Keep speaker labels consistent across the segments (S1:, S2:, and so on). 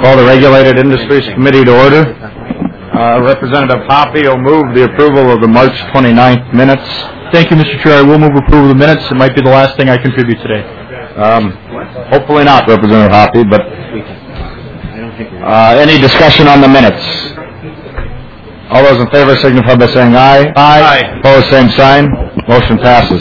S1: Call the Regulated Industries Committee to order. Representative Hoppe will move the approval of the March 29th minutes.
S2: Thank you, Mr. Chair. I will move approval of the minutes. It might be the last thing I contribute today.
S1: Hopefully not, Representative Hoppe, but any discussion on the minutes? All those in favor signify by saying aye.
S2: Aye.
S1: Opposed, same sign. Motion passes.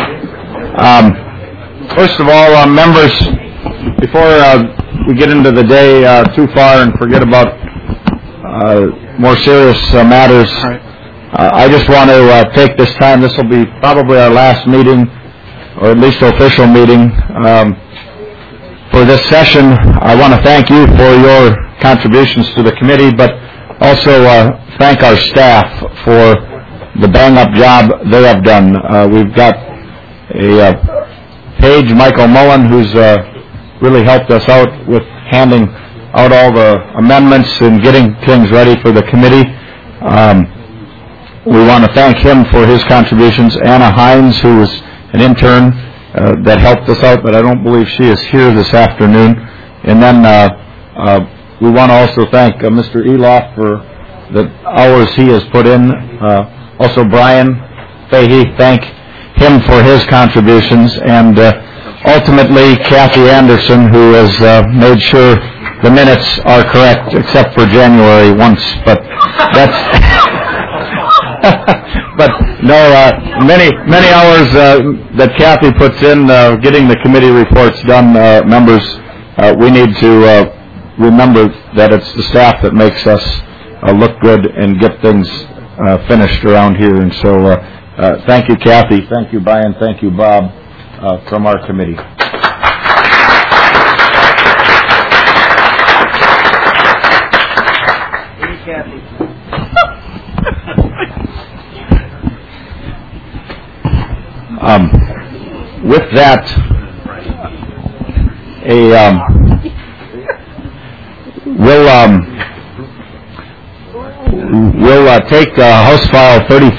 S1: First of all, members, before we get into the day too far and forget about more serious matters, I just want to take this time. This will be probably our last meeting, or at least official meeting, for this session. I want to thank you for your contributions to the committee, but also thank our staff for the bang-up job they have done. We've got Paige Michael Mullen, who's really helped us out with handing out all the amendments and getting things ready for the committee. We want to thank him for his contributions. Anna Hines, who was an intern that helped us out, but I don't believe she is here this afternoon. And then we want to also thank Mr. Eloff for the hours he has put in. Also Brian Fahey, thank him for his contributions. And ultimately Kathy Anderson, who has made sure the minutes are correct, except for January once. But that's... But no, many hours that Kathy puts in getting the committee reports done, members. We need to remember that it's the staff that makes us look good and get things finished around here. And so thank you, Kathy. Thank you, Brian. Thank you, Bob, from our committee. With that, we'll take House File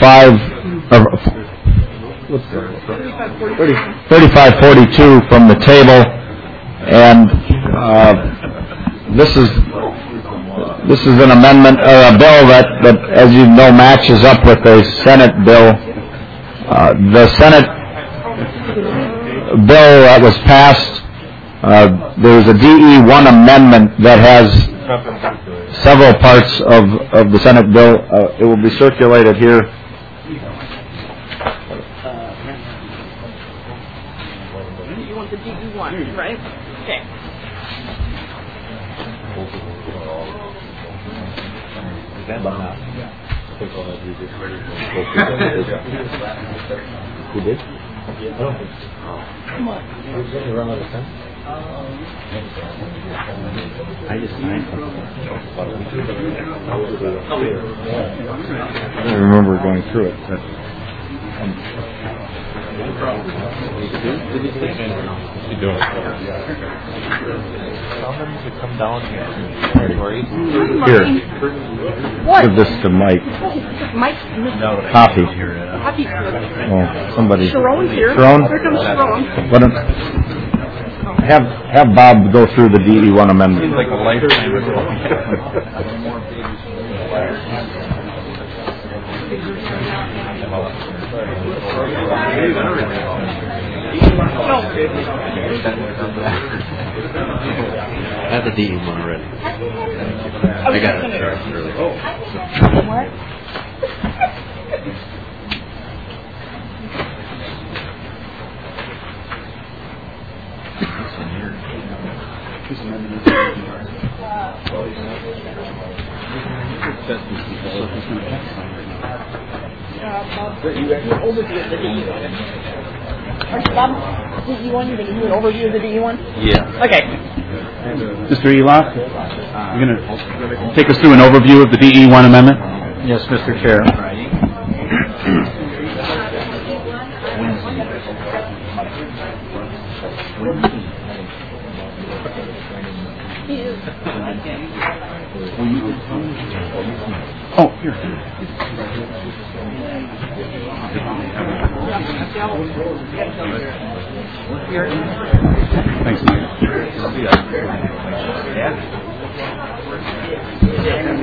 S1: 3542 from the table, and this is an amendment or a bill that as you know matches up with a Senate bill. The Senate bill that was passed, there's a DE1 amendment that has several parts of the Senate bill. It will be circulated here.
S3: You want the DE1, right? Okay.
S1: Who did?
S3: Come on.
S1: I just signed something. I don't remember going through it. But,
S4: Tell them to come down here.
S1: here.
S3: What?
S1: Give this to Mike.
S3: Mike?
S1: Hoppe.
S3: Hoppe.
S1: Oh, somebody.
S3: Sharon's here.
S1: Sharon?
S3: Here comes Sharon.
S1: What have Bob go through the DE1 amendment.
S4: Seems like a lifetime ago. I have the DE1 already. I got it early.
S3: What? Bob, did you want me to give you an overview of the DE1?
S4: Yeah.
S3: Okay.
S2: Mr. Eloff, you're going to take us through an overview of the DE1 amendment?
S1: Yes, Mr. Chair.
S2: Oh, here. Thanks, Mike.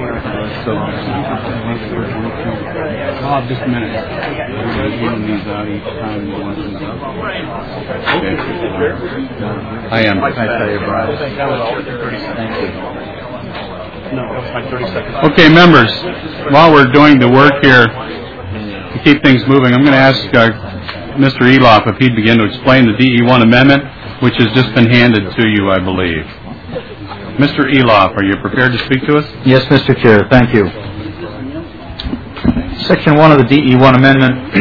S2: Bob, just a minute. These out each time you want them. Okay. I am.
S1: I tell you, Brian.
S2: Thank you. No, that was my 30 seconds. Okay, members, while we're doing the work here to keep things moving, I'm going to ask Mr. Eloff if he'd begin to explain the DE1 amendment, which has just been handed to you, I believe. Mr. Eloff, are you prepared to speak to us?
S1: Yes, Mr. Chair. Thank you. Section 1 of the DE1 amendment,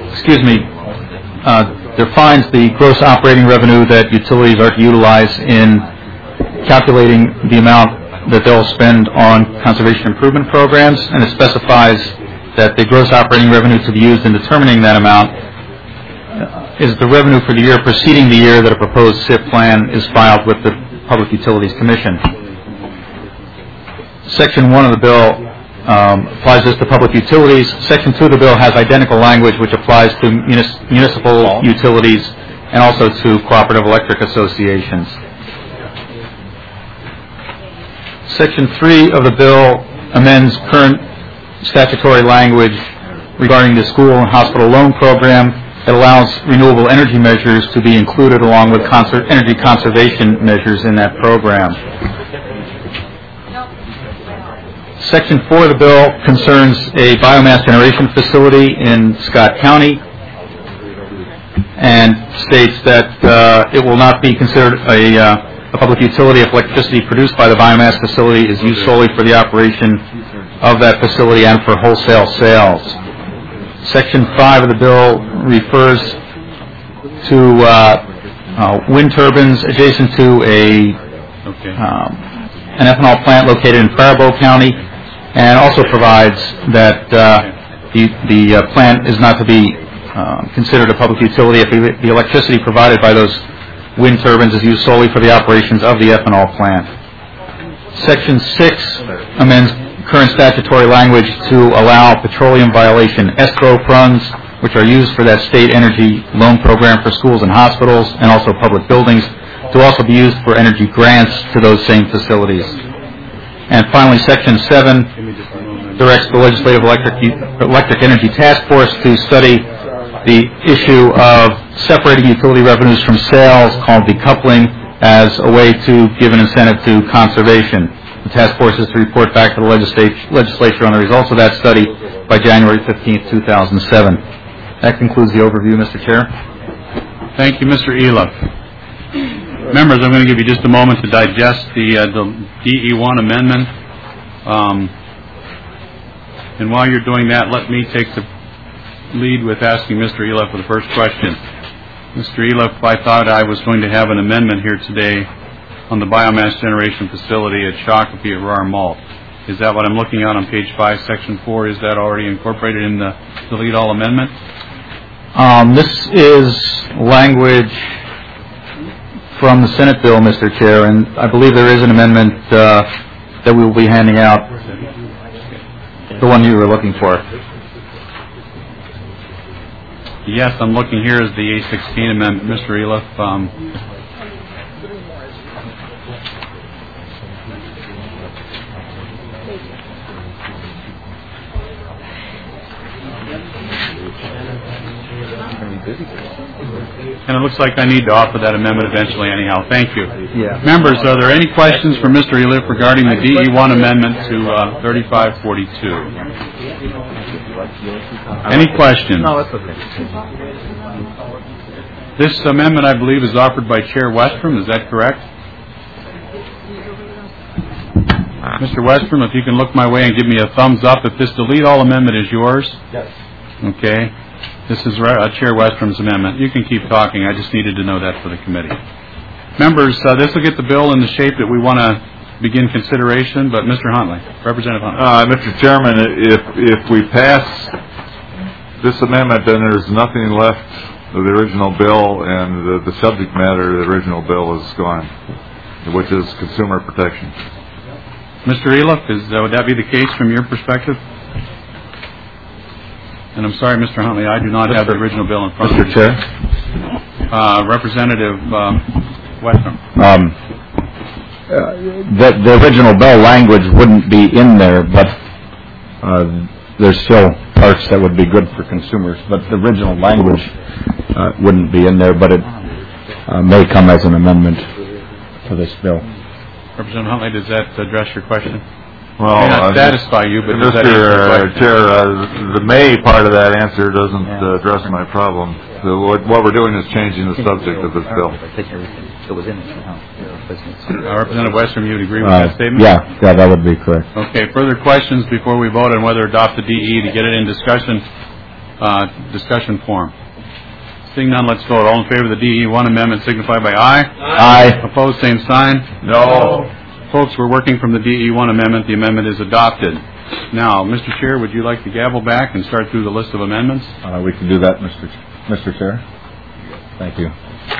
S1: defines the gross operating revenue that utilities are to utilize in calculating the amount that they'll spend on conservation improvement programs, and it specifies that the gross operating revenue to be used in determining that amount is the revenue for the year preceding the year that a proposed SIP plan is filed with the Public Utilities Commission. Section 1 of the bill applies this to public utilities. Section 2 of the bill has identical language which applies to municipal utilities and also to cooperative electric associations. Section 3 of the bill amends current statutory language regarding the school and hospital loan program. It allows renewable energy measures to be included along with energy conservation measures in that program. Section 4 of the bill concerns a biomass generation facility in Scott County and states that it will not be considered a public utility if electricity produced by the biomass facility is used solely for the operation of that facility and for wholesale sales. Section 5 of the bill refers to wind turbines adjacent to an ethanol plant located in Faribault County, and also provides that the plant is not to be considered a public utility if the electricity provided by those wind turbines is used solely for the operations of the ethanol plant. Section 6 amends current statutory language to allow petroleum violation escrow funds, which are used for that state energy loan program for schools and hospitals and also public buildings, to also be used for energy grants to those same facilities. And finally, Section 7 directs the Legislative Electric Energy Task Force to study the issue of separating utility revenues from sales, called decoupling, as a way to give an incentive to conservation. The task force is to report back to the legislature on the results of that study by January 15, 2007. That concludes the overview, Mr. Chair.
S2: Thank you, Mr. Eloff. Members, I'm going to give you just a moment to digest the DE1 amendment. And while you're doing that, let me take the lead with asking Mr. Eloff for the first question. Mr. Eloff, I thought I was going to have an amendment here today on the biomass generation facility at Shakopee at Roar Malt. Is that what I'm looking at on page 5, section 4? Is that already incorporated in the delete all amendment?
S1: This is language from the Senate bill, Mr. Chair, and I believe there is an amendment that we will be handing out, the one you were looking for.
S2: Yes, I'm looking here as the A16 amendment. Mr. Eloff, and it looks like I need to offer that amendment eventually anyhow. Thank you.
S1: Yeah.
S2: Members, are there any questions for Mr. Eloff regarding the DE1 amendment to 3542? Any questions?
S1: No, that's okay.
S2: This amendment, I believe, is offered by Chair Westrom. Is that correct? Mr. Westrom, if you can look my way and give me a thumbs up if this delete all amendment is yours.
S1: Yes.
S2: Okay. This is Chair Westrom's amendment. You can keep talking. I just needed to know that for the committee. Members, this will get the bill in the shape that we want to begin consideration, but Mr. Huntley, Representative Huntley.
S5: Mr. Chairman, if we pass this amendment, then there's nothing left of the original bill, and the subject matter of the original bill is gone, which is consumer protection.
S2: Mr. Eloff, would that be the case from your perspective? And I'm sorry, Mr. Huntley, I do not have the original bill in front of me.
S1: Mr. Chair?
S2: Representative Westrom.
S1: the original bill language wouldn't be in there, but there's still parts that would be good for consumers. But the original language wouldn't be in there, but it may come as an amendment to this bill.
S2: Representative Huntley, does that address your question?
S5: Well,
S2: May not satisfy you, but does that
S5: Mr.
S2: answer your question?
S5: Chair, the may part of that answer doesn't address my problem. So what we're doing is changing the subject of this bill.
S2: Representative Westrom, you would agree with that statement?
S1: Yeah, that would be correct.
S2: Okay, further questions before we vote on whether to adopt the DE to get it in discussion form? Seeing none, let's vote. All in favor of the DE1 amendment signify by aye.
S1: Aye.
S2: Opposed, same sign.
S5: No.
S2: Folks, we're working from the DE1 amendment. The amendment is adopted. Now, Mr. Chair, would you like the gavel back and start through the list of amendments?
S1: We can do that, Mr. Chair. Thank you.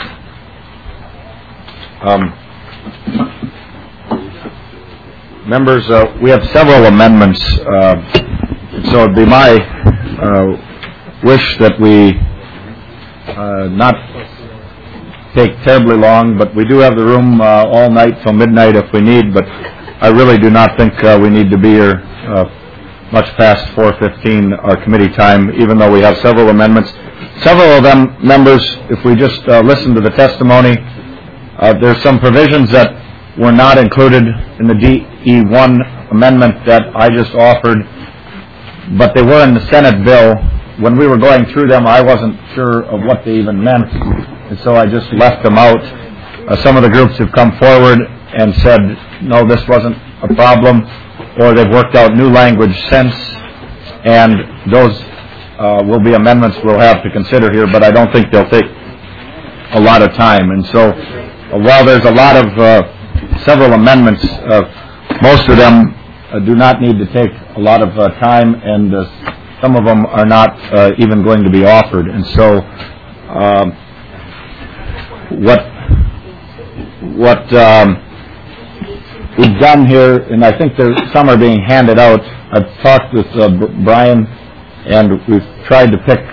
S1: Members, we have several amendments, so it'd be my wish that we not take terribly long, but we do have the room all night till midnight if we need, but I really do not think we need to be here much past 4:15, our committee time, even though we have several amendments. Several of them, members, if we just listen to the testimony, there's some provisions that were not included in the DE1 amendment that I just offered, but they were in the Senate bill. When we were going through them, I wasn't sure of what they even meant, and so I just left them out. Some of the groups have come forward and said, no, this wasn't a problem, or they've worked out new language since, and those will be amendments we'll have to consider here, but I don't think they'll take a lot of time. And so while there's a lot of several amendments, most of them do not need to take a lot of time, and some of them are not even going to be offered. And so what we've done here, and I think some are being handed out. I've talked with Brian, and we've tried to pick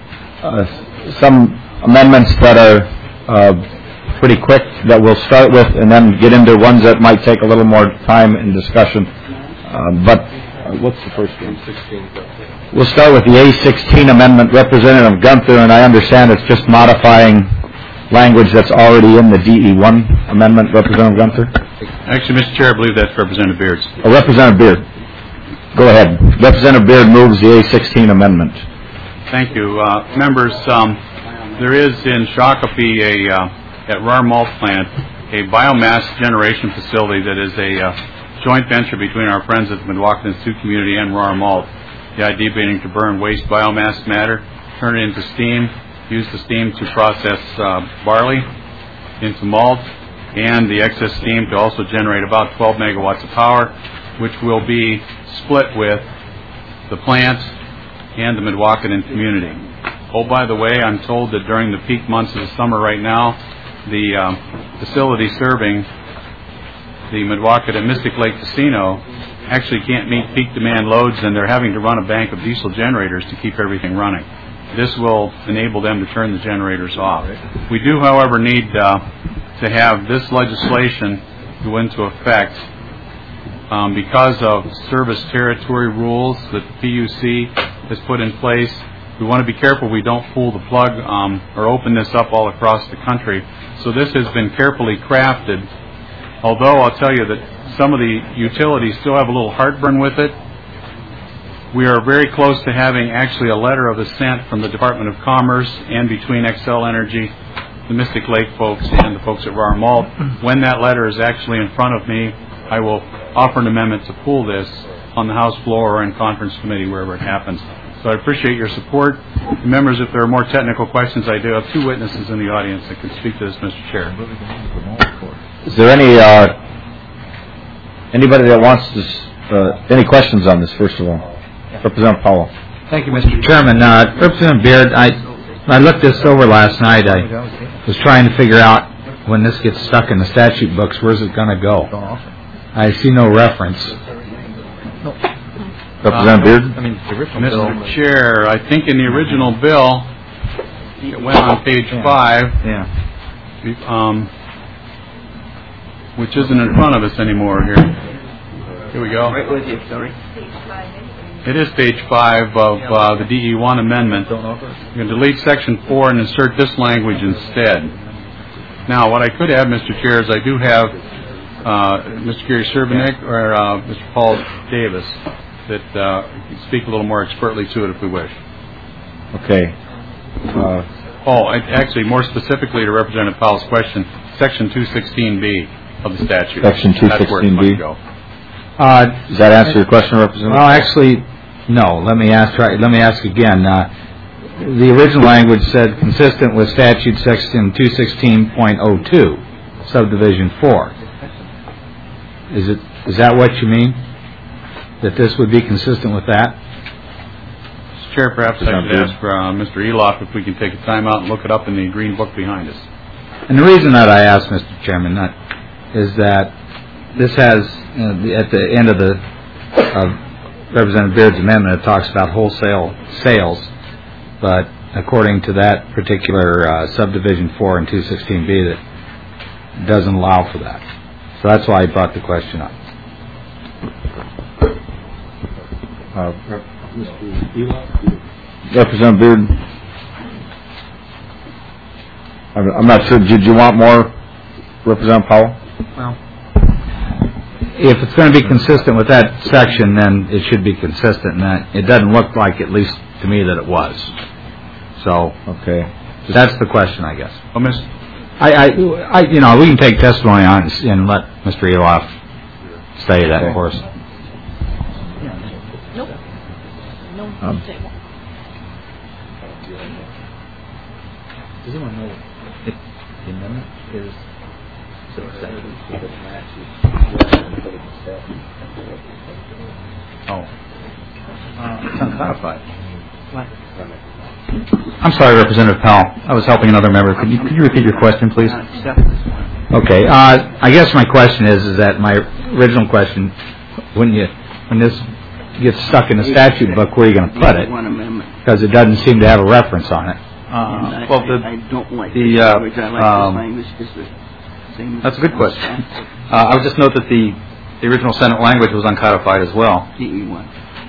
S1: some amendments that are pretty quick that we'll start with, and then get into ones that might take a little more time in discussion. But what's the first one? We'll start with the A16 amendment, Representative Gunther, and I understand it's just modifying language that's already in the DE1 amendment, Representative Gunther?
S2: Actually, Mr. Chair, I believe that's Representative Beard's.
S1: Representative Beard. Go ahead. Representative Beard moves the A16 amendment.
S2: Thank you. Members, there is in Shakopee, at RAR Malt Plant, a biomass generation facility that is a joint venture between our friends at the Midwauketon Sioux Community and RAR Malt. The idea being to burn waste biomass matter, turn it into steam, use the steam to process barley into malt, and the excess steam to also generate about 12 megawatts of power, which will be split with the plant and the Midwauketon community. Oh, by the way, I'm told that during the peak months of the summer right now, the facility serving the Midwauketon Mystic Lake Casino actually can't meet peak demand loads, and they're having to run a bank of diesel generators to keep everything running. This will enable them to turn the generators off. We do, however, need to have this legislation go into effect because of service territory rules that the PUC has put in place. We want to be careful we don't pull the plug or open this up all across the country. So this has been carefully crafted, although I'll tell you that some of the utilities still have a little heartburn with it. We are very close to having actually a letter of assent from the Department of Commerce and between Xcel Energy, the Mystic Lake folks, and the folks at RAR Malt. When that letter is actually in front of me, I will offer an amendment to pull this on the House floor or in conference committee, wherever it happens. So I appreciate your support. Members, if there are more technical questions, I do have two witnesses in the audience that can speak to this, Mr. Chair.
S1: Is there anybody that wants to, any questions on this, first of all? Representative Powell.
S6: Thank you, Mr. Chairman. Representative Beard, I looked this over last night. I was trying to figure out when this gets stuck in the statute books, where's it going to go? I see no reference.
S1: Representative Beard?
S2: Mr. Chair, I think in the original bill, it went on page 5.
S6: Yeah.
S2: which isn't in front of us anymore here. Here we go.
S3: Right with you, sorry.
S2: It is page 5 of the DE1 amendment. You can delete section 4 and insert this language instead. Now, what I could have, Mr. Chair, is I do have Mr. Gary Cervenik or Mr. Paul Davis that can speak a little more expertly to it if we wish.
S1: Okay.
S2: Actually, more specifically to Representative Powell's question, section 216B of the statute.
S1: Section 216B.
S2: That's where it's going to go.
S1: Does that answer your question, Representative?
S6: Well, actually, no. Let me ask again. The original language said consistent with statute section 216.02, subdivision 4. Is that what you mean? That this would be consistent with that?
S2: Mr. Chair, perhaps I should ask Mr. Eloff if we can take a time out and look it up in the green book behind us.
S6: And the reason that I asked, Mr. Chairman, is that this has, at the end of Representative Beard's amendment, it talks about wholesale sales, but according to that particular subdivision 4 and 216B, that doesn't allow for that. So that's why I brought the question up.
S1: Representative Beard, I'm not sure. Did you want more, Representative Powell?
S6: Well, if it's going to be consistent with that section, then it should be consistent, and that it doesn't look like, at least to me, that it was. So,
S1: okay,
S6: that's the question, I guess.
S2: Well, Ms.
S6: We can take testimony on it and let Mr. Eloff say that, of course.
S3: Nope. No.
S4: Does anyone know if the amendment is so exactly because
S6: It's uncodified. I'm sorry, Representative Powell. I was helping another member. Could you repeat your question, please? Okay. I guess my question is that my original question, when this gets stuck in the statute book, where are you going to put it? Because it doesn't seem to have a reference on it.
S3: I don't like the language. I like this language because the same.
S7: That's a good question. I would just note that the original Senate language was uncodified as well.
S3: DE1.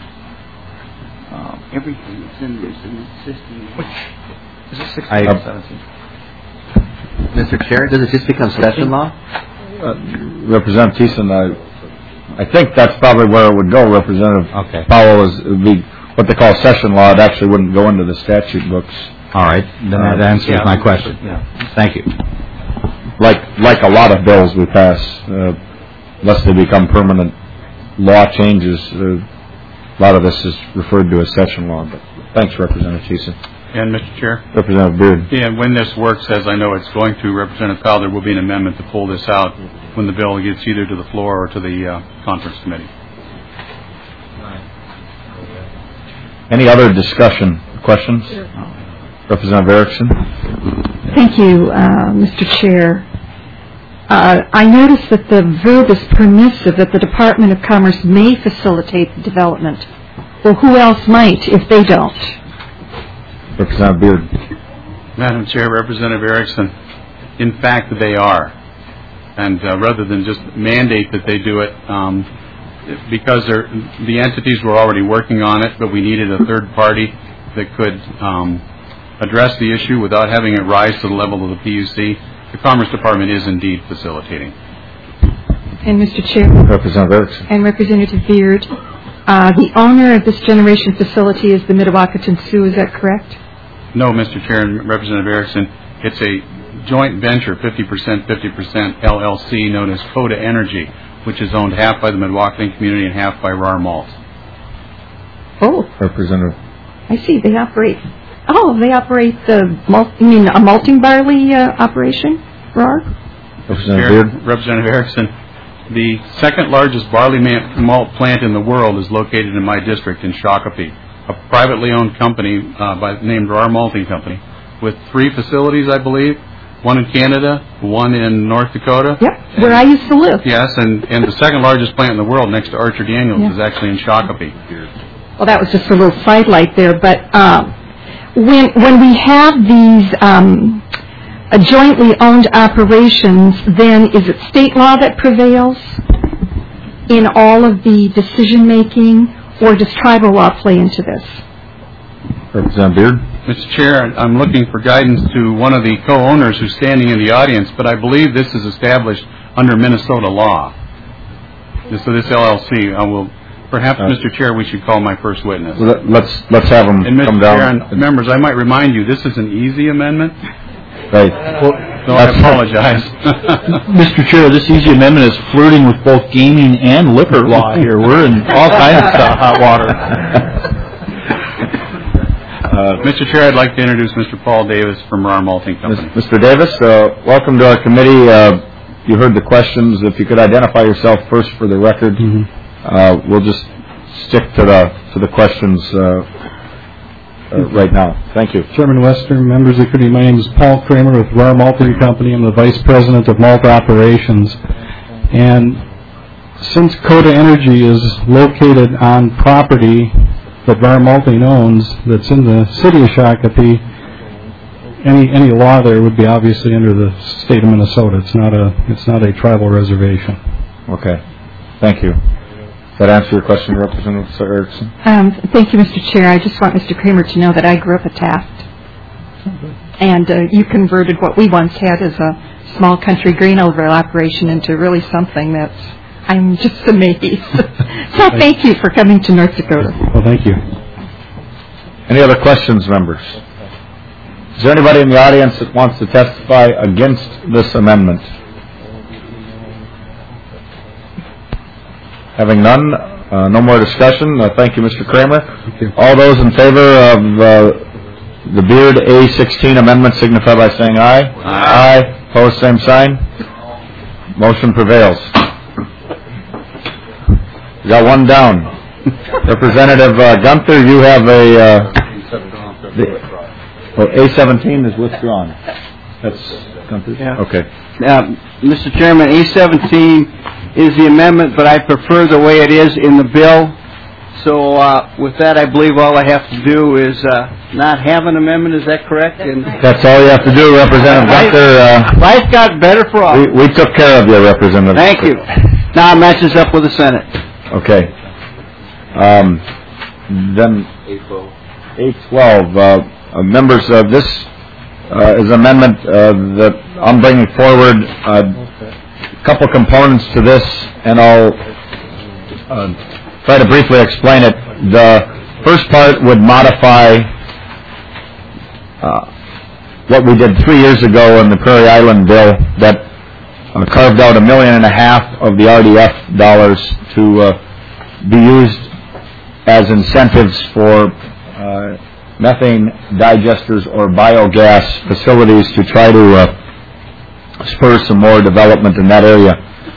S3: Everything that's in there's an existing.
S7: Is it 16 or 17?
S4: Mr. Chair, does it just become session law?
S1: Representative Thiessen, I think that's probably where it would go. Representative Powell would be what they call session law. It actually wouldn't go into the statute books.
S6: All right, then that answers my question.
S7: Yeah.
S6: Thank you.
S1: Like a lot of bills we pass, unless they become permanent law changes, a lot of this is referred to as session law. But thanks, Representative Thiessen.
S2: And Mr. Chair?
S1: Representative Beard.
S2: Yeah, when this works, as I know it's going to, Representative Powell, there will be an amendment to pull this out when the bill gets either to the floor or to the conference committee.
S1: Any other discussion, questions? Representative Erickson.
S8: Thank you, Mr. Chair. I notice that the verb is permissive, that the Department of Commerce may facilitate the development. Well, who else might if they don't?
S1: Representative Beard.
S2: Madam Chair, Representative Erickson, in fact, they are. And rather than just mandate that they do it, because the entities were already working on it, but we needed a third party that could address the issue without having it rise to the level of the PUC, the Commerce Department is indeed facilitating.
S8: And Mr. Chair.
S1: Representative Erickson.
S8: And Representative Beard, the owner of this generation facility is the Mdewakanton Sioux, is that correct?
S2: No, Mr. Chair and Representative Erickson, it's a joint venture, 50% LLC, known as Coda Energy, which is owned half by the Mdewakanton community and half by RAR Malt.
S8: Oh.
S1: Representative.
S8: I see, they operate a malting barley operation, RAR?
S1: Representative Beard.
S2: Representative Erickson, the second largest barley malt plant in the world is located in my district in Shakopee, a privately owned company named RAR Malting Company, with 3 facilities, I believe, one in Canada, one in North Dakota.
S8: Yep, where I used to live.
S2: Yes, and the second largest plant in the world, next to Archer Daniels, is actually in Shakopee.
S8: Well, that was just a little sidelight there, but when we have these a jointly owned operations, then is it state law that prevails in all of the decision-making, or does tribal law play into this?
S1: Representative Beard.
S2: Mr. Chair, I'm looking for guidance to one of the co-owners who's standing in the audience, but I believe this is established under Minnesota law. So this LLC, perhaps, Mr. Chair, we should call my first witness.
S1: Let's have him
S2: and
S1: come
S2: Mr.
S1: down.
S2: Chair, and members, I might remind you, this is an easy amendment.
S1: Right.
S2: So I apologize.
S9: Mr. Chair, this easy amendment is flirting with both gaming and liquor law here. We're in all kinds of hot water.
S2: Mr. Chair, I'd like to introduce Mr. Paul Davis from Rar Malting Company.
S1: Mr. Davis, welcome to our committee. You heard the questions. If you could identify yourself first for the record. We'll just stick to the questions right now. Thank you.
S10: Chairman Western, members of the committee, my name is Paul Kramer with Rar Malting Company. I'm the Vice President of Malt Operations. And since Coda Energy is located on property that Rar Malting owns that's in the city of Shakopee, any law there would be obviously under the state of Minnesota. It's not a tribal reservation.
S1: Okay. Thank you. Does that answer your question, Representative Erickson?
S8: Thank you, Mr. Chair. I just want Mr. Kramer to know that I grew up at Taft. And you converted what we once had as a small country grain elevator operation into really something I'm just amazed. So thank you for coming to North Dakota.
S10: Well, thank you.
S1: Any other questions, members? Is there anybody in the audience that wants to testify against this amendment? Having none, no more discussion. Thank you, Mr. Kramer.
S10: Thank you.
S1: All those in favor of the Beard A16 amendment signify by saying aye. Aye. Opposed, same sign. Motion prevails. We got one down. Representative Gunther, you have A17 is withdrawn. That's Gunther?
S3: Yeah.
S1: Okay.
S3: Mr. Chairman, A17 is the amendment, but I prefer the way it is in the bill. So with that, I believe all I have to do is not have an amendment. Is that correct? And
S1: that's all you have to do, Representative Gunther.
S3: Life got better for all.
S1: We took care of you, Representative.
S3: Thank you. Now it matches up with the Senate.
S1: Okay. Then A12. Members, this is an amendment that I'm bringing forward. A couple components to this, and I'll try to briefly explain it. The first part would modify what we did 3 years ago in the Prairie Island bill that carved out $1.5 million of the RDF dollars to be used as incentives for methane digesters or biogas facilities to try to spur some more development in that area.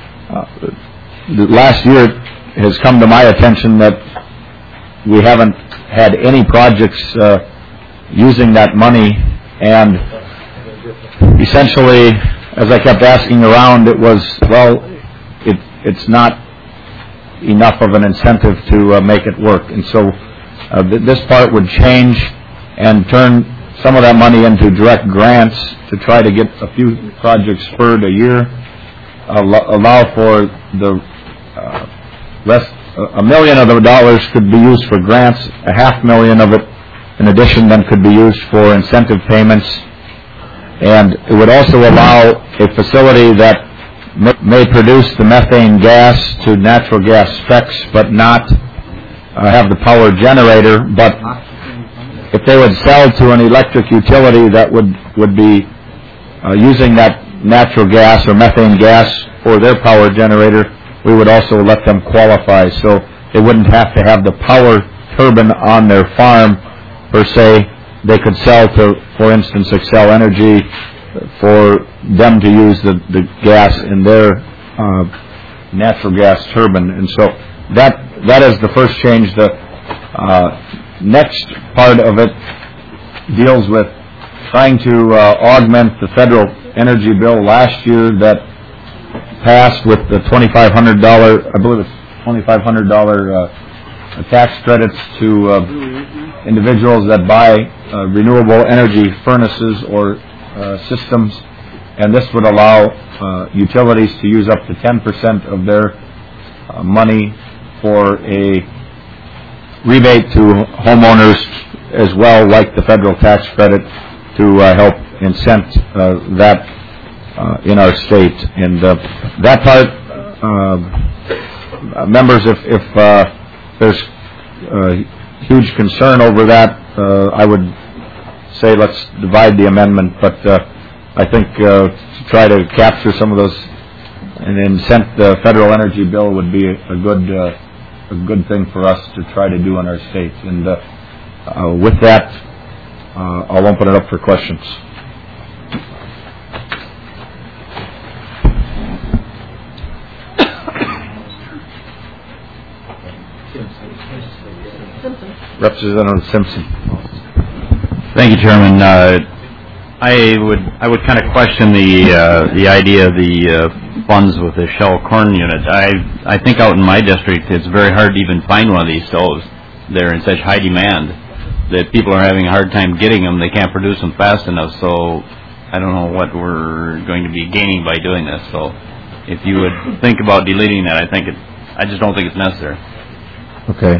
S1: Last year it has come to my attention that we haven't had any projects using that money, and essentially, as I kept asking around, it was, it's not enough of an incentive to make it work. And so this part would change and turn some of that money into direct grants to try to get a few projects spurred a year, allow for the rest. $1 million of the dollars could be used for grants. $500,000 of it, in addition, then could be used for incentive payments. And it would also allow a facility that may produce the methane gas to natural gas specs, but not have the power generator. But if they would sell to an electric utility that would be using that natural gas or methane gas for their power generator, we would also let them qualify. So they wouldn't have to have the power turbine on their farm per se. They could sell to, for instance, Xcel Energy for them to use the gas in their natural gas turbine. And so that is the first change. The next part of it deals with trying to augment the federal energy bill last year that passed with the $2,500, I believe it's $2,500 tax credits to individuals that buy renewable energy furnaces or systems, and this would allow utilities to use up to 10% of their money for a rebate to homeowners as well, like the federal tax credit, to help incent that in our state. And that part, members, if there's huge concern over that, I would say let's divide the amendment, but I think to try to capture some of those and incent the federal energy bill would be a good thing for us to try to do in our state. And with that, I'll open it up for questions. Representative Simpson.
S11: Thank you, Chairman. I would kind of question the idea of the funds with the Shell corn unit. I think out in my district it's very hard to even find one of these stoves. They're in such high demand that people are having a hard time getting them. They can't produce them fast enough. So I don't know what we're going to be gaining by doing this. So if you would think about deleting that, I just don't think it's necessary.
S1: Okay.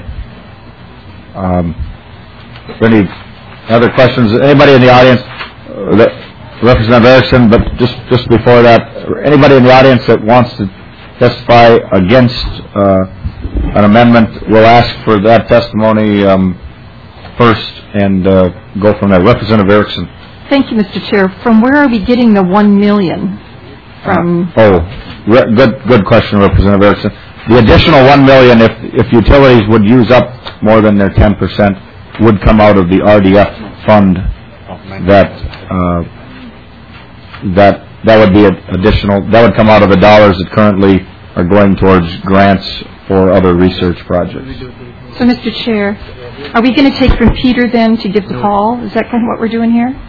S1: Any other questions? Anybody in the audience? Representative Erickson, but just before that, anybody in the audience that wants to testify against an amendment, we'll ask for that testimony first and go from there. Representative Erickson.
S8: Thank you, Mr. Chair. From where are we getting the $1 million from?
S1: Good question, Representative Erickson. The additional $1 million, if utilities would use up more than their 10%, would come out of the RDF fund. That would be additional. That would come out of the dollars that currently are going towards grants for other research projects.
S8: So, Mr. Chair, are we going to take from Peter then to give to Paul? Is that kind of what we're doing here?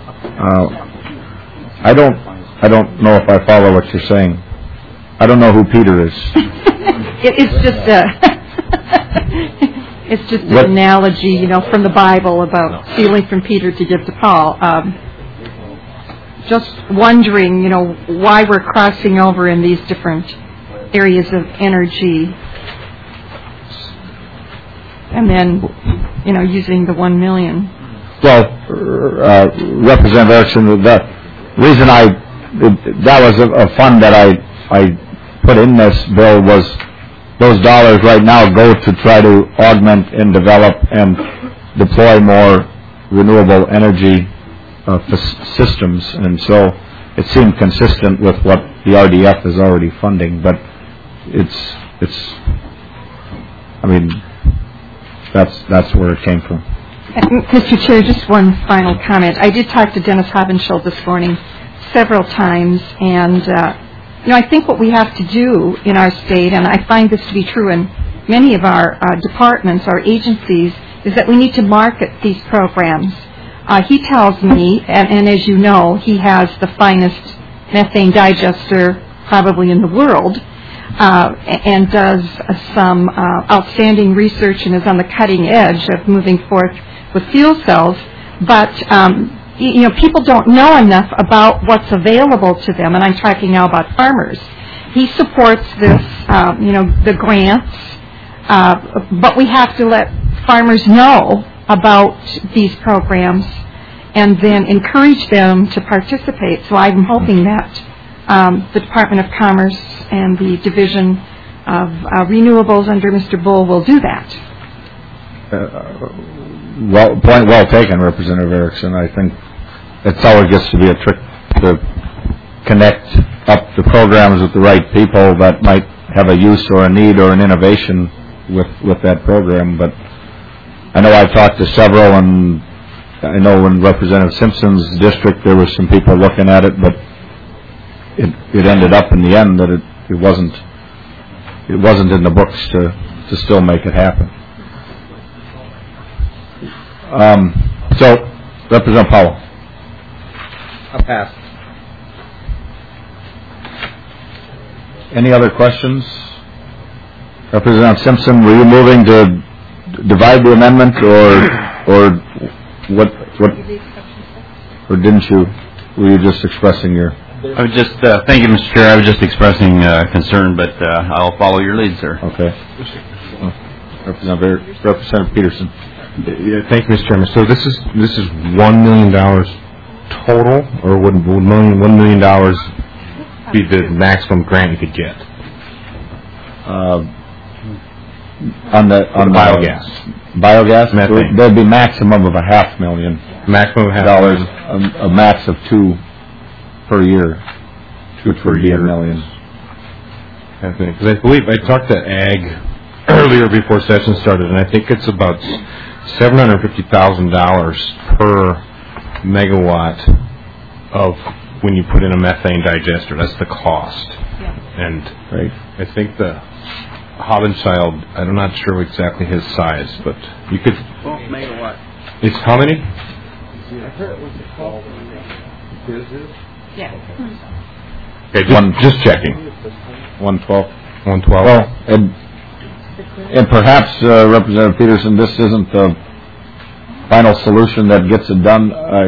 S1: I don't know if I follow what you're saying. I don't know who Peter is.
S8: It's just an analogy, from the Bible about stealing from Peter to give to Paul. Just wondering, why we're crossing over in these different areas of energy, and then, using the $1 million.
S1: Well, Representative Erickson, the reason that was a fund that I put in this bill was those dollars right now go to try to augment and develop and deploy more renewable energy systems, and so it seemed consistent with what the RDF is already funding. But that's where it came from.
S8: Mr. Chair, just one final comment. I did talk to Dennis Habenschuld this morning several times, and I think what we have to do in our state, and I find this to be true in many of our departments, our agencies, is that we need to market these programs. He tells me, and as you know, he has the finest methane digester probably in the world, and does some outstanding research and is on the cutting edge of moving forth with fuel cells. But people don't know enough about what's available to them, and I'm talking now about farmers. He supports this, the grants, but we have to let farmers know about these programs and then encourage them to participate. So I'm hoping that the Department of Commerce and the Division of Renewables under Mr. Bull will do that.
S1: Point well taken, Representative Erickson. I think it's always gets to be a trick to connect up the programs with the right people that might have a use or a need or an innovation with that program. But I know I've talked to several, and I know in Representative Simpson's district there were some people looking at it, but it ended up in the end that it wasn't in the books to still make it happen. So, Representative Powell.
S6: I'll pass.
S1: Any other questions? Representative Simpson, were you moving to divide the amendment, or what? Or didn't you? were you just expressing your...
S11: I was just, thank you, Mr. Chair. I was just expressing concern, but I'll follow your lead, sir.
S1: Okay. Representative Peterson.
S12: Yeah, thank you, Mr. Chairman. So this is $1 million total, or would $1 million be the maximum grant you could get?
S1: On the
S12: biogas.
S1: Biogas?
S12: Methane.
S1: There'd be maximum of $500,000.
S12: Maximum of
S1: dollars, a max of $2 per year, which would be $1 million.
S12: Because I believe I talked to Ag earlier before session started, and I think it's about $750,000 per megawatt of when you put in a methane digester. That's the cost. Yeah. And
S1: right.
S12: I think the Hobbenchild, I'm not sure exactly his size, but you could...
S3: 12 megawatt.
S12: It's how many?
S3: I heard it was 12. Yeah.
S12: Okay, just checking.
S1: 112.
S12: 112.
S1: Well, and perhaps, Representative Peterson, this isn't the final solution that gets it done.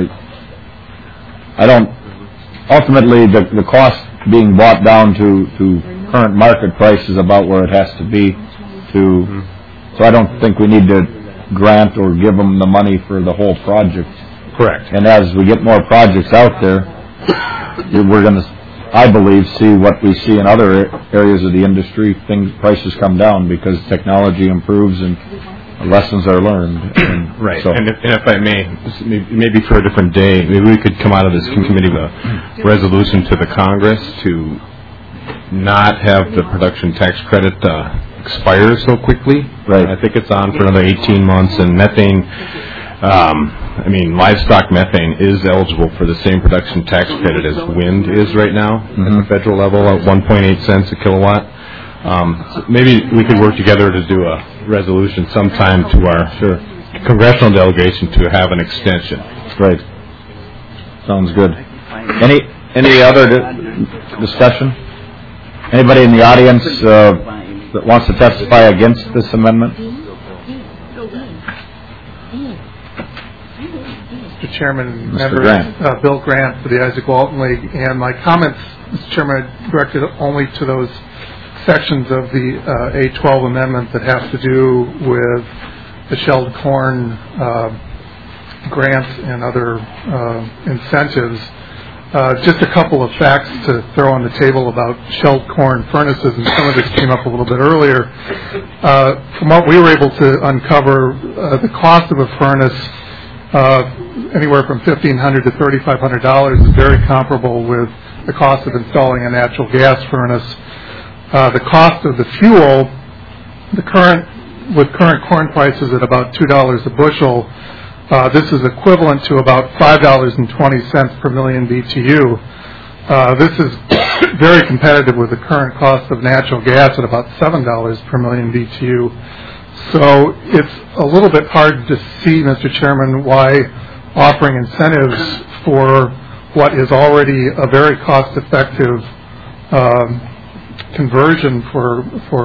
S1: I don't. Ultimately, the cost being brought down to current market price is about where it has to be. So I don't think we need to grant or give them the money for the whole project.
S12: Correct.
S1: And as we get more projects out there, we're going to, I believe, see what we see in other areas of the industry. Prices come down because technology improves and lessons are learned. And
S12: right.
S1: So.
S12: And if I may, maybe for a different day, maybe we could come out of this committee with a resolution to the Congress to not have the production tax credit expire so quickly.
S1: Right.
S12: I think it's on for another 18 months, and methane. Livestock methane is eligible for the same production tax credit as wind is right now at the federal level at 1.8 cents a kilowatt. So maybe we could work together to do a resolution sometime to our congressional delegation to have an extension.
S1: Right. Sounds good. Any other discussion? Anybody in the audience that wants to testify against this amendment?
S13: Mr. Chairman,
S1: Mr. Grant.
S13: Bill Grant for the Isaac Walton League, and my comments, Mr. Chairman, are directed only to those sections of the A12 amendment that have to do with the shelled corn grant and other incentives. Just a couple of facts to throw on the table about shelled corn furnaces, and some of this came up a little bit earlier. From what we were able to uncover, the cost of a furnace anywhere from $1,500 to $3,500 is very comparable with the cost of installing a natural gas furnace. The cost of the fuel, with current corn prices at about $2 a bushel, this is equivalent to about $5.20 per million BTU. This is very competitive with the current cost of natural gas at about $7 per million BTU. So it's a little bit hard to see, Mr. Chairman, why offering incentives for what is already a very cost-effective conversion for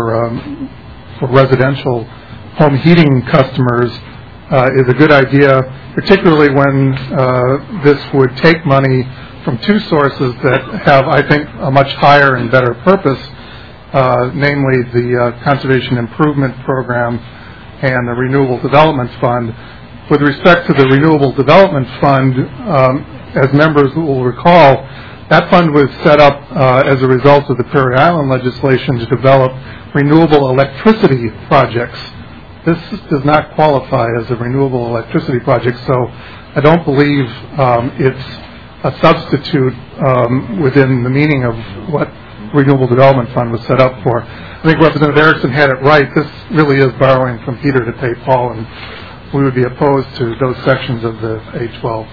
S13: residential home heating customers is a good idea, particularly when this would take money from two sources that have, I think, a much higher and better purpose, namely the Conservation Improvement Program and the Renewable Development Fund. With respect to the Renewable Development Fund, as members will recall, that fund was set up as a result of the Prairie Island legislation to develop renewable electricity projects. This does not qualify as a renewable electricity project, so I don't believe it's a substitute within the meaning of what Renewable Development Fund was set up for. I think Representative Erickson had it right. This really is borrowing from Peter to pay Paul, and we would be opposed to those sections of the A12.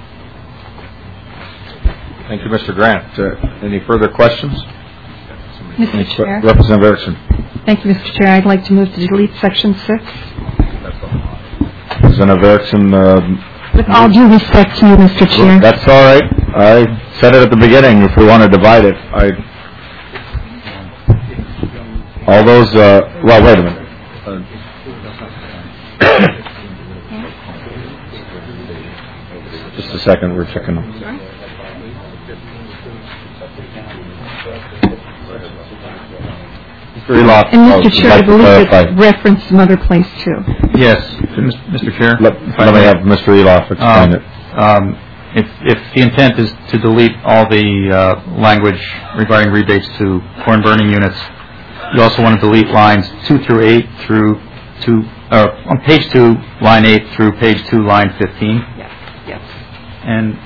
S1: Thank you, Mr. Grant. Any further questions?
S8: Mr. Chair.
S1: Representative Erickson.
S8: Thank you, Mr. Chair. I'd like to move to delete Section 6.
S1: Representative Erickson.
S8: With all due respect to you, Mr. Chair.
S1: That's all right. I said it at the beginning. If we want to divide it, all those. Well, wait a minute. Just a second. We're checking them. Eloff.
S8: And Mr. Chair, I
S1: like to
S8: believe
S1: clarify.
S8: it's referenced some other place too.
S7: Yes, Mr. Chair.
S1: Let me have Mr. Eloff explain it.
S7: If the intent is to delete all the language regarding rebates to corn burning units, you also want to delete lines 2 through 8 through on page 2, line 8 through page 2, line 15.
S8: Yes.
S7: And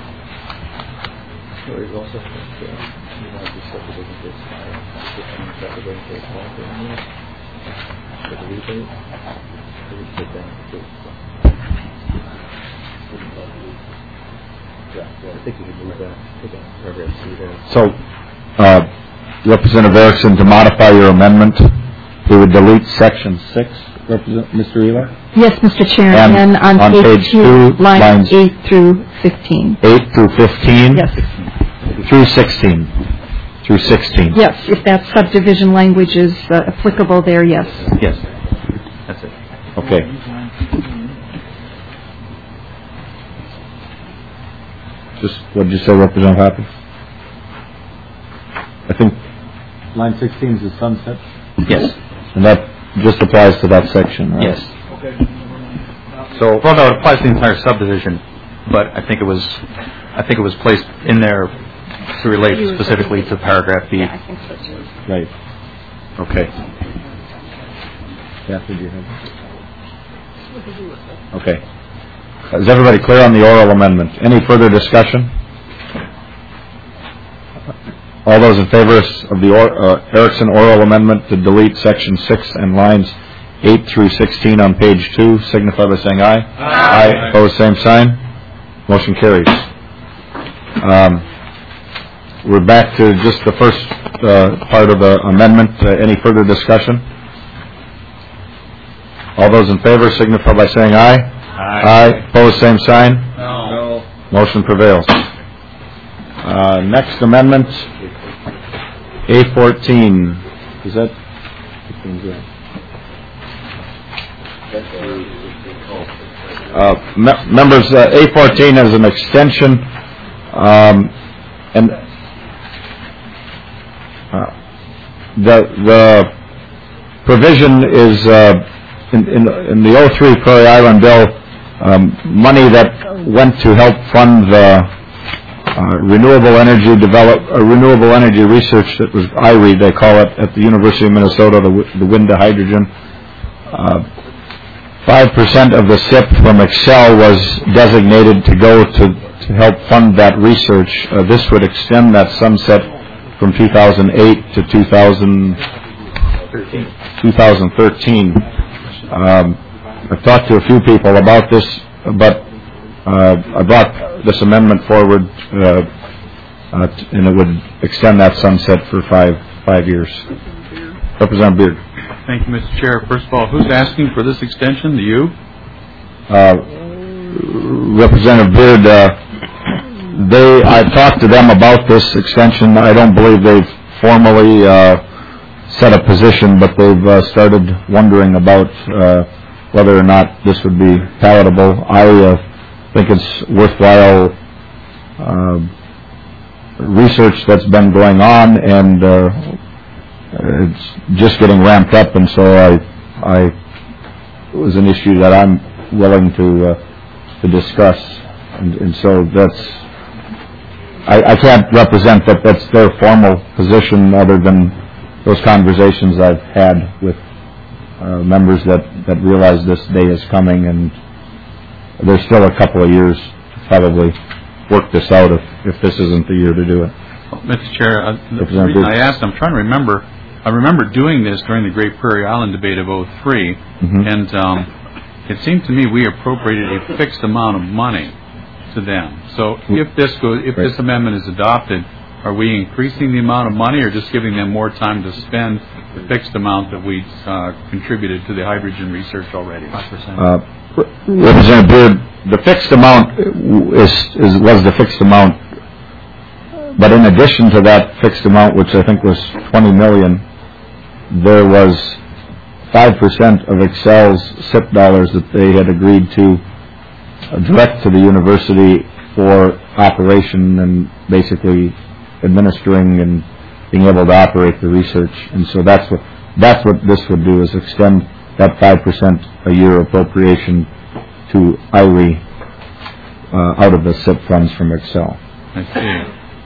S1: So, Representative Erickson, to modify your amendment, we would delete section 6, Mr. Eloff?
S8: Yes, Mr. Chair,
S1: And
S8: and on page 2, lines 8 through 15.
S1: 8 through 15?
S8: Yes.
S1: Through 16. Through 16.
S8: Yes, if that subdivision language is applicable there, yes.
S7: yes, that's it.
S1: Okay. Just, what did you say, Representative Happy? I think line 16 is the sunset?
S7: Yes.
S1: And that just applies to that section, right?
S7: Yes. So, well, no, it applies to the entire subdivision, but I think it was placed in there to relate specifically to paragraph B.
S8: Yeah, I think so too.
S1: Right. Okay. Kathy, do you have it? Okay. Is everybody clear on the oral amendment? Any further discussion? All those in favor of the Erickson oral amendment to delete section 6 and lines 8 through 16 on page 2, signify by saying aye. Aye. Opposed, same sign. Motion carries. We're back to just the first part of the amendment. Any further discussion? All those in favor signify by saying aye. Aye. Opposed, same sign.
S2: No.
S1: Motion prevails. Next amendment, A14. Is that? Members, A14 is an extension, and the provision is in the 03 Prairie Island bill, money that went to help fund the renewable energy research that was IRE, they call it, at the University of Minnesota, the wind to hydrogen. 5% of the SIP from Excel was designated to go to help fund that research. This would extend that sunset from 2008 to 2013. I've talked to a few people about this, but I brought this amendment forward, and it would extend that sunset for five years. Representative Beard.
S2: Thank you, Mr. Chair. First of all, who's asking for this extension? Do you?
S1: Representative Beard, I've talked to them about this extension. I don't believe they've formally set a position, but they've started wondering about whether or not this would be palatable. I think it's worthwhile research that's been going on, and it's just getting ramped up, and so it was an issue that I'm willing to discuss, and so I can't represent that that's their formal position, other than those conversations I've had with members that realize this day is coming, and there's still a couple of years to probably work this out if this isn't the year to do it.
S2: Mr. Chair, the reason I asked, I'm trying to remember. I remember doing this during the Great Prairie Island debate of 03, and it seemed to me we appropriated a fixed amount of money to them. So if this amendment is adopted, are we increasing the amount of money, or just giving them more time to spend the fixed amount that we contributed to the hydrogen research already? 5%.
S1: Representative Beard, the fixed amount was the fixed amount, but in addition to that fixed amount, which I think was $20 million, there was 5% of Excel's SIP dollars that they had agreed to direct to the university for operation and basically administering and being able to operate the research. And so that's that's what this would do, is extend that 5% a year appropriation to IRE out of the SIP funds from Excel.
S2: I see.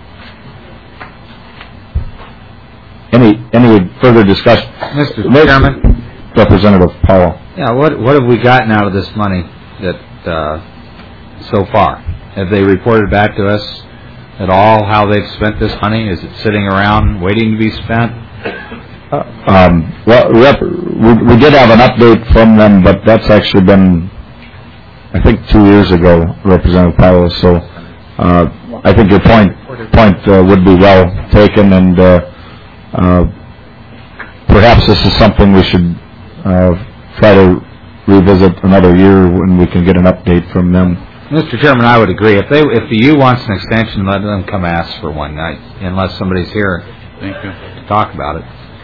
S1: Any further discussion?
S6: Mr. Chairman?
S1: Representative Powell.
S6: Yeah, what have we gotten out of this money that so far? Have they reported back to us at all how they've spent this money? Is it sitting around waiting to be spent?
S1: We did have an update from them, but that's actually been, I think, 2 years ago, Representative Powell. So I think your point would be well taken, and perhaps this is something we should try to revisit another year when we can get an update from them.
S6: Mr. Chairman, I would agree. If the U wants an extension, let them come ask for one night, unless somebody's here to talk about it.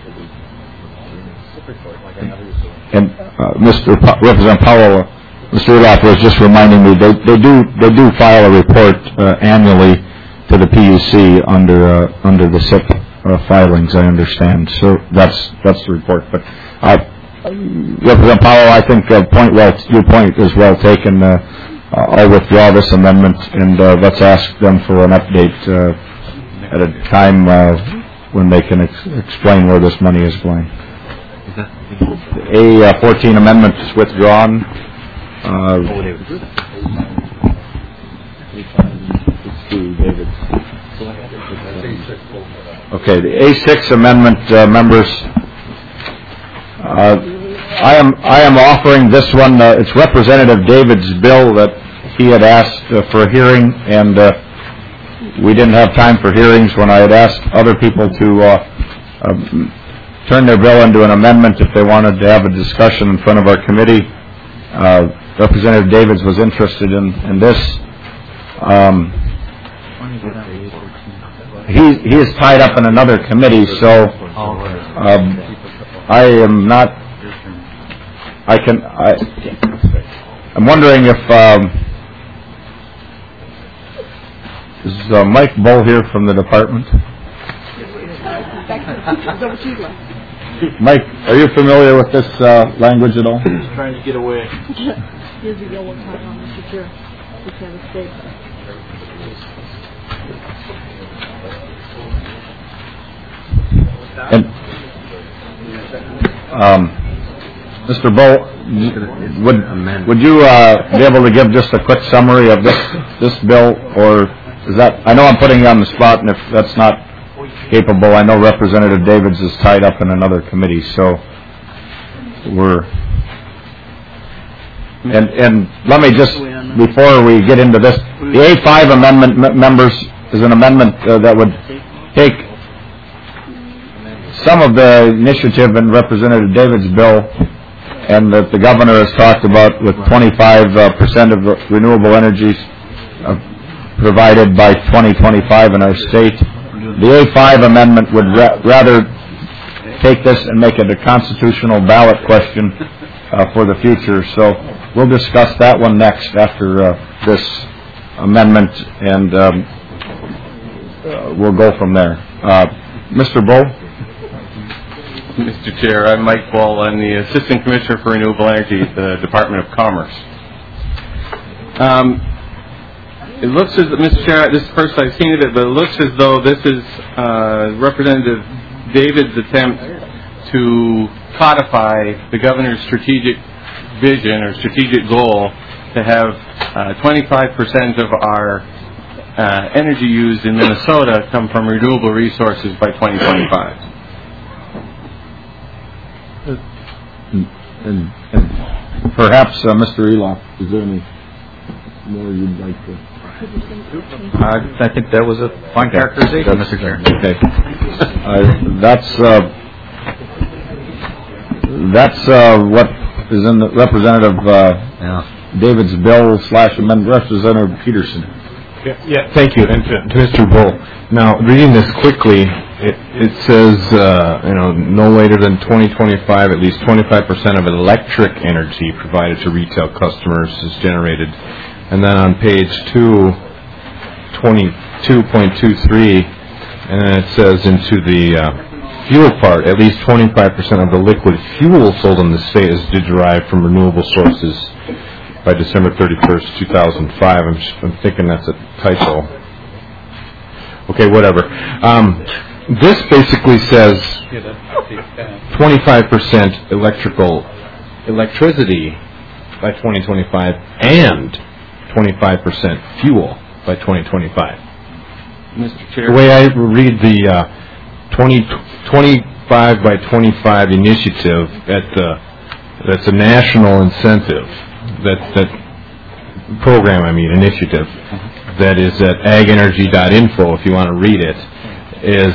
S1: And Representative Powell, Mr. Eloff was just reminding me they do file a report annually to the PUC under the SIP filings, I understand. So that's the report. But Representative Powell, I think your point is well taken. I'll withdraw this amendment, and let's ask them for an update at a time when they can explain where this money is going. A14 amendment is withdrawn. Okay, the A6 amendment, members. I am offering this one. It's Representative David's bill that he had asked for a hearing, and we didn't have time for hearings when I had asked other people to turn their bill into an amendment if they wanted to have a discussion in front of our committee. Representative Davids was interested in this. He is tied up in another committee, so I am not. I'm wondering if is Mike Bull here from the department? Mike, are you familiar with this language at all?
S14: He's trying to get away.
S15: Here's a yellow card on Mr. Chair. We can't escape.
S1: And Mr. Bull, would you be able to give just a quick summary of this bill, or is that? I know I'm putting you on the spot, and if that's not capable, I know Representative Davids is tied up in another committee, so we're. And let me just, before we get into this, the A5 amendment, members, is an amendment that would take some of the initiative in Representative David's bill, and that the governor has talked about, with 25% of renewable energies provided by 2025 in our state. The A5 amendment would rather take this and make it a constitutional ballot question for the future. So we'll discuss that one next after this amendment, and we'll go from there. Mr. Bull?
S16: Mr. Chair, I'm Mike Bull. I'm the Assistant Commissioner for Renewable Energy at the Department of Commerce. It looks as, Mr. Chair, this is the first I've seen of it, but it looks as though this is Representative David's attempt to codify the governor's strategic vision or strategic goal to have 25% of our energy used in Minnesota come from renewable resources by 2025.
S1: And perhaps, Mr. Eloff, is there any more you'd like to?
S7: I think that was a fine characterization, Mr. Chair.
S1: Okay. That's what is in the Representative David's bill / amendment. Representative Peterson.
S12: Yeah, thank you. And to Mr. Bull. Now, reading this quickly, it says, no later than 2025, at least 25% of electric energy provided to retail customers is generated. And then on page 22.23, and then it says into the fuel part, at least 25% of the liquid fuel sold in the state is derived from renewable sources by December 31st, 2005. I'm thinking that's a typo. Okay, whatever. This basically says 25% electricity by 2025 and 25% fuel by 2025.
S16: Mr. Chair.
S12: The way I read the 25 by 25 initiative, that's a national incentive, that program, initiative, that is at agenergy.info if you want to read it, is,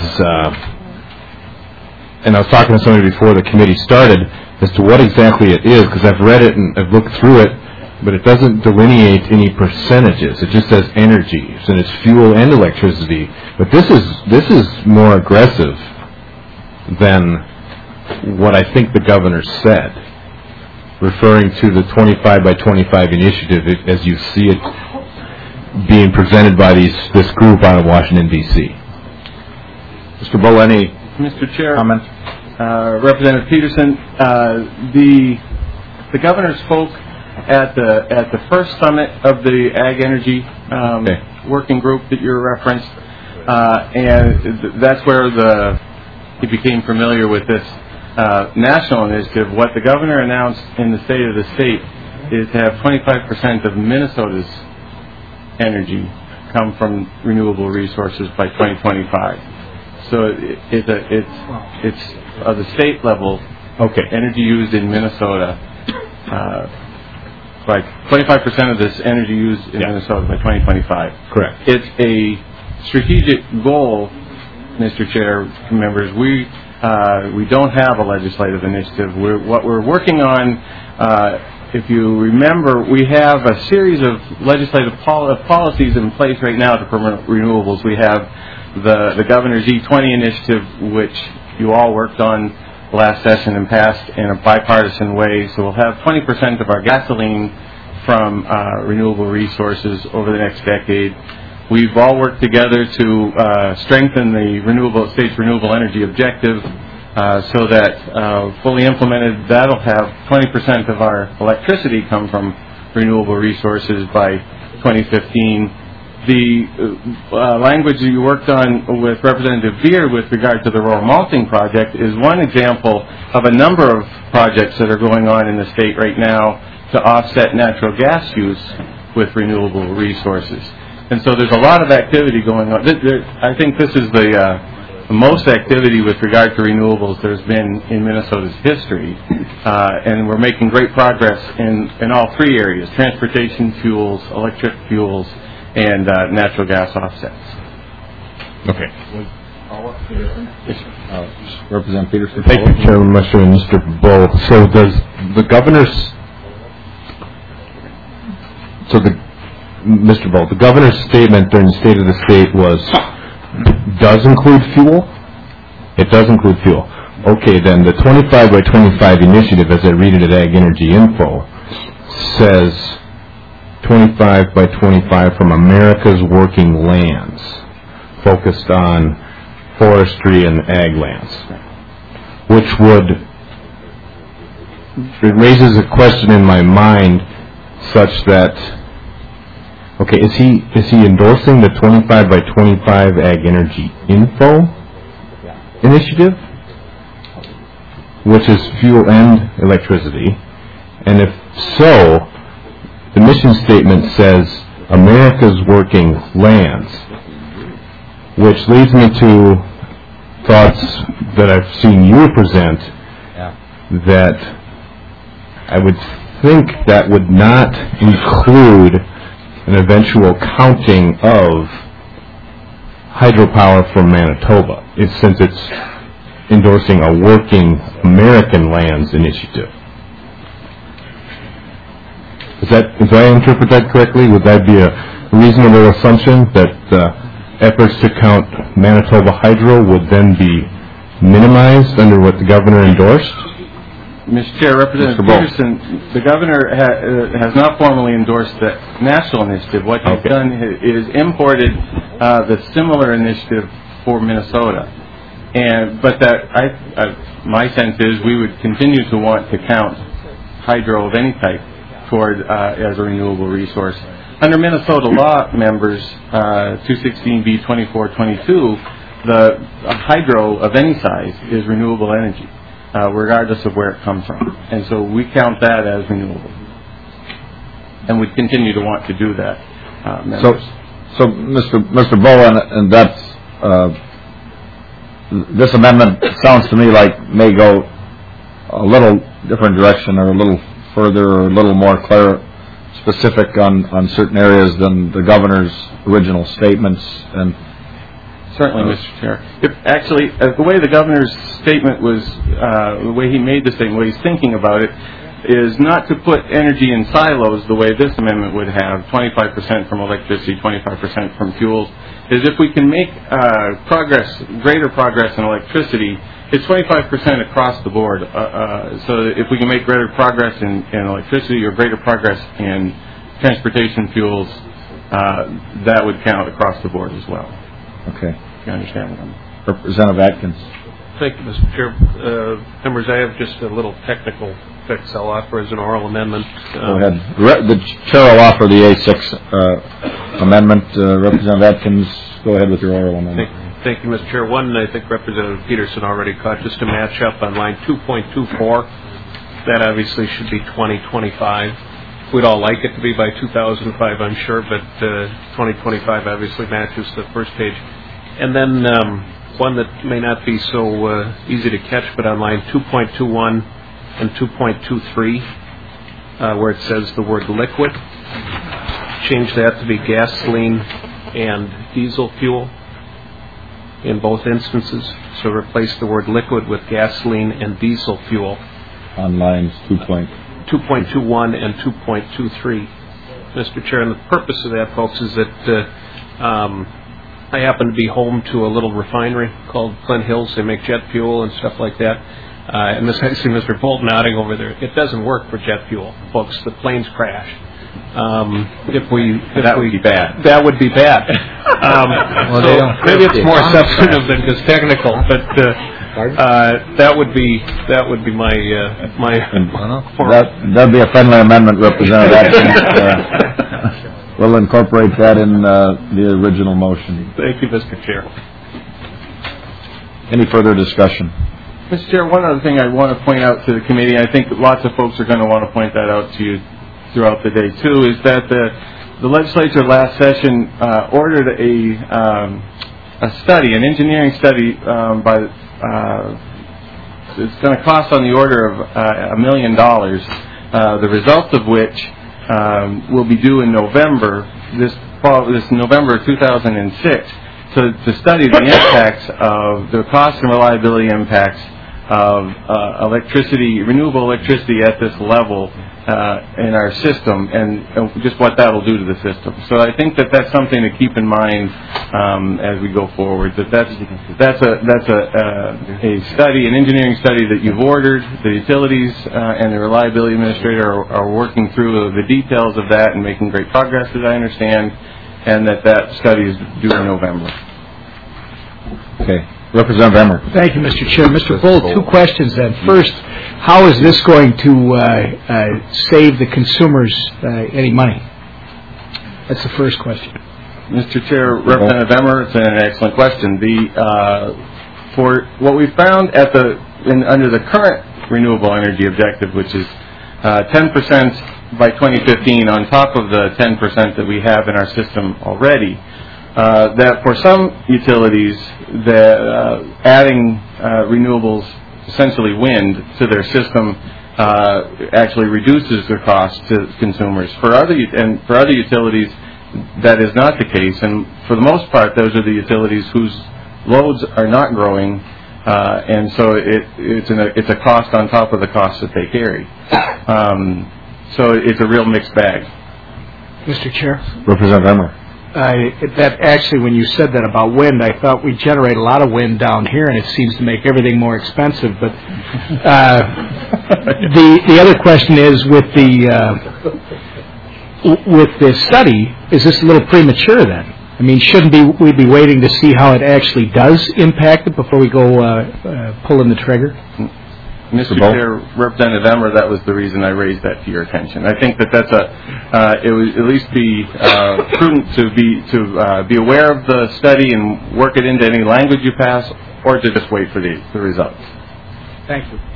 S12: and I was talking to somebody before the committee started as to what exactly it is, because I've read it and I've looked through it, but it doesn't delineate any percentages. It just says energy, and it's fuel and electricity. But this is more aggressive than what I think the governor said, referring to the 25 by 25 initiative as you see it being presented by this group out of Washington, D.C. Mr. Bull, any
S16: Mr. Chair,
S12: comment?
S16: Representative Peterson, the governor spoke at the first summit of the Ag Energy working group that you referenced, and that's where he became familiar with this national initiative. What the governor announced in the State of the State is to have 25% of Minnesota's energy come from renewable resources by 2025. So it's of the state level.
S12: Okay.
S16: Energy used in Minnesota. Like 25% of this energy used in Minnesota by 2025.
S12: Correct.
S16: It's a strategic goal, Mr. Chair, members. We don't have a legislative initiative. What we're working on, if you remember, we have a series of legislative policies in place right now to promote renewables. We have the governor's E20 initiative, which you all worked on last session and passed in a bipartisan way. So we'll have 20% of our gasoline from renewable resources over the next decade. We've all worked together to strengthen the state's renewable energy objective so that fully implemented, that'll have 20% of our electricity come from renewable resources by 2015. The language that you worked on with Representative Beard with regard to the rural malting project is one example of a number of projects that are going on in the state right now to offset natural gas use with renewable resources. And so there's a lot of activity going on. I think this is the most activity with regard to renewables there's been in Minnesota's history. And we're making great progress in all three areas: transportation fuels, electric fuels, and natural gas offsets.
S12: Okay.
S6: Representative Peterson.
S12: Thank you, Chairman Musher and Mr. Bull. So does the governor's... Mr. Bull, the governor's statement during the State of the State does include fuel? It does include fuel. Okay, then the 25 by 25 initiative, as I read it at Ag Energy Info, says 25 by 25 from America's working lands, focused on forestry and ag lands, which it raises a question in my mind such that, okay, is he endorsing the 25 by 25 Ag Energy Info initiative, which is fuel and electricity? And if so, the mission statement says America's working lands, which leads me to thoughts that I've seen you present, that I would think that would not include an eventual counting of hydropower from Manitoba, since it's endorsing a working American lands initiative. If I interpret that correctly, would that be a reasonable assumption that efforts to count Manitoba hydro would then be minimized under what the governor endorsed?
S16: Mr. Chair, Representative Peterson, the governor has not formally endorsed the national initiative. What he's done is imported the similar initiative for Minnesota. But my sense is we would continue to want to count hydro of any type toward as a renewable resource. Under Minnesota law, members 216B2422, the hydro of any size is renewable energy, regardless of where it comes from, and so we count that as renewable, and we continue to want to do that. Members.
S1: So, Mr. Bowen, and that's this amendment sounds to me like may go a little different direction, or a little further, or a little more specific on certain areas than the governor's original statements. And
S16: certainly, Mr. Chair. Actually, the way the governor's statement was, the way he made the statement, the way he's thinking about it, is not to put energy in silos the way this amendment would have, 25% from electricity, 25% from fuels, is if we can make greater progress in electricity, it's 25% across the board. So if we can make greater progress in electricity or greater progress in transportation fuels, that would count across the board as well.
S1: Okay.
S16: You understand what I'm...
S1: Representative Atkins.
S14: Thank you, Mr. Chair. Members, I have just a little technical fix I'll offer as an oral amendment.
S1: Go ahead. The chair will offer the A6 amendment. Representative Atkins, go ahead with your oral amendment.
S14: Thank you, Mr. Chair. One, I think Representative Peterson already caught, just to match up on line 2.24. That obviously should be 2025. We'd all like it to be by 2005, I'm sure, but 2025 obviously matches the first page. And then one that may not be so easy to catch, but on line 2.21 and 2.23, where it says the word liquid, change that to be gasoline and diesel fuel in both instances. So replace the word liquid with gasoline and diesel fuel.
S1: On lines 2.21
S14: and 2.23. Mr. Chair, and the purpose of that, folks, is that I happen to be home to a little refinery called Flint Hills. They make jet fuel and stuff like that. And I see Mr. Bolt nodding over there. It doesn't work for jet fuel, folks. The planes crash. That would be bad. That would be bad. So maybe it's more substantive than just technical, but that would be my
S1: that'd be a friendly amendment, Representative. We'll incorporate that in the original motion.
S16: Thank you, Mr. Chair.
S1: Any further discussion?
S16: Mr. Chair, one other thing I want to point out to the committee, I think lots of folks are going to want to point that out to you throughout the day too, is that the legislature last session ordered a study, an engineering study it's going to cost on the order of $1 million, the results of which will be due in November, this November 2006, to study the impacts of the cost and reliability impacts of renewable electricity at this level in our system, and just what that will do to the system. So I think that's something to keep in mind as we go forward. That's a study, an engineering study that you've ordered. The utilities and the reliability administrator are working through the details of that and making great progress, as I understand, and that study is due in November.
S1: Okay. Representative Emmer.
S17: Thank you, Mr. Chair. Mr. Bolt, two questions then. First, how is this going to save the consumers any money? That's the first question.
S16: Mr. Chair, Representative Emmer, it's an excellent question. For what we found under the current renewable energy objective, which is 10% by 2015 on top of the 10% that we have in our system already, that for some utilities, adding renewables, essentially wind, to their system actually reduces their cost to consumers. For other utilities, that is not the case, and for the most part, those are the utilities whose loads are not growing, and so it's a cost on top of the costs that they carry. So it's a real mixed bag.
S17: Mr. Chair?
S1: Representative Emmer.
S17: That actually, when you said that about wind, I thought we generate a lot of wind down here, and it seems to make everything more expensive. But the other question is, with the study, is this a little premature then? I mean, shouldn't we be waiting to see how it actually does impact it before we go pulling the trigger?
S16: Mr. Chair, Representative Emmer, that was the reason I raised that to your attention. I think that it would at least be prudent to be aware of the study and work it into any language you pass, or to just wait for the results.
S17: Thank you.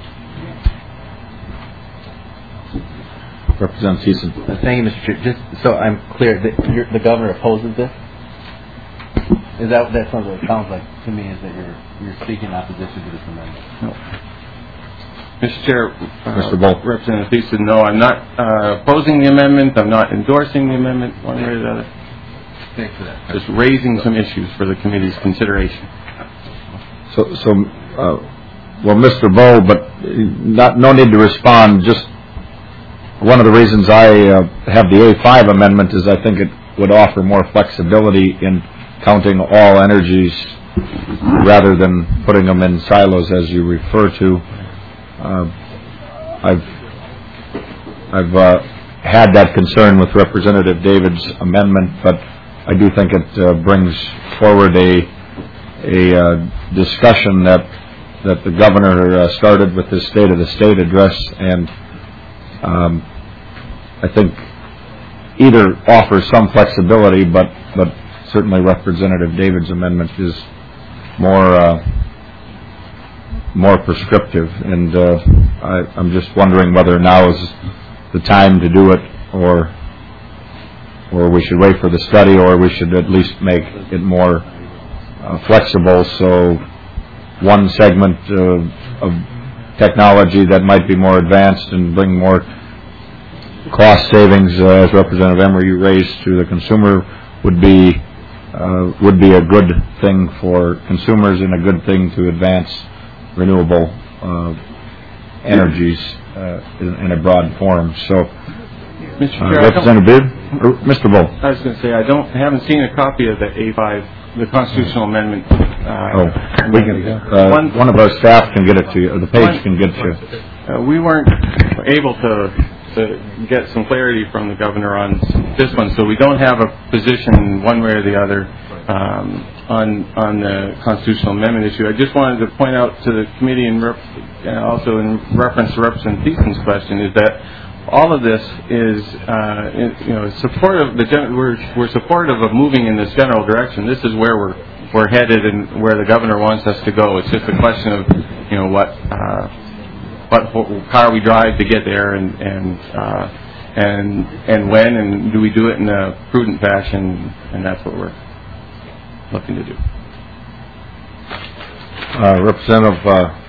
S1: Representative Thiessen.
S4: Thank you, Mr. Chair. Just so I'm clear, the governor opposes this? Is that sounds what it sounds like to me? Is that you're speaking in opposition to this amendment?
S16: No. Mr. Chair,
S1: Mr. Bull.
S16: Representative Thiessen, no, I'm not opposing the amendment. I'm not endorsing the amendment one way or the other.
S4: Thanks for that.
S16: Just raising some issues for the committee's consideration.
S1: Well, Mr. Bull, but no need to respond. Just one of the reasons I have the A5 amendment is I think it would offer more flexibility in counting all energies rather than putting them in silos as you refer to. I've had that concern with Representative David's amendment, but I do think it brings forward a discussion that the governor started with his State of the State address, and I think either offers some flexibility, but certainly Representative David's amendment is more prescriptive, and I'm just wondering whether now is the time to do it, or we should wait for the study, or we should at least make it more flexible, so one segment of technology that might be more advanced and bring more cost savings, as Representative Emery raised to the consumer, would be a good thing for consumers and a good thing to advance renewable energies in a broad form. So,
S16: Mr. Chair,
S1: Representative Beard, or Mr. Bull.
S16: I was going to say I haven't seen a copy of the A5, the constitutional amendment.
S1: One of our staff can get it to you, or the page can get it to you.
S16: We weren't able to get some clarity from the governor on this one, so we don't have a position one way or the other on the constitutional amendment issue. I just wanted to point out to the committee, and also in reference to Representative Thiessen's question, is that all of this is supportive. We're supportive of moving in this general direction. This is where we're headed and where the governor wants us to go. It's just a question of what car we drive to get there, and when, and do we do it in a prudent fashion, and that's what we're looking to do.
S1: Representative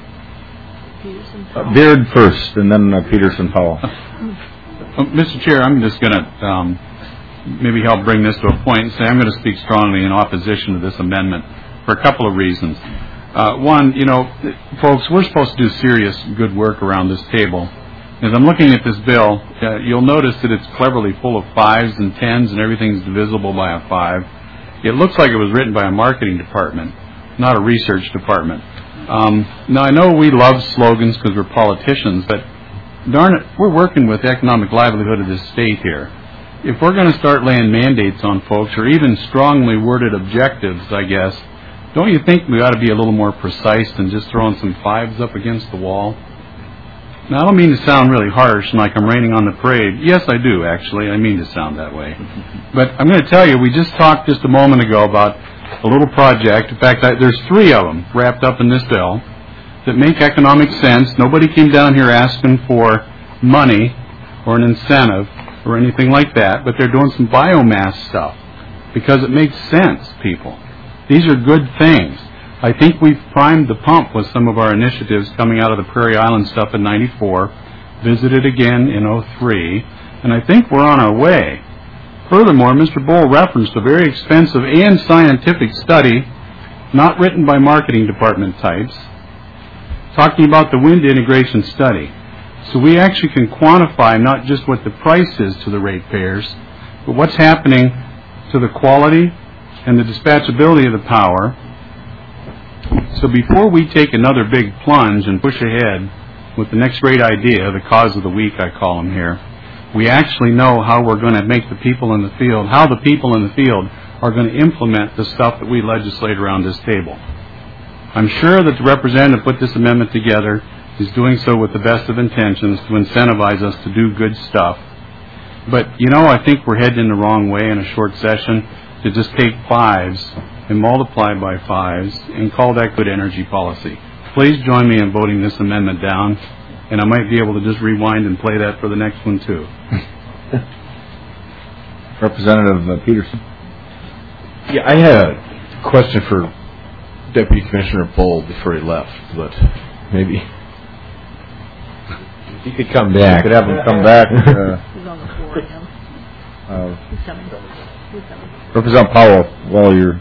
S1: Beard first, and then Peterson Powell.
S2: Mr. Chair, I'm just going to maybe help bring this to a point and say I'm going to speak strongly in opposition to this amendment for a couple of reasons. One, folks, we're supposed to do serious good work around this table. As I'm looking at this bill, you'll notice that it's cleverly full of 5s and 10s, and everything's divisible by a 5. It looks like it was written by a marketing department, not a research department. Now, I know we love slogans because we're politicians, but darn it, we're working with the economic livelihood of this state here. If we're going to start laying mandates on folks, or even strongly worded objectives, I guess, don't you think we ought to be a little more precise than just throwing some 5s up against the wall? Now, I don't mean to sound really harsh and like I'm raining on the parade. Yes, I do, actually. I mean to sound that way. But I'm going to tell you, we just talked just a moment ago about a little project. In fact, there's 3 of them wrapped up in this bill that make economic sense. Nobody came down here asking for money or an incentive or anything like that, but they're doing some biomass stuff because it makes sense, people. These are good things. I think we've primed the pump with some of our initiatives coming out of the Prairie Island stuff in '94, visited again in '03, and I think we're on our way. Furthermore, Mr. Bull referenced a very expensive and scientific study, not written by marketing department types, talking about the wind integration study. So we actually can quantify not just what the price is to the ratepayers, but what's happening to the quality and the dispatchability of the power. So before we take another big plunge and push ahead with the next great idea, the cause of the week I call them here, we actually know how we're going to make the people in the field, how the people in the field are going to implement the stuff that we legislate around this table. I'm sure that the representative put this amendment together is doing so with the best of intentions to incentivize us to do good stuff. But, I think we're heading in the wrong way in a short session to just take fives and multiply by fives and call that good energy policy. Please join me in voting this amendment down, and I might be able to just rewind and play that for the next one, too.
S1: Representative Peterson.
S12: Yeah, I had a question for Deputy Commissioner Bull before he left, but maybe he could come back.
S1: You could have him come back.
S15: He's on the floor again. He's coming.
S1: Representative Powell, while you're...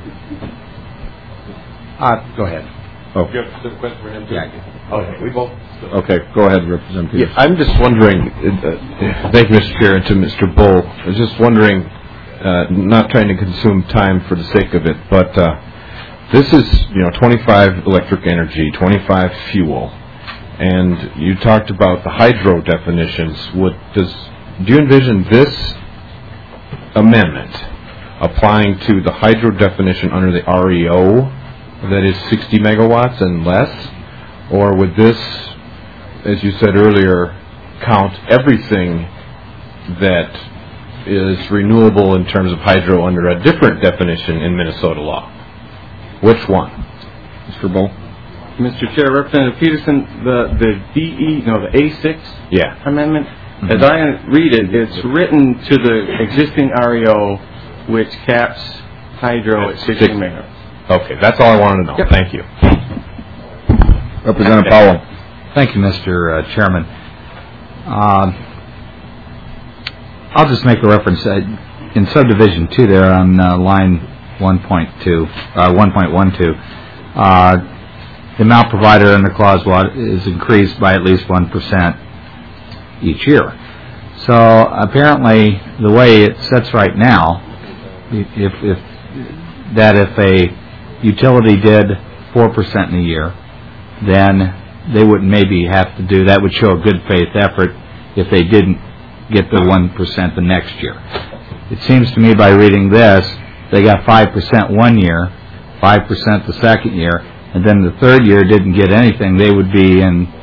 S6: Go ahead.
S1: Oh.
S12: You have a question for him?
S6: Yeah.
S12: Okay, we both.
S1: Okay, go ahead, Representative Peterson.
S12: Yeah, I'm just wondering, thank you, Mr. Chair, and to Mr. Bull. I was just wondering, not trying to consume time for the sake of it, but this is, 25 electric energy, 25 fuel, and you talked about the hydro definitions. Do you envision this amendment applying to the hydro definition under the REO that is 60 megawatts and less? Or would this, as you said earlier, count everything that is renewable in terms of hydro under a different definition in Minnesota law? Which one? Mr. Bull?
S16: Mr. Chair, Representative Peterson, the A6 amendment, as I read it, it's written to the existing REO, which caps hydro at 60 megawatts.
S12: Okay, that's all I wanted to know.
S16: Yep.
S12: Thank you.
S1: Representative Powell.
S6: Thank you, Mr. Chairman. I'll just make a reference. In subdivision 2 there on line 1.12, the amount provided under clause 1 is increased by at least 1% each year. So apparently the way it sets right now, if a utility did 4% in a year, then they would maybe have to do, that would show a good faith effort if they didn't get the 1% the next year. It seems to me by reading this, they got 5% one year, 5% the second year, and then the third year didn't get anything. They would be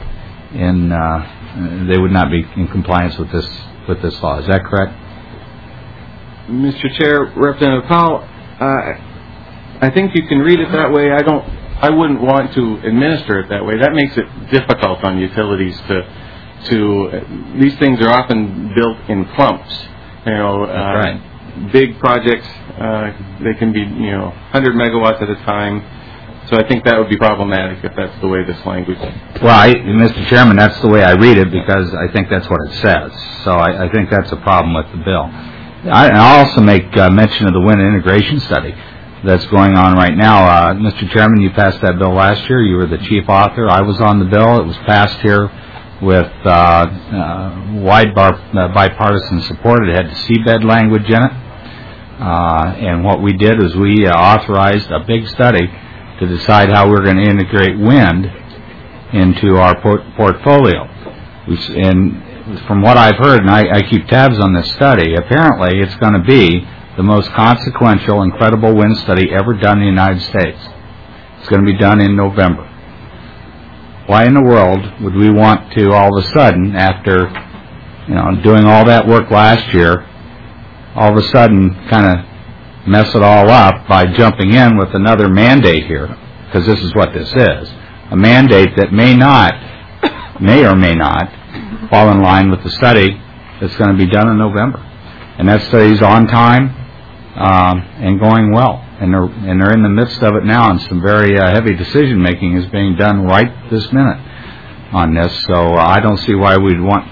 S6: they would not be in compliance with this law. Is that correct?
S16: Mr. Chair, Representative Powell, I think you can read it that way. I wouldn't want to administer it that way. That makes it difficult on utilities to these things are often built in clumps.
S6: Right.
S16: Big projects, they can be 100 megawatts at a time. So I think that would be problematic if that's the way this language.
S6: Well, Mr. Chairman, that's the way I read it because I think that's what it says. So I think that's a problem with the bill. I also make mention of the wind integration study that's going on right now. Mr. Chairman, you passed that bill last year. You were the chief author. I was on the bill. It was passed here with wide bipartisan support. It had the seabed language in it. And what we did is we authorized a big study to decide how we're going to integrate wind into our portfolio. And from what I've heard, and I keep tabs on this study, apparently it's going to be the most consequential, incredible wind study ever done in the United States. It's going to be done in November. Why in the world would we want to all of a sudden, after doing all that work last year, all of a sudden kind of mess it all up by jumping in with another mandate here? Because this is what this is. A mandate that may or may not fall in line with the study that's going to be done in November. And that study's on time and going well. And they're in the midst of it now, and some very heavy decision making is being done right this minute on this. So I don't see why we would want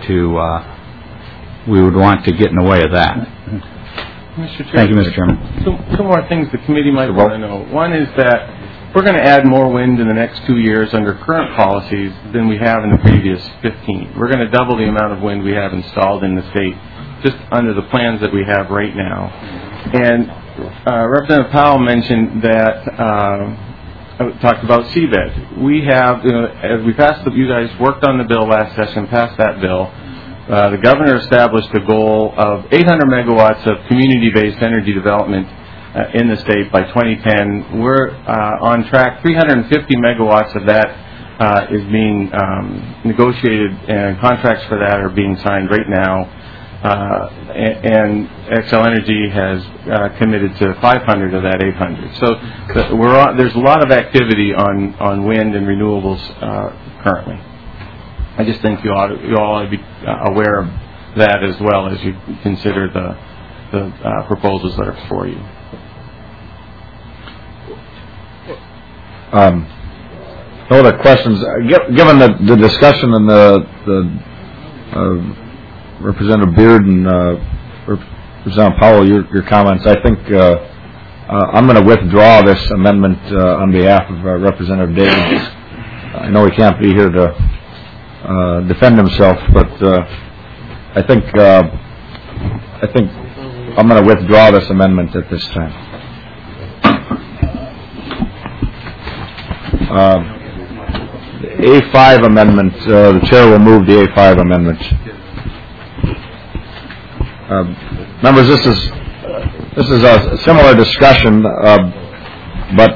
S6: to get in the way of that.
S16: Mr. Chairman,
S6: thank you, Mr. Chairman.
S16: Two more things the committee might want to know. One is that we're going to add more wind in the next 2 years under current policies than we have in the previous 15. We're going to double the amount of wind we have installed in the state just under the plans that we have right now. And Representative Powell mentioned that, talked about seabed. We have, as we passed, you guys worked on the bill last session, passed that bill. The governor established a goal of 800 megawatts of community-based energy development in the state by 2010. We're on track. 350 megawatts of that is being negotiated, and contracts for that are being signed right now. And Xcel Energy has committed to 500 of that 800. So there's a lot of activity on wind and renewables currently. I just think you all ought to be aware of that as well as you consider the proposals that are before you.
S1: No other questions. Given the discussion and the Representative Beard and Representative Powell, your comments, I think I'm going to withdraw this amendment on behalf of Representative Davids. I know he can't be here to defend himself, but I think I'm going to withdraw this amendment at this time. The A5 amendment, the chair will move the A5 amendment. Members, this is a similar discussion, but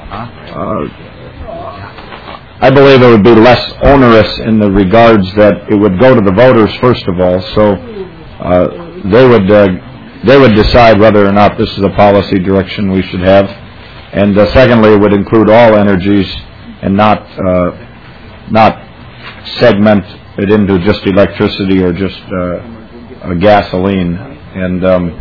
S1: I believe it would be less onerous in the regards that it would go to the voters first of all, so they would decide whether or not this is a policy direction we should have, and secondly, it would include all energies and not segment it into just electricity or just gasoline, and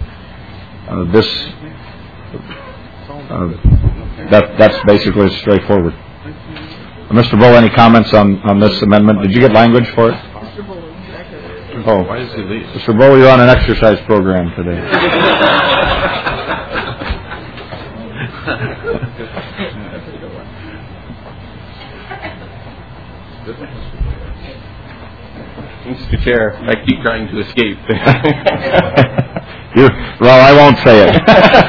S1: that's basically straightforward. Mr. Bull, any comments on this amendment? Did you get language for it? Oh, why does he leave? Mr. Bull, you're on an exercise program today.
S16: Mr. Chair, I keep trying to escape.
S1: Well, I won't say it.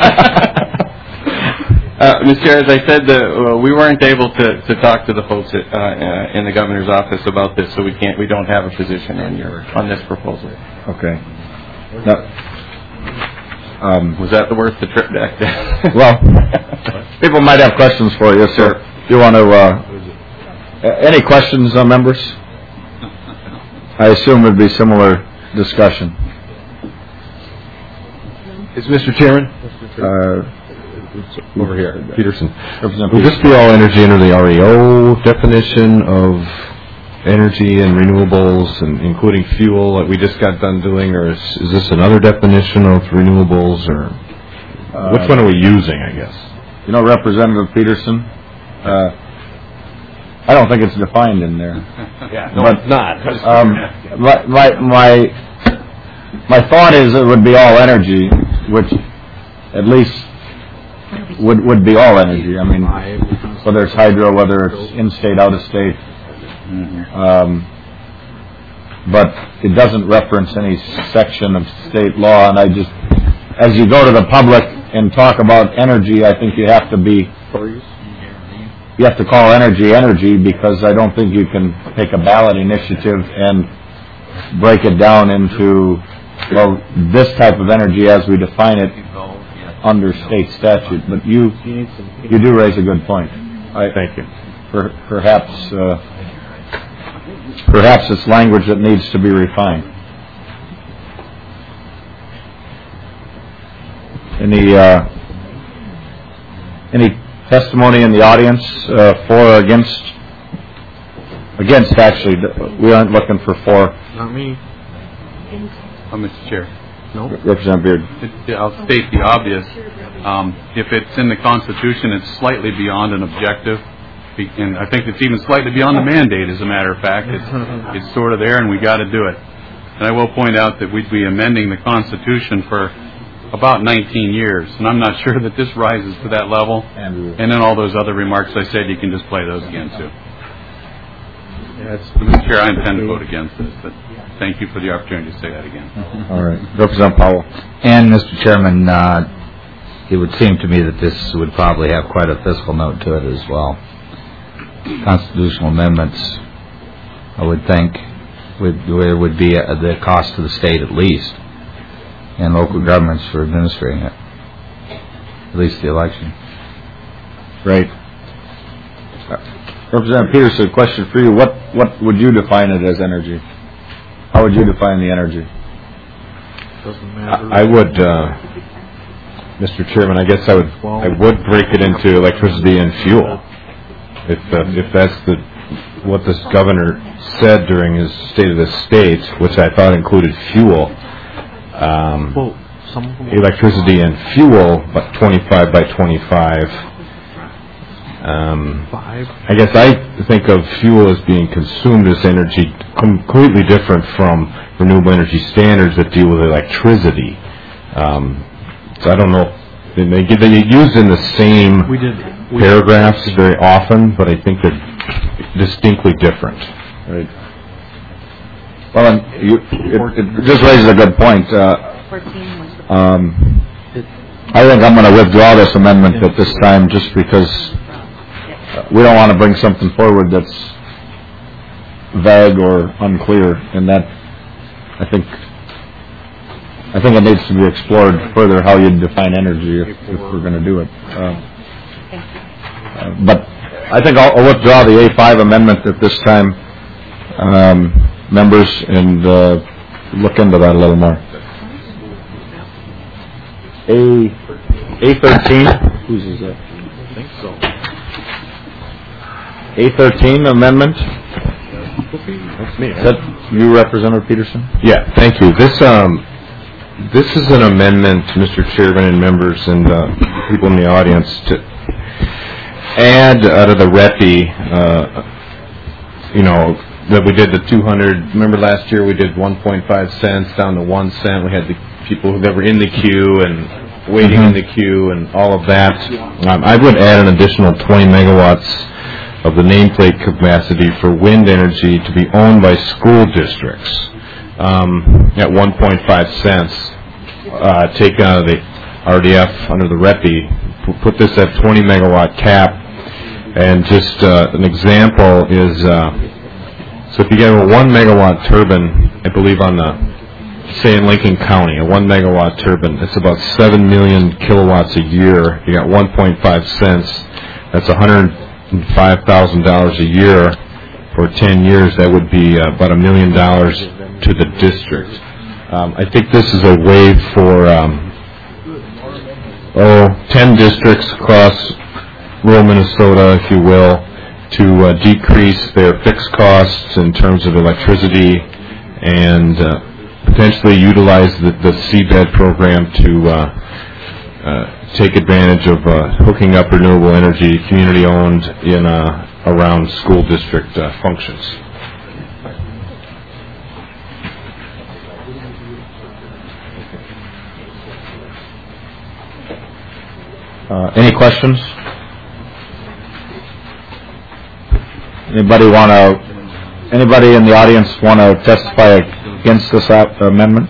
S16: Mr. Chair, as I said, we weren't able to talk to the folks in the governor's office about this, so we don't have a position on this proposal.
S1: Okay.
S16: Was that worth the trip back there?
S1: Well, people might have questions for you, sir. You want to? Any questions, members? I assume it would be similar discussion.
S12: Is Mr. Chairman?
S1: Over here.
S12: Peterson. Will this be all energy under the REO definition of energy and renewables, and including fuel that we just got done doing, or is this another definition of renewables, or which one are we using, I guess?
S1: You know, Representative Peterson, I don't think it's defined in there.
S12: Yeah, no, it's not.
S1: My thought is it would be all energy, which at least would be all energy. I mean, whether it's hydro, whether it's in-state, out-of-state. But it doesn't reference any section of state law, and as you go to the public and talk about energy, I think you have to call energy, because I don't think you can take a ballot initiative and break it down into, well, this type of energy as we define it under state statute. But you do raise a good point.
S12: Thank you.
S1: Perhaps it's language that needs to be refined. Any testimony in the audience for or against? Against, actually. We aren't looking for for.
S2: Not me. Mr. Chair. No.
S1: Representative Beard.
S2: I'll state the obvious. If it's in the Constitution, it's slightly beyond an objective. And I think it's even slightly beyond the mandate, as a matter of fact. It's sort of there, and we got to do it. And I will point out that we'd be amending the Constitution for about 19 years, and I'm not sure that this rises to that level. And then all those other remarks I said, you can just play those again, too. Mr. Chair, I intend to vote against this, but thank you for the opportunity to say that again.
S1: All right. Representative Powell.
S6: And, Mr. Chairman, it would seem to me that this would probably have quite a fiscal note to it as well. Constitutional amendments, I would think, would be the cost to the state at least, and local governments for administering it. at least the election.
S1: Right. Representative Peterson, question for you. What would you define it as energy? How would you define the energy?
S12: Doesn't matter. I would, Mr. Chairman, I guess I would break it into electricity and fuel. If that's what this governor said during his State of the State, which I thought included fuel, electricity and fuel, but 25 by 25. I guess I think of fuel as being consumed as energy completely different from renewable energy standards that deal with electricity. So I don't know. They get used in the same paragraphs very often, but I think they're distinctly different.
S1: Right. Well, it just raises a good point. I think I'm going to withdraw this amendment at this time just because we don't want to bring something forward that's vague or unclear, and that I think it needs to be explored further how you define energy if we're going to do it. But I think I'll withdraw the A5 amendment at this time, members, and look into that a little more. A13. Whose is that?
S12: I think so.
S1: A13 amendment.
S12: That's me.
S1: Is that you, Representative Peterson?
S12: Yeah, thank you. This is an amendment, Mr. Chairman and members and people in the audience, to add out of the REPI, that we did the 200. Remember last year we did 1.5 cents down to 1 cent. We had the people that were in the queue and waiting in the queue and all of that. I would add an additional 20 megawatts of the nameplate capacity for wind energy to be owned by school districts at 1.5 cents. Take out of the RDF under the REPI, put this at 20 megawatt cap, and just an example is, so if you get a 1 megawatt turbine, I believe say in Lincoln County, a 1 megawatt turbine, it's about 7 million kilowatts a year. You got 1.5 cents, that's $105,000 a year for 10 years. That would be about $1 million to the district. I think this is a way for 10 districts across rural Minnesota, if you will, to decrease their fixed costs in terms of electricity and potentially utilize the seabed program to take advantage of hooking up renewable energy, community-owned, in around school district functions.
S1: Any questions? Anybody in the audience want to testify against this amendment?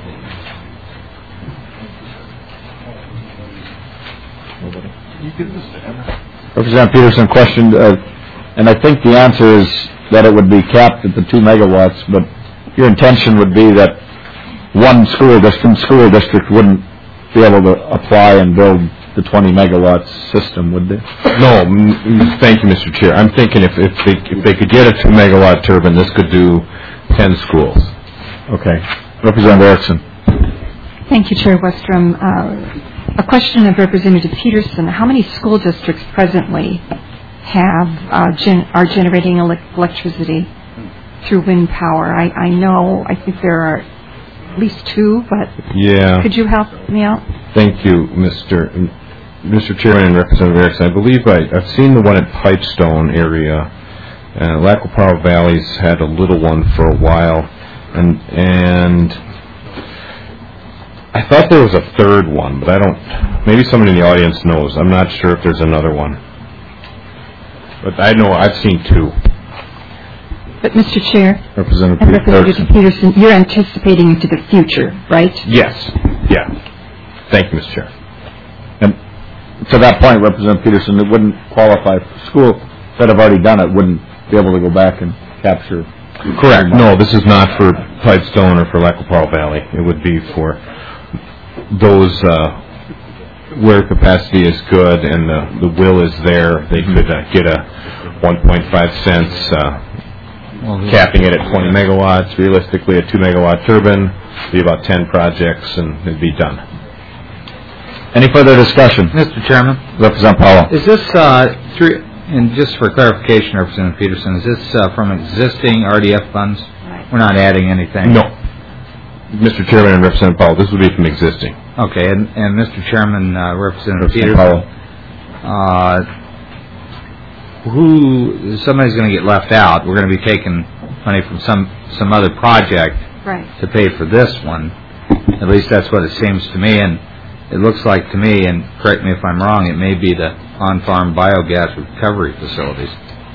S1: Representative Peterson questioned, and I think the answer is that it would be capped at the 2 megawatts, but your intention would be that one school district wouldn't be able to apply and build the 20 megawatts system, would they?
S12: No, thank you, Mr. Chair. I'm thinking if they could get a 2 megawatt turbine, this could do 10 schools.
S1: Okay. Representative Erickson.
S8: Thank you, Chair Westrom. A question of Representative Peterson. How many school districts presently are generating electricity through wind power? I think there are at least 2, but could you help me out?
S12: Thank you, Mr. Chairman and Representative Erickson. I believe I've seen the one at Pipestone area. Lac-La-Perouse Valley's had a little one for a while, and I thought there was a third one, but I don't. Maybe somebody in the audience knows. I'm not sure if there's another one, but I know I've seen 2.
S8: But, Mr. Chair,
S1: Representative
S8: Peterson, you're anticipating into the future, right?
S12: Yes. Yeah. Thank you, Mr. Chair.
S1: And to that point, Representative Peterson, it wouldn't qualify for schools that have already done it, wouldn't be able to go back and capture.
S12: Correct. No, this is not for Pipestone or for Lac-La-Perouse Valley. It would be for those where capacity is good and the will is there, they could get a 1.5 cents, capping it at 20 megawatts, realistically a 2 megawatt turbine, be about 10 projects, and it'd be done.
S1: Any further discussion?
S6: Mr. Chairman?
S1: Representative Powell.
S6: Is this, and just for clarification, Representative Peterson, is this from existing RDF funds? We're not adding anything?
S12: No. Mr. Chairman and Representative Powell, this would be from existing.
S6: Okay, and Mr. Chairman, Representative Peterson, somebody's going to get left out. We're going to be taking money from some other project to pay for this one. At least that's what it seems to me, and it looks like to me, and correct me if I'm wrong, it may be the on-farm biogas recovery facilities.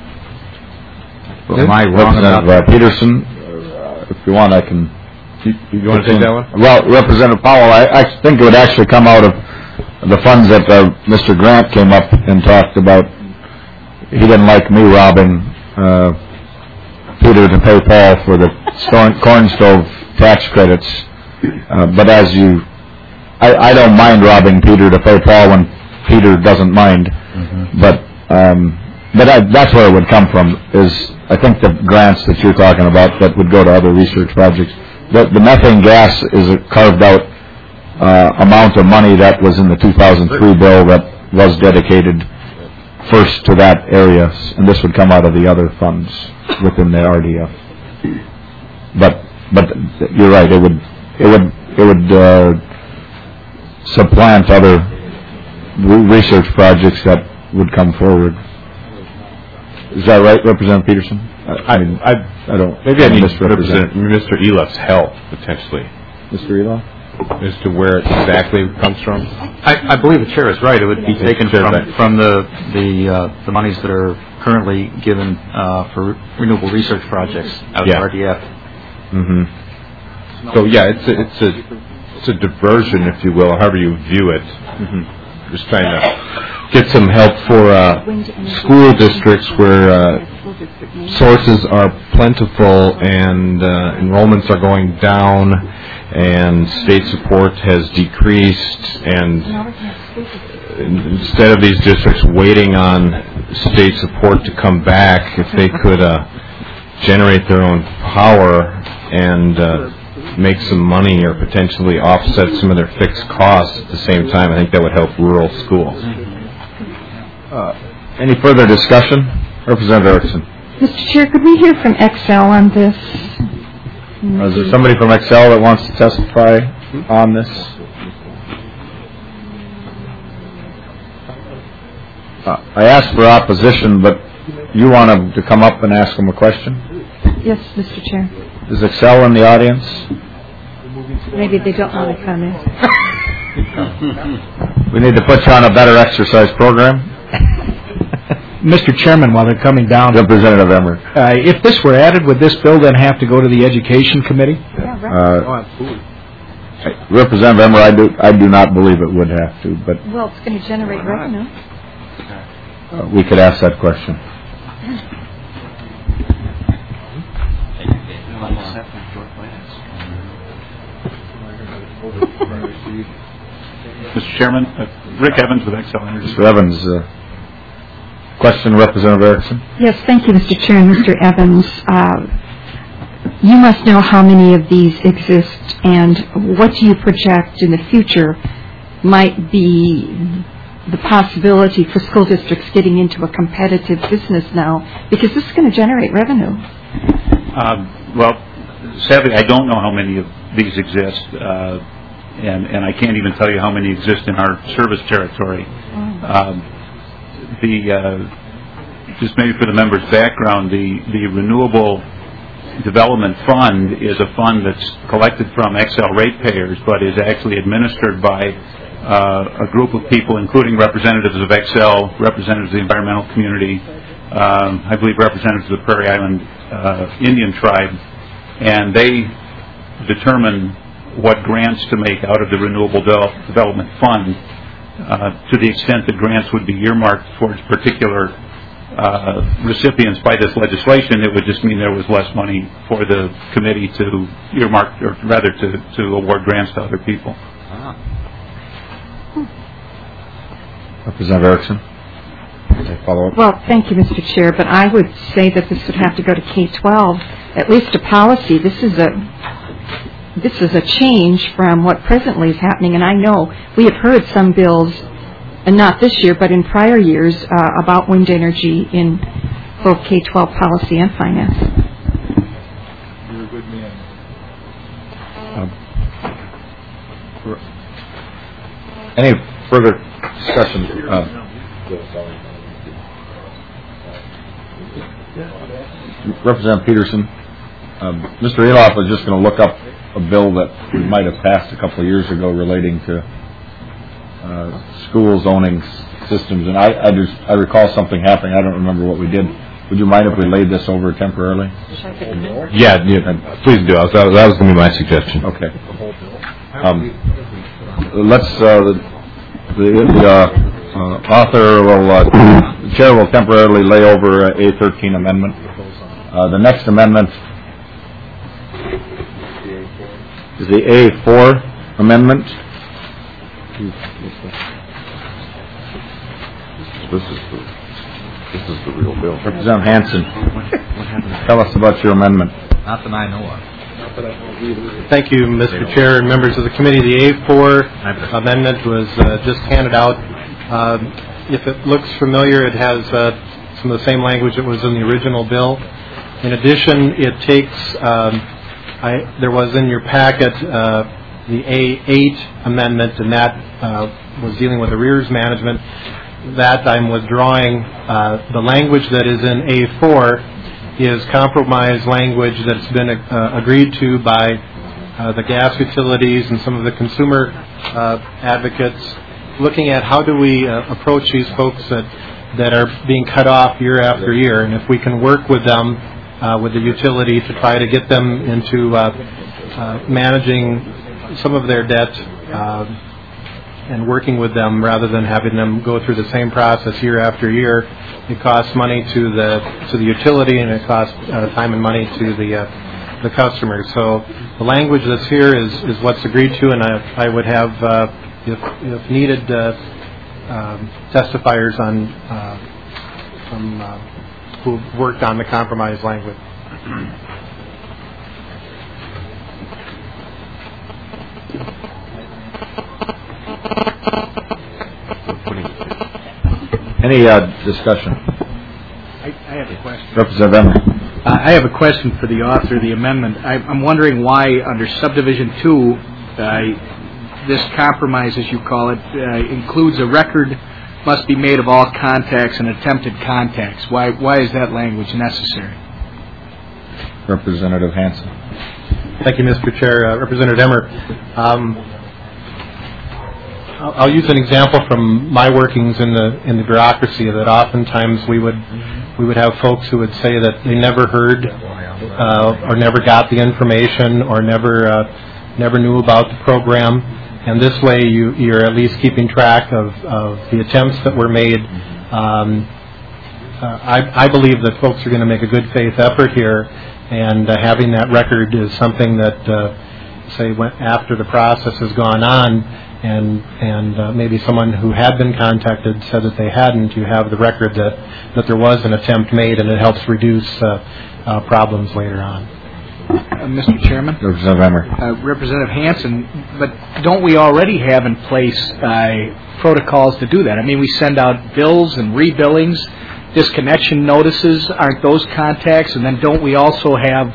S6: Am I wrong about that?
S1: Peterson, if you want, I can...
S12: You want to take that one?
S1: Well, Representative Powell, I think it would actually come out of the funds that Mr. Grant came up and talked about. He didn't like me robbing Peter to pay Paul for the corn stove tax credits. But as you... I don't mind robbing Peter to pay Paul when Peter doesn't mind. Mm-hmm. But that's where it would come from, is I think the grants that you're talking about that would go to other research projects. The methane gas is a carved out amount of money that was in the 2003 bill that was dedicated first to that area, and this would come out of the other funds within the RDF. But you're right, it would supplant other research projects that would come forward. Is that right, Representative Peterson? I don't.
S12: Maybe I need to represent Mr. Elof's help potentially.
S1: Mr. Elof,
S12: as to where it exactly comes from.
S7: I believe the chair is right. It would be taken from the monies that are currently given for renewable research projects out of RDF.
S12: Mm-hmm. So yeah, it's a diversion, if you will, however you view it. Mm-hmm. Just trying to get some help for school districts where sources are plentiful and enrollments are going down and state support has decreased, and instead of these districts waiting on state support to come back, if they could generate their own power and make some money or potentially offset some of their fixed costs at the same time, I think that would help rural schools.
S1: Any further discussion? Representative Erickson.
S8: Mr. Chair, could we hear from Excel on this?
S1: Is there somebody from Excel that wants to testify on this? I asked for opposition, but you want them to come up and ask them a question?
S8: Yes, Mr. Chair.
S1: Is Excel in the audience?
S8: Maybe they don't want to come in.
S1: We need to put you on a better exercise program.
S17: Mr. Chairman, while they're coming down,
S1: Representative Emmer.
S17: If this were added, would this bill then have to go to the Education Committee?
S8: Yeah, right.
S1: Representative Emmer, I do not believe it would have to, but
S8: well, it's going to generate revenue.
S1: We could ask that question.
S18: Mr. Chairman, Rick Evans with Excel Energy.
S1: Mr. Evans, question, Representative Erickson.
S8: Yes, thank you, Mr. Chair and Mr. Evans. You must know how many of these exist, and what do you project in the future might be the possibility for school districts getting into a competitive business now, because this is going to generate revenue.
S18: Well, sadly, I don't know how many of these exist, and I can't even tell you how many exist in our service territory. Just maybe for the members' background, the Renewable Development Fund is a fund that's collected from Excel ratepayers, but is actually administered by a group of people, including representatives of Excel, representatives of the environmental community, I believe representatives of the Prairie Island Indian tribe, and they determine what grants to make out of the Renewable Development Fund. To the extent that grants would be earmarked towards particular recipients by this legislation, it would just mean there was less money for the committee to earmark, or rather to award grants to other people.
S1: Representative Erickson. Follow up.
S8: Well, thank you, Mr. Chair, but I would say that this would have to go to K-12, at least a policy. This is a change from what presently is happening, and I know we have heard some bills, and not this year, but in prior years, about wind energy in both K-12 policy and finance.
S9: You're a good man.
S1: Any further discussion? Representative Peterson, Mr. Eloff was just going to look up a bill that might have passed a couple of years ago relating to school zoning systems, and I recall something happening. I don't remember what we did. Would you mind if we laid this over temporarily?
S12: Yeah, please do. That was going to be my suggestion.
S1: Okay. Let's author will the chair will temporarily lay over A13 amendment. The next amendment is the A4 amendment. This is the real bill. Representative Hanson, tell us about your amendment.
S6: Not that I know of.
S14: Thank you, Mr. Chair and members of the committee. The A4 amendment was just handed out. If it looks familiar, it has some of the same language that was in the original bill. In addition, it takes, there was in your packet the A8 amendment, and that was dealing with arrears management. That I'm withdrawing. The language that is in A4 is compromise language that's been agreed to by the gas utilities and some of the consumer advocates, looking at how do we approach these folks that are being cut off year after year, and if we can work with them, with the utility, to try to get them into managing some of their debt and working with them rather than having them go through the same process year after year. It costs money to the utility, and it costs time and money to the customers. So the language that's here is what's agreed to, and I would have, if needed, testifiers on who worked on the compromise language.
S1: Any discussion?
S17: I have a question.
S1: Representative Emmer.
S17: I have a question for the author of the amendment. I'm wondering why under subdivision 2, this compromise, as you call it, includes a record must be made of all contacts and attempted contacts. Why is that language necessary?
S1: Representative Hanson.
S14: Thank you, Mr. Chair. Representative Emmer. I'll use an example from my workings in the bureaucracy, that oftentimes we would have folks who would say that they never heard or never got the information or never knew about the program, and this way you're at least keeping track of the attempts that were made. I believe that folks are going to make a good faith effort here, and having that record is something that say after the process has gone on, and maybe someone who had been contacted said that they hadn't, you have the record that there was an attempt made, and it helps reduce problems later on.
S17: Mr. Chairman?
S1: Representative Emmer.
S17: Representative Hanson, but don't we already have in place protocols to do that? I mean, we send out bills and rebillings, disconnection notices. Aren't those contacts? And then don't we also have,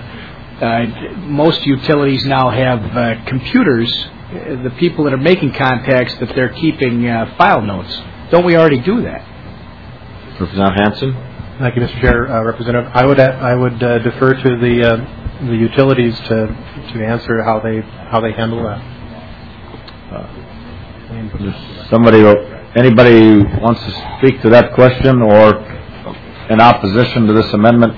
S17: most utilities now have computers, the people that are making contacts, that they're keeping file notes. Don't we already do that?
S1: Representative Hanson.
S14: Thank you, Mr. Chair. Representative, I would defer to the utilities to answer how they handle that.
S1: Anybody wants to speak to that question or in opposition to this amendment?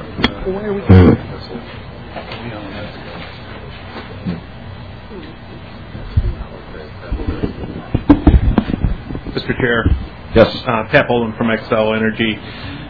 S14: Mr. Chair.
S1: Yes.
S14: Pat Boland from Xcel Energy.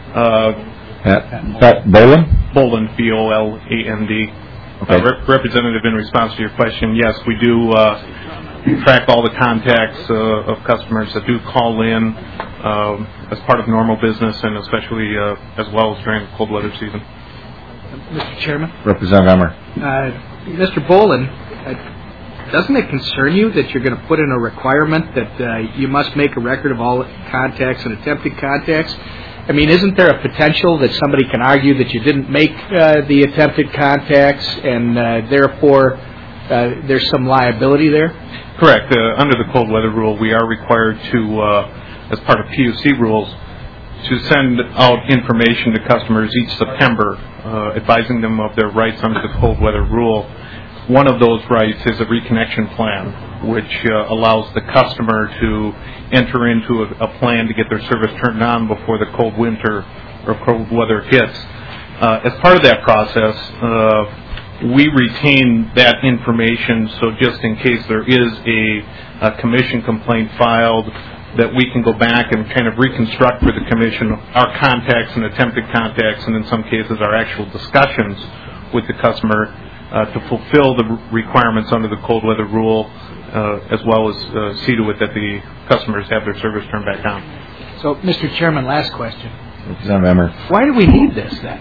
S1: Pat Boland?
S14: Boland, B-O-L-A-N-D.
S1: Okay.
S14: Representative, in response to your question, yes, we do track all the contacts of customers that do call in as part of normal business, and especially as well as during the cold weather season.
S17: Mr. Chairman?
S1: Representative Emmer.
S17: Mr. Bolin, doesn't it concern you that you're going to put in a requirement that you must make a record of all contacts and attempted contacts? I mean, isn't there a potential that somebody can argue that you didn't make the attempted contacts and therefore there's some liability there?
S14: Correct. Under the cold weather rule, we are required to, as part of PUC rules, to send out information to customers each September, advising them of their rights under the cold weather rule. One of those rights is a reconnection plan, which allows the customer to enter into a plan to get their service turned on before the cold winter or cold weather hits. As part of that process, we retain that information, so just in case there is a commission complaint filed, that we can go back and kind of reconstruct for the commission our contacts and attempted contacts, and in some cases our actual discussions with the customer to fulfill the requirements under the cold weather rule, as well as see to it that the customers have their service turned back on.
S17: So, Mr. Chairman, last question.
S1: Representative Emmer.
S17: Why do we need this then?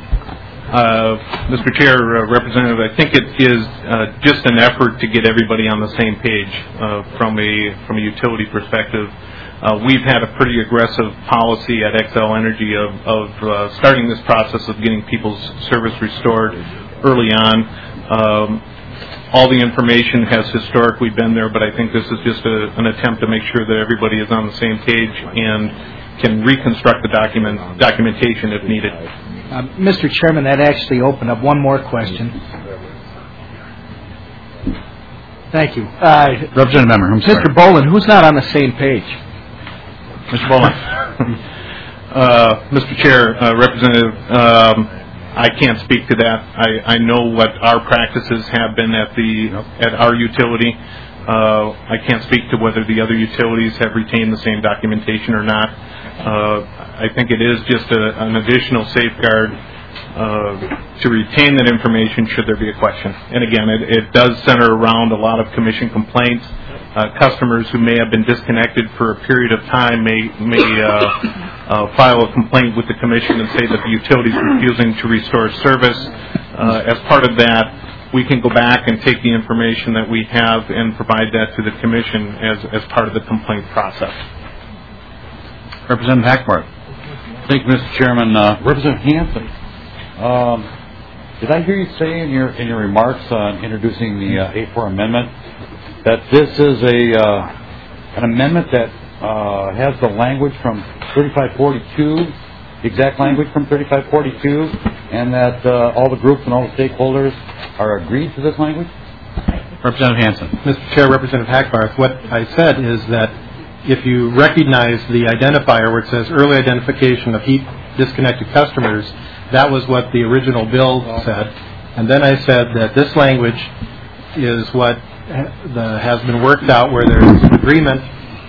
S14: Mr. Chair, Representative, I think it is just an effort to get everybody on the same page from a utility perspective. We've had a pretty aggressive policy at Xcel Energy of starting this process of getting people's service restored early on. All the information has historically been there, but I think this is just an attempt to make sure that everybody is on the same page and can reconstruct the documentation if needed.
S17: Mr. Chairman, that actually opened up one more question. Thank you.
S2: Representative Emmer, I'm sorry.
S17: Mr. Bolin, who's not on the same page?
S14: Mr. Bolin. Mr. Chair, Representative, I can't speak to that. I know what our practices have been at our utility. I can't speak to whether the other utilities have retained the same documentation or not. I think it is just an additional safeguard to retain that information should there be a question. And again, it does center around a lot of commission complaints. Customers who may have been disconnected for a period of time may file a complaint with the commission and say that the utility is refusing to restore service. As part of that, we can go back and take the information that we have and provide that to the commission as part of the complaint process.
S2: Representative Hackbarth.
S19: Thank you, Mr. Chairman. Representative Hanson, did I hear you say in your remarks on introducing the A4 amendment that this is an amendment that has the language from 3542, the exact language from 3542, and that all the groups and all the stakeholders are agreed to this language?
S2: Representative Hanson.
S20: Mr. Chair, Representative Hackbarth, what I said is that if you recognize the identifier where it says early identification of heat disconnected customers, that was what the original bill said. And then I said that this language is what has been worked out where there's agreement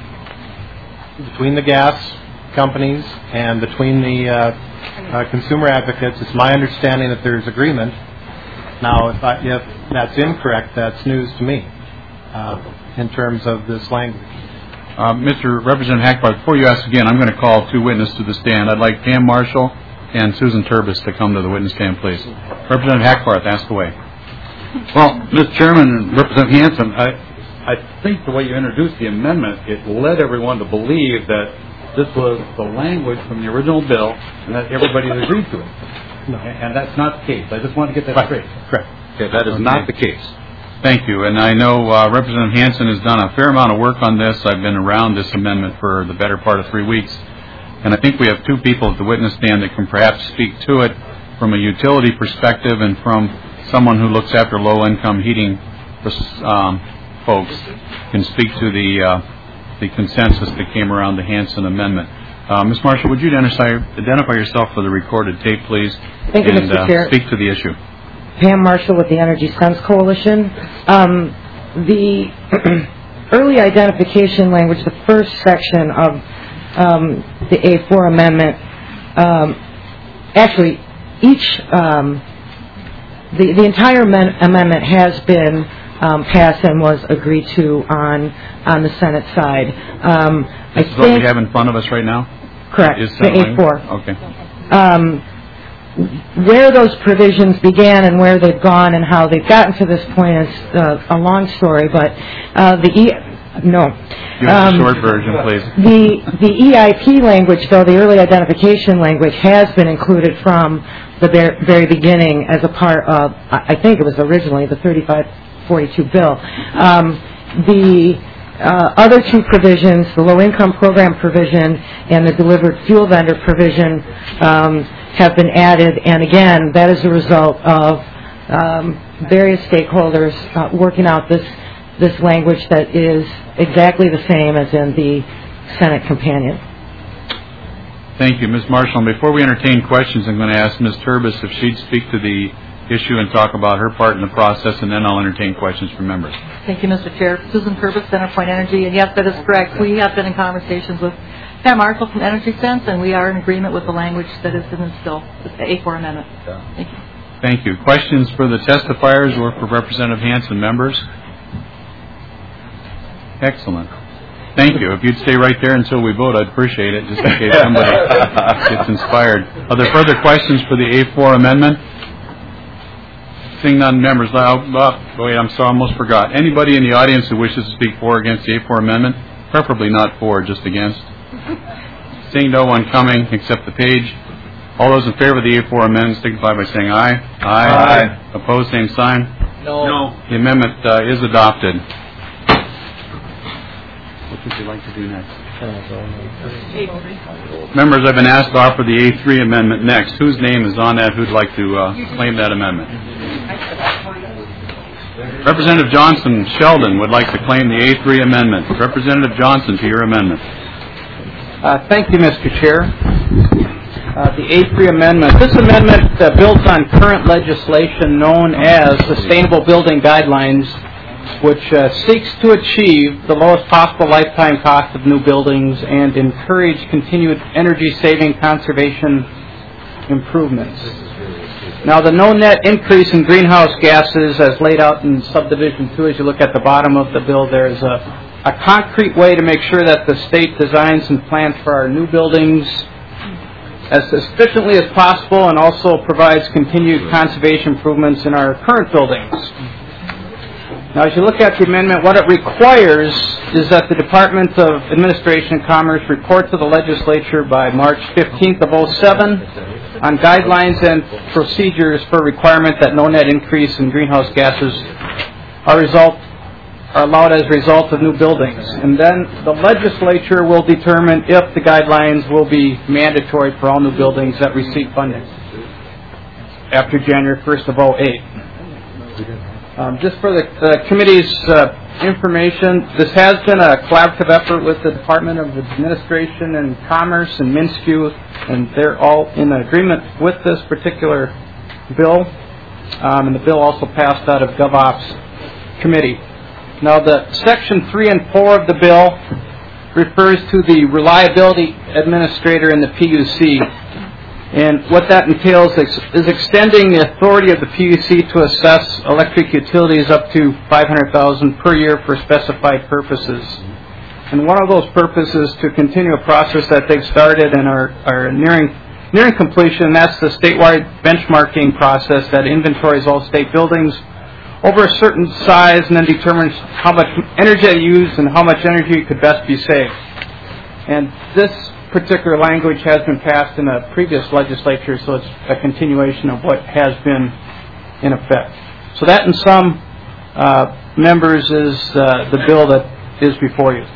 S20: between the gas companies and between the consumer advocates. It's my understanding that there's agreement. Now, if that's incorrect, that's news to me in terms of this language.
S2: Mr. Representative Hackbarth, before you ask again, I'm going to call two witnesses to the stand. I'd like Pam Marshall and Susan Turbis to come to the witness stand, please. Representative Hackbarth, ask away.
S19: Well, Mr. Chairman and Representative Hanson, I think the way you introduced the amendment, it led everyone to believe that this was the language from the original bill and that everybody had agreed to it. No. And that's not the case. I just want to get that straight.
S20: Correct.
S19: Okay, that is not the case.
S2: Thank you. And I know Representative Hanson has done a fair amount of work on this. I've been around this amendment for the better part of 3 weeks. And I think we have two people at the witness stand that can perhaps speak to it from a utility perspective and from someone who looks after low-income heating folks can speak to the consensus that came around the Hanson amendment. Ms. Marshall, would you identify yourself for the recorded tape, please?
S21: Thank you, Mr. Chair.
S2: Speak to the issue.
S21: Pam Marshall with the Energy Sense Coalition. The early identification language, the first section of the A4 amendment, the entire amendment has been pass and was agreed to on the Senate side.
S2: This is what we have in front of us right now?
S21: Correct,
S2: Is
S21: the
S2: Senate
S21: A4.
S2: language? Okay.
S21: Where those provisions began and where they've gone and how they've gotten to this point is a long story, but
S2: Give us a short version, please.
S21: The EIP language, though, the early identification language, has been included from the very beginning as a part of, I think it was originally the 3542 bill. The other two provisions, the low-income program provision and the delivered fuel vendor provision, have been added, and again, that is a result of various stakeholders working out this language that is exactly the same as in the Senate companion.
S2: Thank you, Ms. Marshall. And before we entertain questions, I'm going to ask Ms. Turbis if she'd speak to the issue and talk about her part in the process, and then I'll entertain questions from members.
S15: Thank you, Mr. Chair. Susan Turbis, CenterPoint Energy, and yes, that is correct. We have been in conversations with Pat Marshall from Energy Sense, and we are in agreement with the language that is in this bill, the A4 amendment. Thank you.
S2: Thank you. Questions for the testifiers or for Representative Hansen, members? Excellent. Thank you. If you'd stay right there until we vote, I'd appreciate it, just in case somebody gets inspired. Are there further questions for the A4 amendment? Seeing none, members. Wait, I'm sorry, I almost forgot. Anybody in the audience who wishes to speak for or against the A4 amendment? Preferably not for, just against. Seeing no one coming except the page. All those in favor of the A4 amendment signify by saying aye. Aye. Opposed, same sign.
S15: No.
S2: The amendment is adopted. What would you like to do next? Members, I've been asked to offer the A3 amendment next. Whose name is on that? Who'd like to claim that amendment? Representative Johnson Sheldon would like to claim the A3 amendment. Representative Johnson, to your amendment.
S3: Thank you, Mr. Chair. The A3 amendment. This amendment builds on current legislation known as Sustainable Building Guidelines, which seeks to achieve the lowest possible lifetime cost of new buildings and encourage continued energy-saving conservation improvements. Now, the no net increase in greenhouse gases, as laid out in Subdivision 2, as you look at the bottom of the bill, there is a concrete way to make sure that the state designs and plans for our new buildings as efficiently as possible and also provides continued conservation improvements in our current buildings. Now, as you look at the amendment, what it requires is that the Department of Administration and Commerce report to the legislature by March 15th of 2007 on guidelines and procedures for requirement that no net increase in greenhouse gases are allowed as a result of new buildings. And then the legislature will determine if the guidelines will be mandatory for all new buildings that receive funding after January 1st of 2008. Just for the committee's information, this has been a collaborative effort with the Department of Administration and Commerce and MnSCU, and they're all in agreement with this particular bill. And the bill also passed out of GovOps committee. Now, the Section 3 and 4 of the bill refers to the reliability administrator in the PUC. And what that entails is extending the authority of the PUC to assess electric utilities up to $500,000 per year for specified purposes. And one of those purposes is to continue a process that they've started and are nearing completion, and that's the statewide benchmarking process that inventories all state buildings over a certain size and then determines how much energy they use and how much energy could best be saved. And this particular language has been passed in a previous legislature, so it's a continuation of what has been in effect. So that, in sum, members, is the bill that is before you.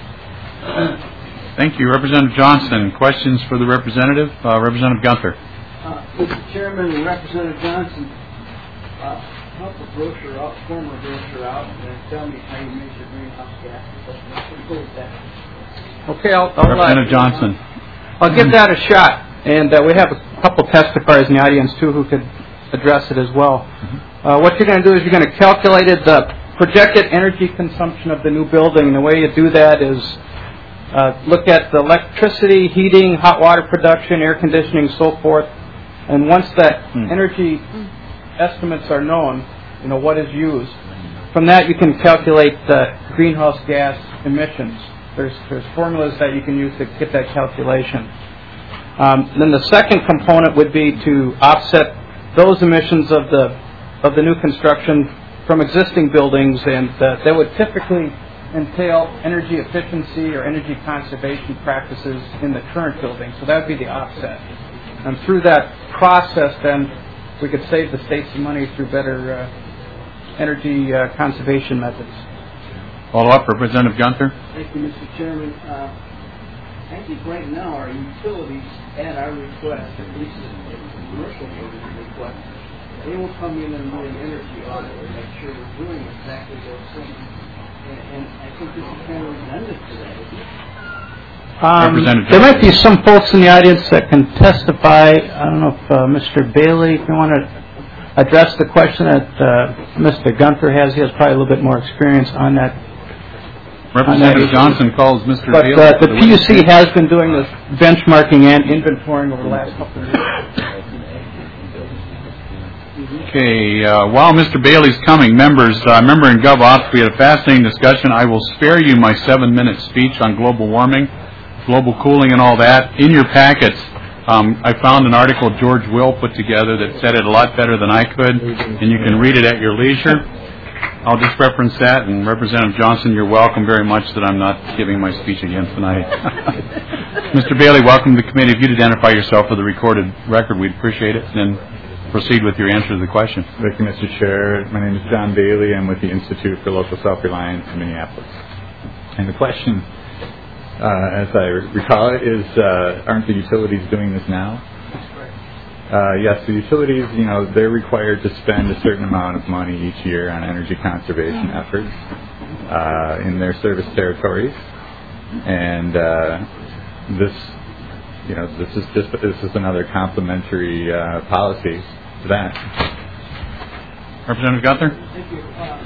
S2: Thank you. Representative Johnson, questions for the representative? Representative Gunther.
S3: Mr. Chairman and Representative Johnson, help the brochure out, former brochure out, and tell me how you measure greenhouse gases. Okay,
S2: Representative Johnson.
S3: I'll give that a shot, and we have a couple testifiers in the audience too who could address it as well. What you're going to do is you're going to calculate the projected energy consumption of the new building, and the way you do that is look at the electricity, heating, hot water production, air conditioning, so forth, and once that energy estimates are known, what is used,
S17: from that you can calculate the greenhouse gas emissions. There's formulas that you can use to get that calculation. Then the second component would be to offset those emissions of the new construction from existing buildings, and that would typically entail energy efficiency or energy conservation practices in the current building. So that would be the offset. And through that process, then, we could save the state some money through better energy conservation methods.
S2: Follow up, Representative Gunther.
S3: Thank you, Mr. Chairman. I think right now our utilities, at our request, at least the commercial building request, they will come in and do an energy audit to make sure we're doing exactly those things. And I think this is kind of redundant to that, isn't it?
S17: There might be some folks in the audience that can testify. I don't know if Mr. Bailey, if you want to address the question that Mr. Gunther has. He has probably a little bit more experience on that.
S2: Representative Johnson calls Mr. Bailey.
S17: But the PUC has been doing this benchmarking and inventorying over the last couple of years.
S2: Okay, while Mr. Bailey's coming, members, I remember in GovOps we had a fascinating discussion. I will spare you my 7-minute speech on global warming, global cooling, and all that. In your packets, I found an article George Will put together that said it a lot better than I could, and you can read it at your leisure. I'll just reference that, and Representative Johnson, you're welcome very much that I'm not giving my speech again tonight. Mr. Bailey, welcome to the committee. If you'd identify yourself for the recorded record, we'd appreciate it, and then proceed with your answer to the question.
S5: Thank you, Mr. Chair. My name is John Bailey. I'm with the Institute for Local Self-Reliance in Minneapolis. And the question, as I recall it, is aren't the utilities doing this now? Yes, the utilities, they're required to spend a certain amount of money each year on energy conservation efforts in their service territories. And this is another complementary policy to that.
S2: Representative Gunther?
S3: Thank you.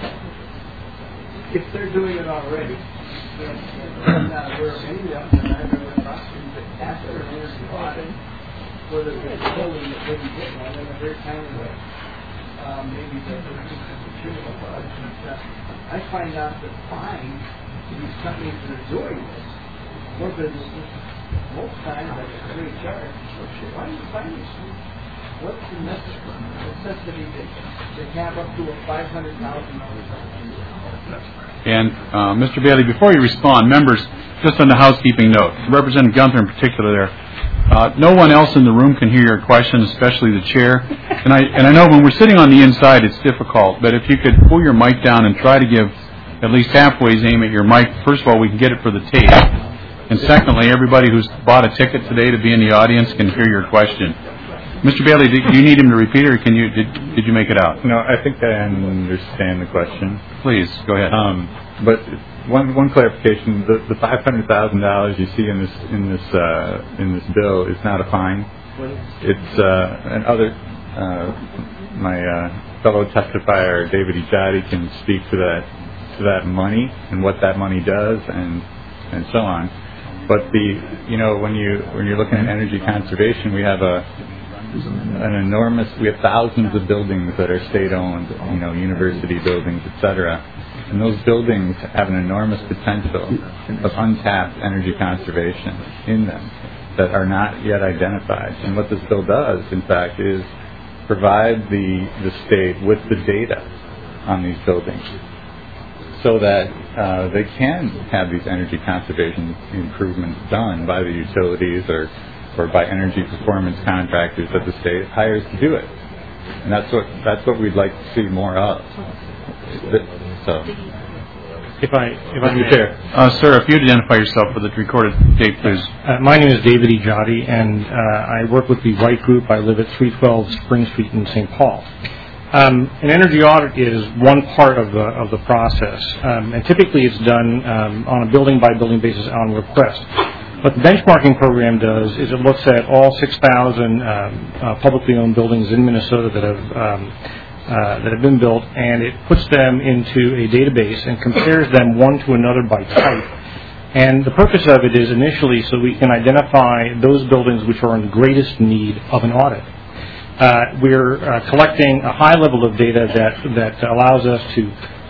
S3: If they're doing it already, I'm not aware of any of them that I've ever talked to that after an energy audit, whether it's a building that didn't get one in a very timely way. Maybe they're material products and stuff. I find out that fines to these companies that are doing this, more businesses, most times like a free charge. Why do you find these things? What's the necessity to have up to a $500,000
S2: And Mr. Bailey, before you respond, members, just on the housekeeping note, Representative Gunther in particular there, no one else in the room can hear your question, especially the chair. And I know when we're sitting on the inside it's difficult, but if you could pull your mic down and try to give at least halfway aim at your mic, first of all, we can get it for the tape. And secondly, everybody who's bought a ticket today to be in the audience can hear your question. Mr. Bailey, do you need him to repeat it, or did you make it out?
S5: No, I think I understand the question.
S2: Please, go ahead.
S5: But one clarification: the $500,000 you see in this bill is not a fine. It's my fellow testifier David Ijadi can speak to that money and what that money does and so on. But when you're looking at energy conservation, we have we have thousands of buildings that are state-owned, university buildings, etc. And those buildings have an enormous potential of untapped energy conservation in them that are not yet identified. And what this bill does, in fact, is provide the state with the data on these buildings so that they can have these energy conservation improvements done by the utilities or by energy performance contractors that the state hires to do it. And that's what we'd like to see more of. So,
S20: if I may,
S2: sir, if you'd identify yourself for the recorded tape, please.
S20: My name is David Ijadi, and I work with the White Group. I live at 312 Spring Street in St. Paul. An energy audit is one part of the process, and typically it's done on a building-by-building basis on request. What the benchmarking program does is it looks at all 6,000 publicly owned buildings in Minnesota that have been built, and it puts them into a database and compares them one to another by type. And the purpose of it is initially so we can identify those buildings which are in the greatest need of an audit. We're collecting a high level of data that allows us to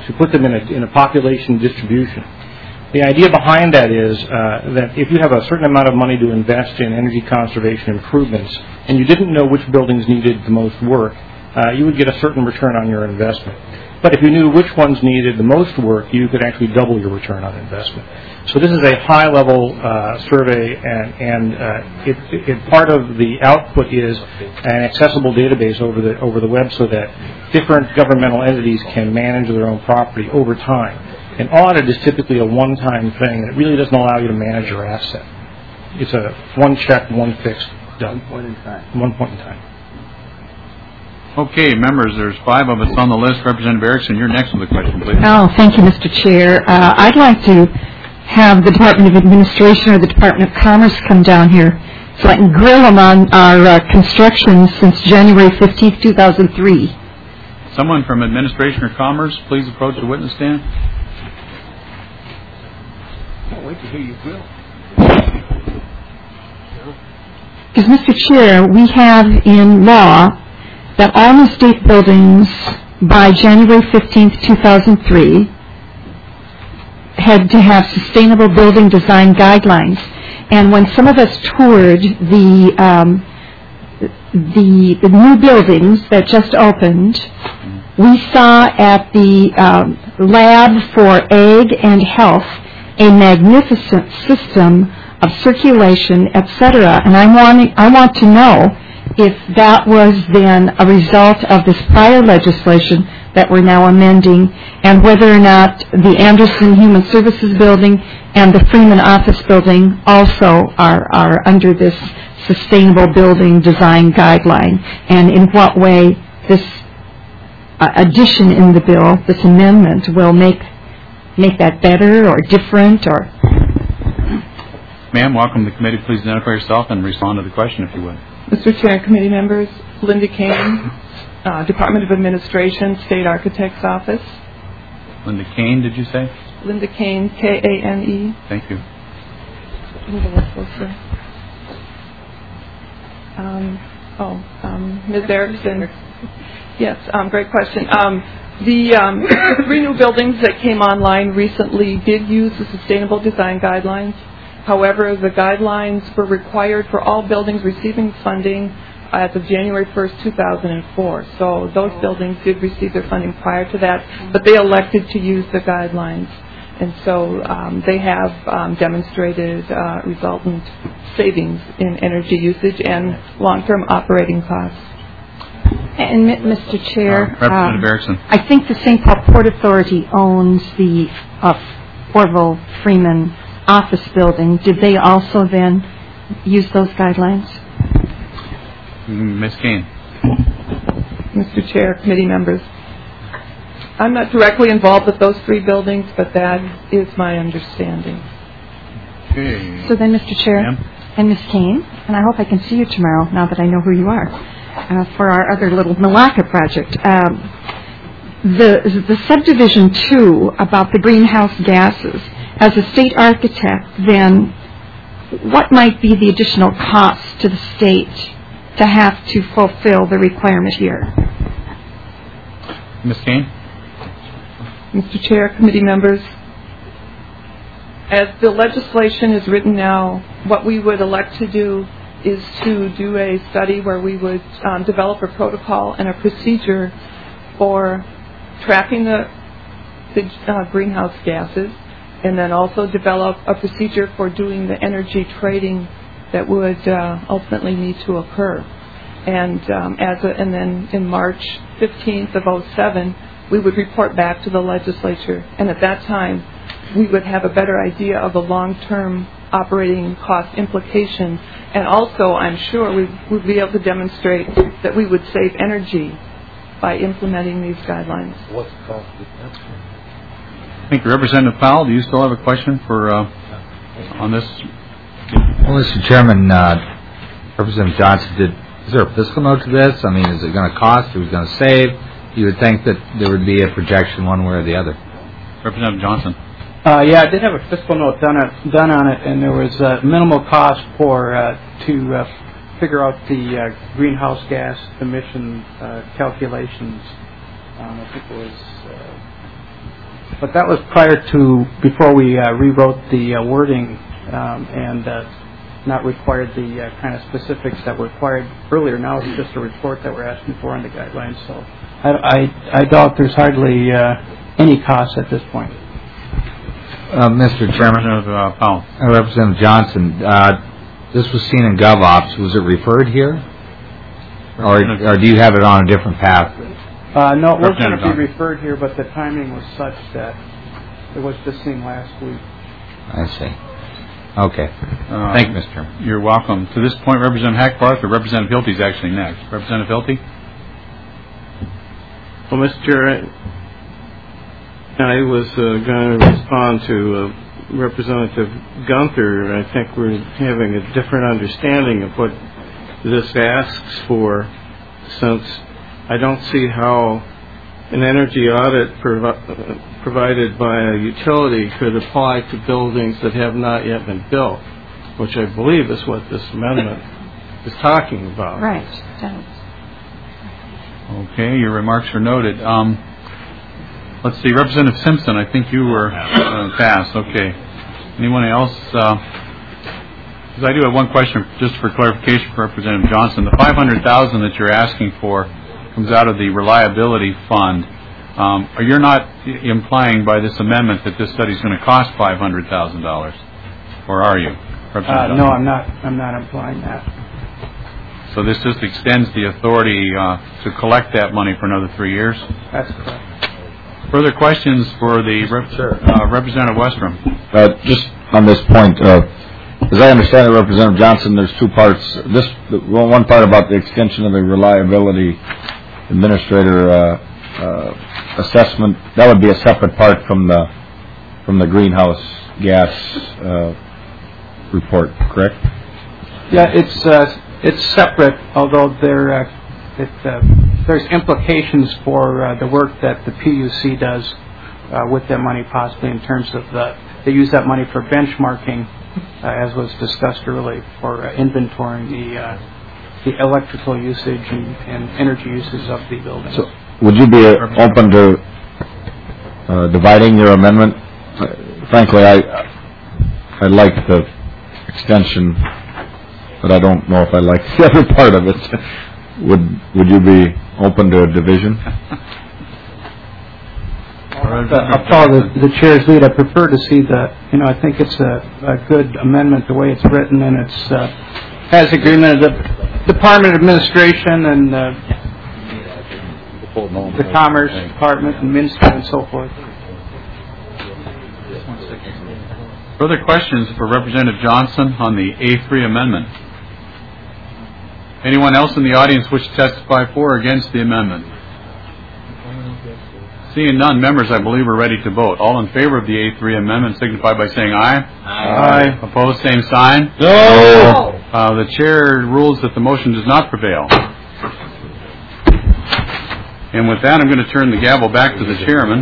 S10: to put them in a population distribution. The idea behind that is that if you have a certain amount of money to invest in energy conservation improvements and you didn't know which buildings needed the most work, you would get a certain return on your investment. But if you knew which ones needed the most work, you could actually double your return on investment. So this is a high-level survey, and part of the output is an accessible database over the web so that different governmental entities can manage their own property over time. An audit is typically a one-time thing, and it really doesn't allow you to manage your asset. It's a one check, one fix, done.
S3: One point in time.
S10: One point in time.
S2: Okay, members, there's 5 of us on the list. Representative Erickson, you're next with the question, please.
S8: Oh, thank you, Mr. Chair. I'd like to have the Department of Administration or the Department of Commerce come down here so I can grill them on our construction since January 15th, 2003.
S2: Someone from Administration or Commerce, please approach the witness stand.
S10: Can't wait to hear you grill.
S8: Because, Mr. Chair, we have in law that all new state buildings by January 15th, 2003 had to have sustainable building design guidelines. And when some of us toured the new buildings that just opened, we saw at the Lab for Ag and Health a magnificent system of circulation, etc. And I want to know if that was then a result of this prior legislation that we're now amending, and whether or not the Anderson Human Services Building and the Freeman Office Building also are under this sustainable building design guideline, and in what way this addition in the bill, this amendment, will make that better or different or...
S2: Ma'am, welcome to the committee. Please identify yourself and respond to the question, if you would.
S22: Mr. Chair and committee members, Linda Kane, Department of Administration, State Architect's Office.
S2: Linda Kane, did you say?
S22: Linda Kane, Kane.
S2: Thank you.
S22: Move a little closer. Ms. Erickson. Yes, great question. The 3 new buildings that came online recently did use the Sustainable Design Guidelines. However, the guidelines were required for all buildings receiving funding as of January 1st, 2004. So those buildings did receive their funding prior to that, but they elected to use the guidelines. And so they have demonstrated resultant savings in energy usage and long-term operating costs.
S8: And Mr. Chair,
S2: Representative Erickson.
S8: I think the St. Paul Port Authority owns the Orville Freeman office building. Did they also then use those guidelines?
S2: Ms. Kane.
S22: Mr. Chair, committee members, I'm not directly involved with those 3 buildings, but that is my understanding.
S2: Okay.
S8: So then, Mr. Chair and Ms. Kane, and I hope I can see you tomorrow now that I know who you are, for our other little Malacca project. The subdivision 2 about the greenhouse gases, as a state architect, then what might be the additional cost to the state to have to fulfill the requirement here?
S2: Ms. Kane?
S22: Mr. Chair, committee members, as the legislation is written now, what we would elect to do is to do a study where we would develop a protocol and a procedure for tracking the greenhouse gases, and then also develop a procedure for doing the energy trading that would ultimately need to occur. And then in March 15th of 2007, we would report back to the legislature, and at that time, we would have a better idea of the long-term operating cost implications, and also, I'm sure, we would be able to demonstrate that we would save energy by implementing these guidelines.
S10: What's the cost?
S2: Thank you. Representative Powell, do you still have a question for on this?
S6: Well, Mr. Chairman, Representative Johnson, is there a fiscal note to this? I mean, is it going to cost? Is it going to save? You would think that there would be a projection one way or the other.
S2: Representative Johnson.
S10: Yeah, I did have a fiscal note done on it, and there was minimal cost to figure out the greenhouse gas emission calculations. I think it was
S17: But that was before we rewrote the wording and not required the kind of specifics that were required earlier. Now it's just a report that we're asking for on the guidelines. So I doubt there's hardly any cost at this point.
S6: Mr. Chairman,
S2: Powell.
S6: Representative Johnson, this was seen in GovOps. Was it referred here? Or do you have it on a different path?
S17: No, it was going to be referred here, but the timing was such that it was just seen last week.
S6: I see. Okay. Thank you, Mr. Chairman.
S2: You're welcome. To this point, Representative Hackbarth or Representative Hilty is actually next. Representative Hilty?
S11: Well, Mr. Chair, I was going to respond to Representative Gunther. I think we're having a different understanding of what this asks for, since I don't see how an energy audit provided by a utility could apply to buildings that have not yet been built, which I believe is what this amendment is talking about.
S8: Right.
S2: Okay, your remarks are noted. Let's see, Representative Simpson, I think you were passed. Okay. Anyone else? Because I do have one question, just for clarification for Representative Johnson. The $500,000 that you're asking for comes out of the reliability fund. You're not implying by this amendment that this study is going to cost $500,000, or are you?
S17: No, I'm not implying that.
S2: So this just extends the authority to collect that money for another 3 years?
S17: That's correct.
S2: Further questions for the Representative Westrom?
S1: Just on this point, as I understand it, Representative Johnson, there's two parts. One part about the extension of the reliability administrator assessment. That would be a separate part from the greenhouse gas report, correct?
S17: Yeah, it's separate, although there's implications for the work that the PUC does with that money, possibly in terms of they use that money for benchmarking, as was discussed earlier, for inventorying the electrical usage and energy uses of the building.
S1: So would you be open to dividing your amendment? Frankly, I like the extension, but I don't know if I like the other part of it. Would you be open to a division?
S17: I'll follow the chair's lead. I prefer to see I think it's a good amendment the way it's written, and it has agreement of the Department of Administration and the Commerce Department and Ministry and so forth.
S2: Further questions for Representative Johnson on the A3 amendment? Anyone else in the audience wish to testify for or against the amendment? Seeing none, members, I believe, are ready to vote. All in favor of the A3 amendment signify by saying aye.
S11: Aye.
S2: Opposed, same sign.
S11: No.
S2: The chair rules that the motion does not prevail. And with that, I'm going to turn the gavel back to the chairman.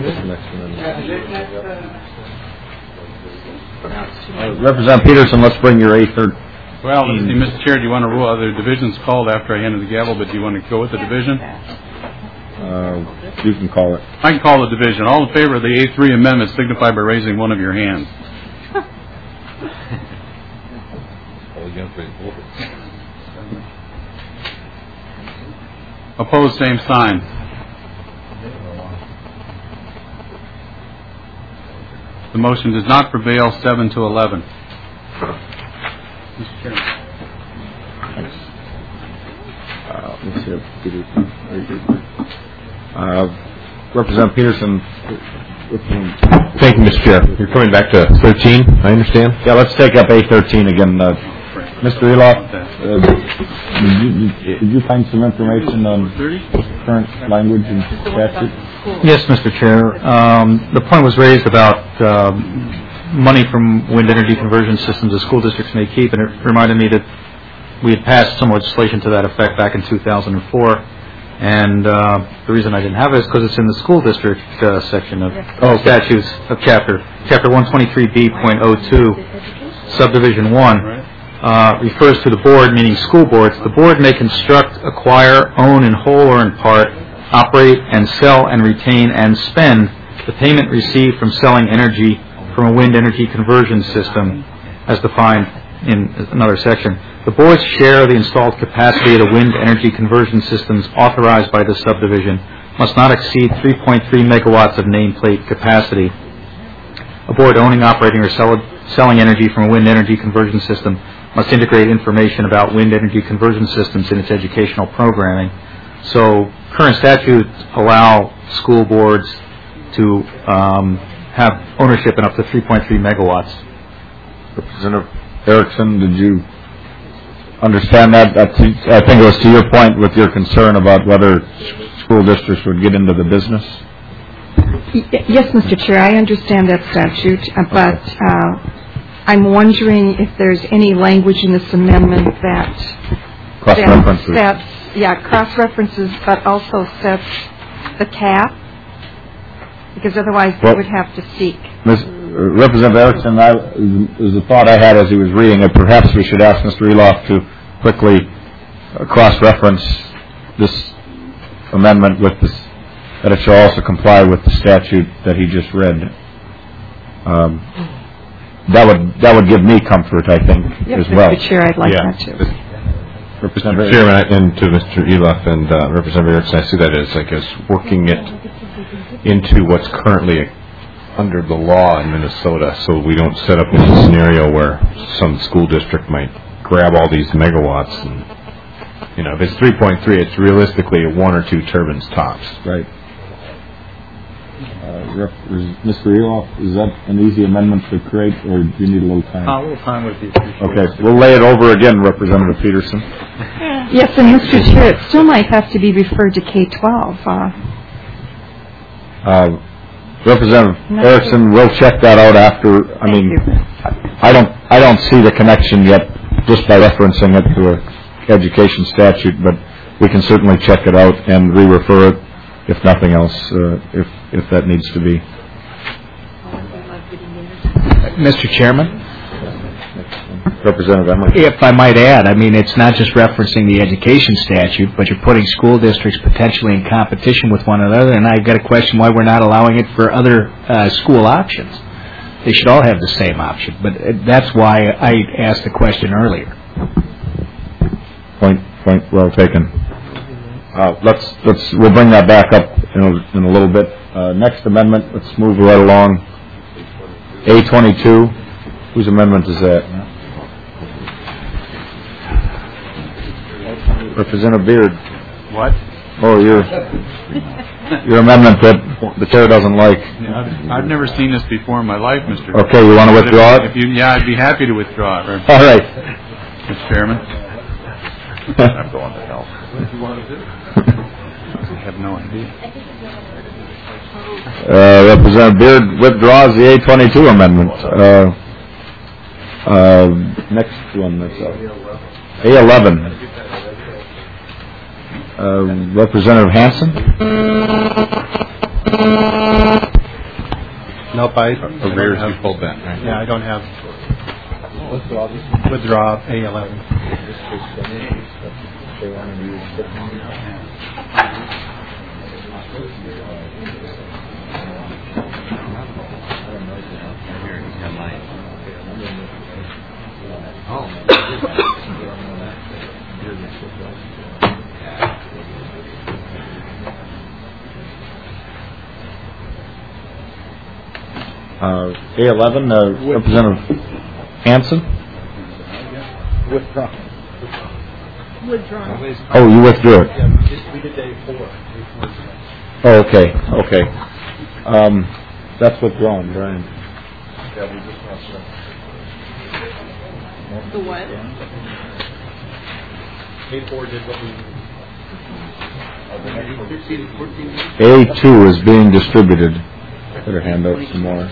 S1: Representative Peterson, let's bring your A13.
S2: Well, let's see, Mr. Chair, do you want to rule? The division's called after I handed the gavel, but do you want to go with the division?
S1: You can call it.
S2: I can call the division. All in favor of the A3 amendment signify by raising one of your hands. Opposed, same sign. The motion does not prevail, 7-11. Mr. Chairman.
S1: Representative Peterson.
S12: Thank you, Mr. Chair. You're coming back to 13, I understand?
S1: Yeah, let's take up A13 again. Mr. Eloff, did you find some information on current language and statute?
S7: Yes, Mr. Chair. The point was raised about money from wind energy conversion systems the school districts may keep, and it reminded me that we had passed some legislation to that effect back in 2004. And the reason I didn't have it is because it's in the school district section of statutes of chapter 123B.02, subdivision 1. Refers to the board, meaning school boards. The board may construct, acquire, own in whole or in part, operate and sell and retain and spend the payment received from selling energy from a wind energy conversion system, as defined in another section. The board's share of the installed capacity of the wind energy conversion systems authorized by this subdivision must not exceed 3.3 megawatts of nameplate capacity. A board owning, operating, or selling energy from a wind energy conversion system must integrate information about wind energy conversion systems in its educational programming. So current statutes allow school boards to have ownership in up to 3.3 megawatts.
S1: Representative Erickson, did you understand that? I think it was to your point with your concern about whether school districts would get into the business.
S8: Yes, Mr. Chair, I understand that statute, but I'm wondering if there's any language in this amendment that cross-references, but also sets the cap, because otherwise they would have to seek.
S1: Representative Erickson, was a thought I had as he was reading it. Perhaps we should ask Mr. Eloff to quickly cross-reference this amendment with this, that it shall also comply with the statute that he just read. That would give me comfort, I think, as well.
S8: Mr. Chair, I'd like that too.
S1: Representative
S12: Chairman, and to Mr. Eloff and Representative Erickson, I see that as, I guess, working it into what's currently under the law in Minnesota, so we don't set up a scenario where some school district might grab all these megawatts. And, if it's 3.3, it's realistically 1 or 2 turbines tops.
S1: Right. Mr. Eloff, is that an easy amendment to create, or do you need a little time?
S7: A little time would be
S1: Okay, we'll lay it over again, Representative Peterson.
S8: Yes, and Mr. Chair, it still might have to be referred to K-12.
S1: Representative Erickson, we'll check that out after. I don't see the connection yet just by referencing it to an education statute, but we can certainly check it out and re-refer it, if nothing else, if that needs to be.
S17: Mr. Chairman?
S1: Representative Emmerich.
S17: If I might add, it's not just referencing the education statute, but you're putting school districts potentially in competition with one another, and I've got a question why we're not allowing it for other school options. They should all have the same option, but that's why I asked the question earlier.
S1: Point well taken. We'll bring that back up in a little bit. Next amendment, let's move right along. A22, whose amendment is that? Representative Beard.
S2: What?
S1: Oh, your amendment that the chair doesn't like.
S2: Yeah, I've never seen this before in my life, Mr.
S1: Okay, you want to withdraw it?
S2: I'd be happy to withdraw it.
S1: All right.
S2: Mr. Chairman.
S18: I'm going to help.
S2: What do you want to do? I have no idea.
S1: Representative Beard withdraws the A22 amendment. Next one that's up. A11. Representative Hanson?
S20: Nope,
S12: Rears, you pulled that, right?
S20: Yeah, I don't have. Withdraw A11.
S1: A11, Representative Hanson?
S20: Withdraw.
S1: Oh, you withdrew it.
S20: Yeah, we did A4.
S1: Oh, okay. That's withdrawn, Brian.
S20: Yeah, we just want
S15: The what?
S20: A4 did what we...
S1: A2 is being distributed. Better hand out some more.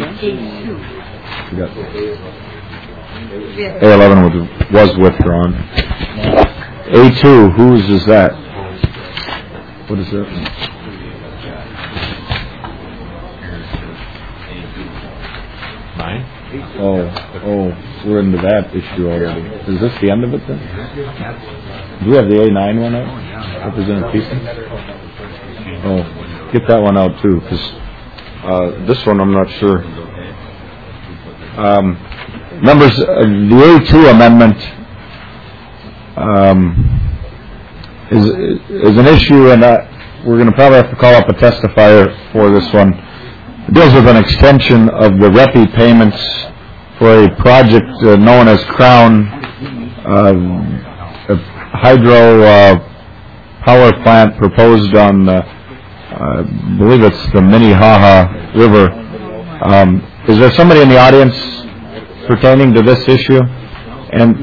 S1: A11 was withdrawn. A2, whose is that? What is that?
S12: Mine?
S1: Oh, we're into that issue already. Is this the end of it then? Do we have the A9 one out? Representative Peterson? Oh, get that one out too, because This one I'm not sure. Members, the A2 amendment is an issue, and we're going to probably have to call up a testifier for this one. It deals with an extension of the REPI payments for a project known as Crown, a hydro power plant proposed on, I believe it's the Minnehaha River. Is there somebody in the audience pertaining to this issue? And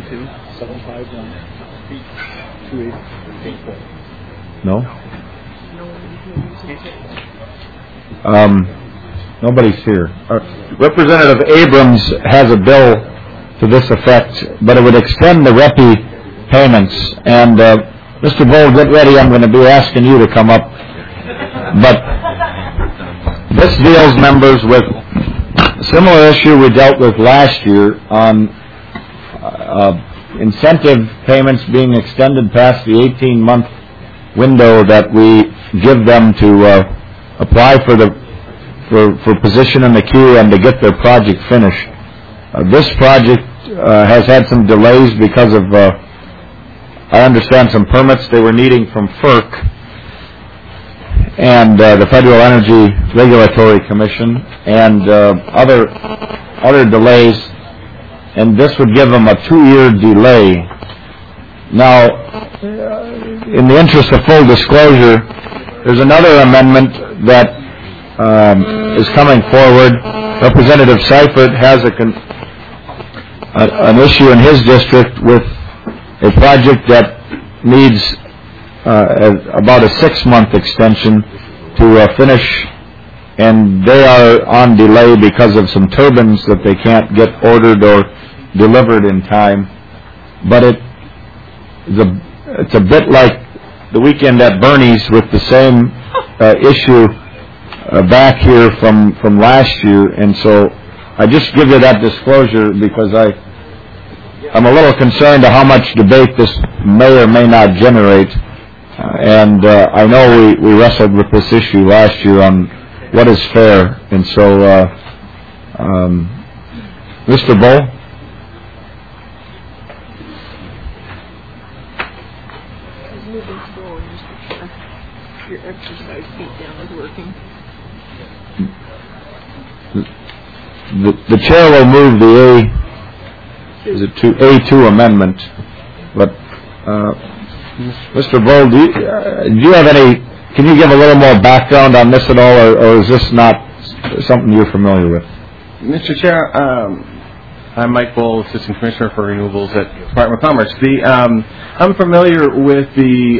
S1: no? Nobody's here. Representative Abrams has a bill to this effect, but it would extend the REPI payments. And Mr. Bull, get ready. I'm going to be asking you to come up. But this deals, members, with a similar issue we dealt with last year on incentive payments being extended past the 18-month window that we give them to apply for position in the queue and to get their project finished. This project has had some delays because of, I understand, some permits they were needing from FERC and the Federal Energy Regulatory Commission and other delays, and this would give them a 2-year delay. Now, in the interest of full disclosure, there's another amendment that is coming forward. Representative Seifert has an issue in his district with a project that needs about a 6-month extension to finish, and they are on delay because of some turbines that they can't get ordered or delivered in time. But it's a bit like the weekend at Bernie's with the same issue back here from last year, and so I just give you that disclosure because I'm a little concerned to how much debate this may or may not generate, and I know we wrestled with this issue last year on what is fair, and so Mr. Bull.
S22: Your exercise feet down is working.
S1: The chair will move the A2 amendment, but Mr. Bull, do you have any? Can you give a little more background on this at all, or is this not something you're familiar with?
S16: Mr. Chair, I'm Mike Bull, Assistant Commissioner for Renewables at Department of Commerce. I'm familiar with the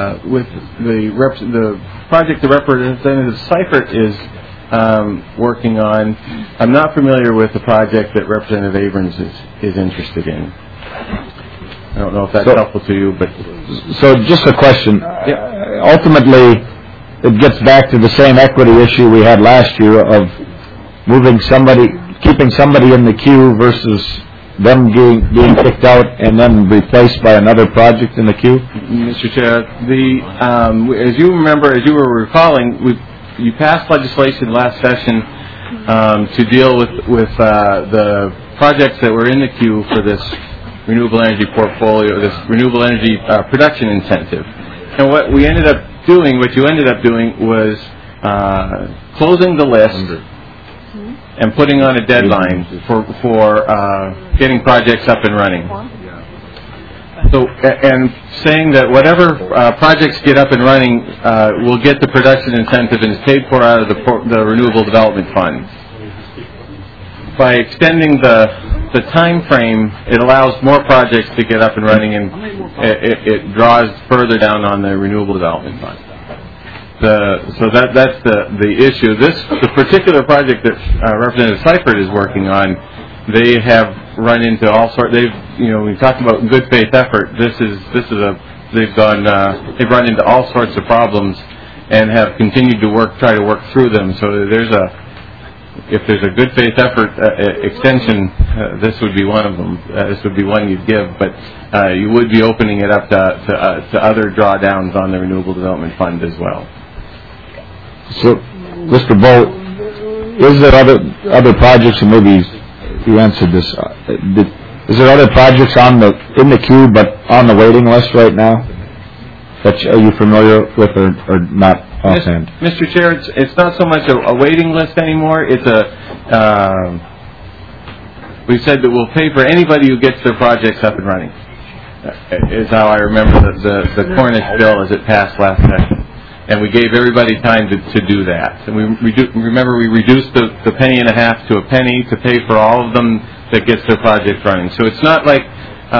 S16: project the Representative Seifert is working on. I'm not familiar with the project that Representative Abrams is interested in. I don't know if that's helpful to you, but
S1: so just a question. Ultimately, it gets back to the same equity issue we had last year of keeping somebody in the queue versus them being kicked out and then replaced by another project in the queue.
S16: Mr. Chair, as you were recalling, you passed legislation last session to deal with the projects that were in the queue for this renewable energy portfolio, this renewable energy production incentive. And what you ended up doing was closing the list and putting on a deadline for getting projects up and running. So, and saying that whatever projects get up and running will get the production incentive and is paid for out of the Renewable Development Fund. By extending the time frame, it allows more projects to get up and running, and it draws further down on the Renewable Development Fund. So that's the issue. The particular project that Representative Seifert is working on, they have run into all sorts. We talked about good faith effort. They've run into all sorts of problems and have continued to try to work through them. So if there's a good faith effort extension, this would be one of them. This would be one you'd give, but you would be opening it up to other drawdowns on the Renewable Development Fund as well.
S1: So, Mr. Bull, is there other projects, and maybe you answered this, is there other projects in the queue but on the waiting list right now that are you familiar with or not offhand?
S16: Mr. Chair, it's not so much a waiting list anymore. It's we said that we'll pay for anybody who gets their projects up and running. Is how I remember the Cornish bill as it passed last session. And we gave everybody time to do that. And we reduced the penny and a half to a penny to pay for all of them that gets their project running. So it's not like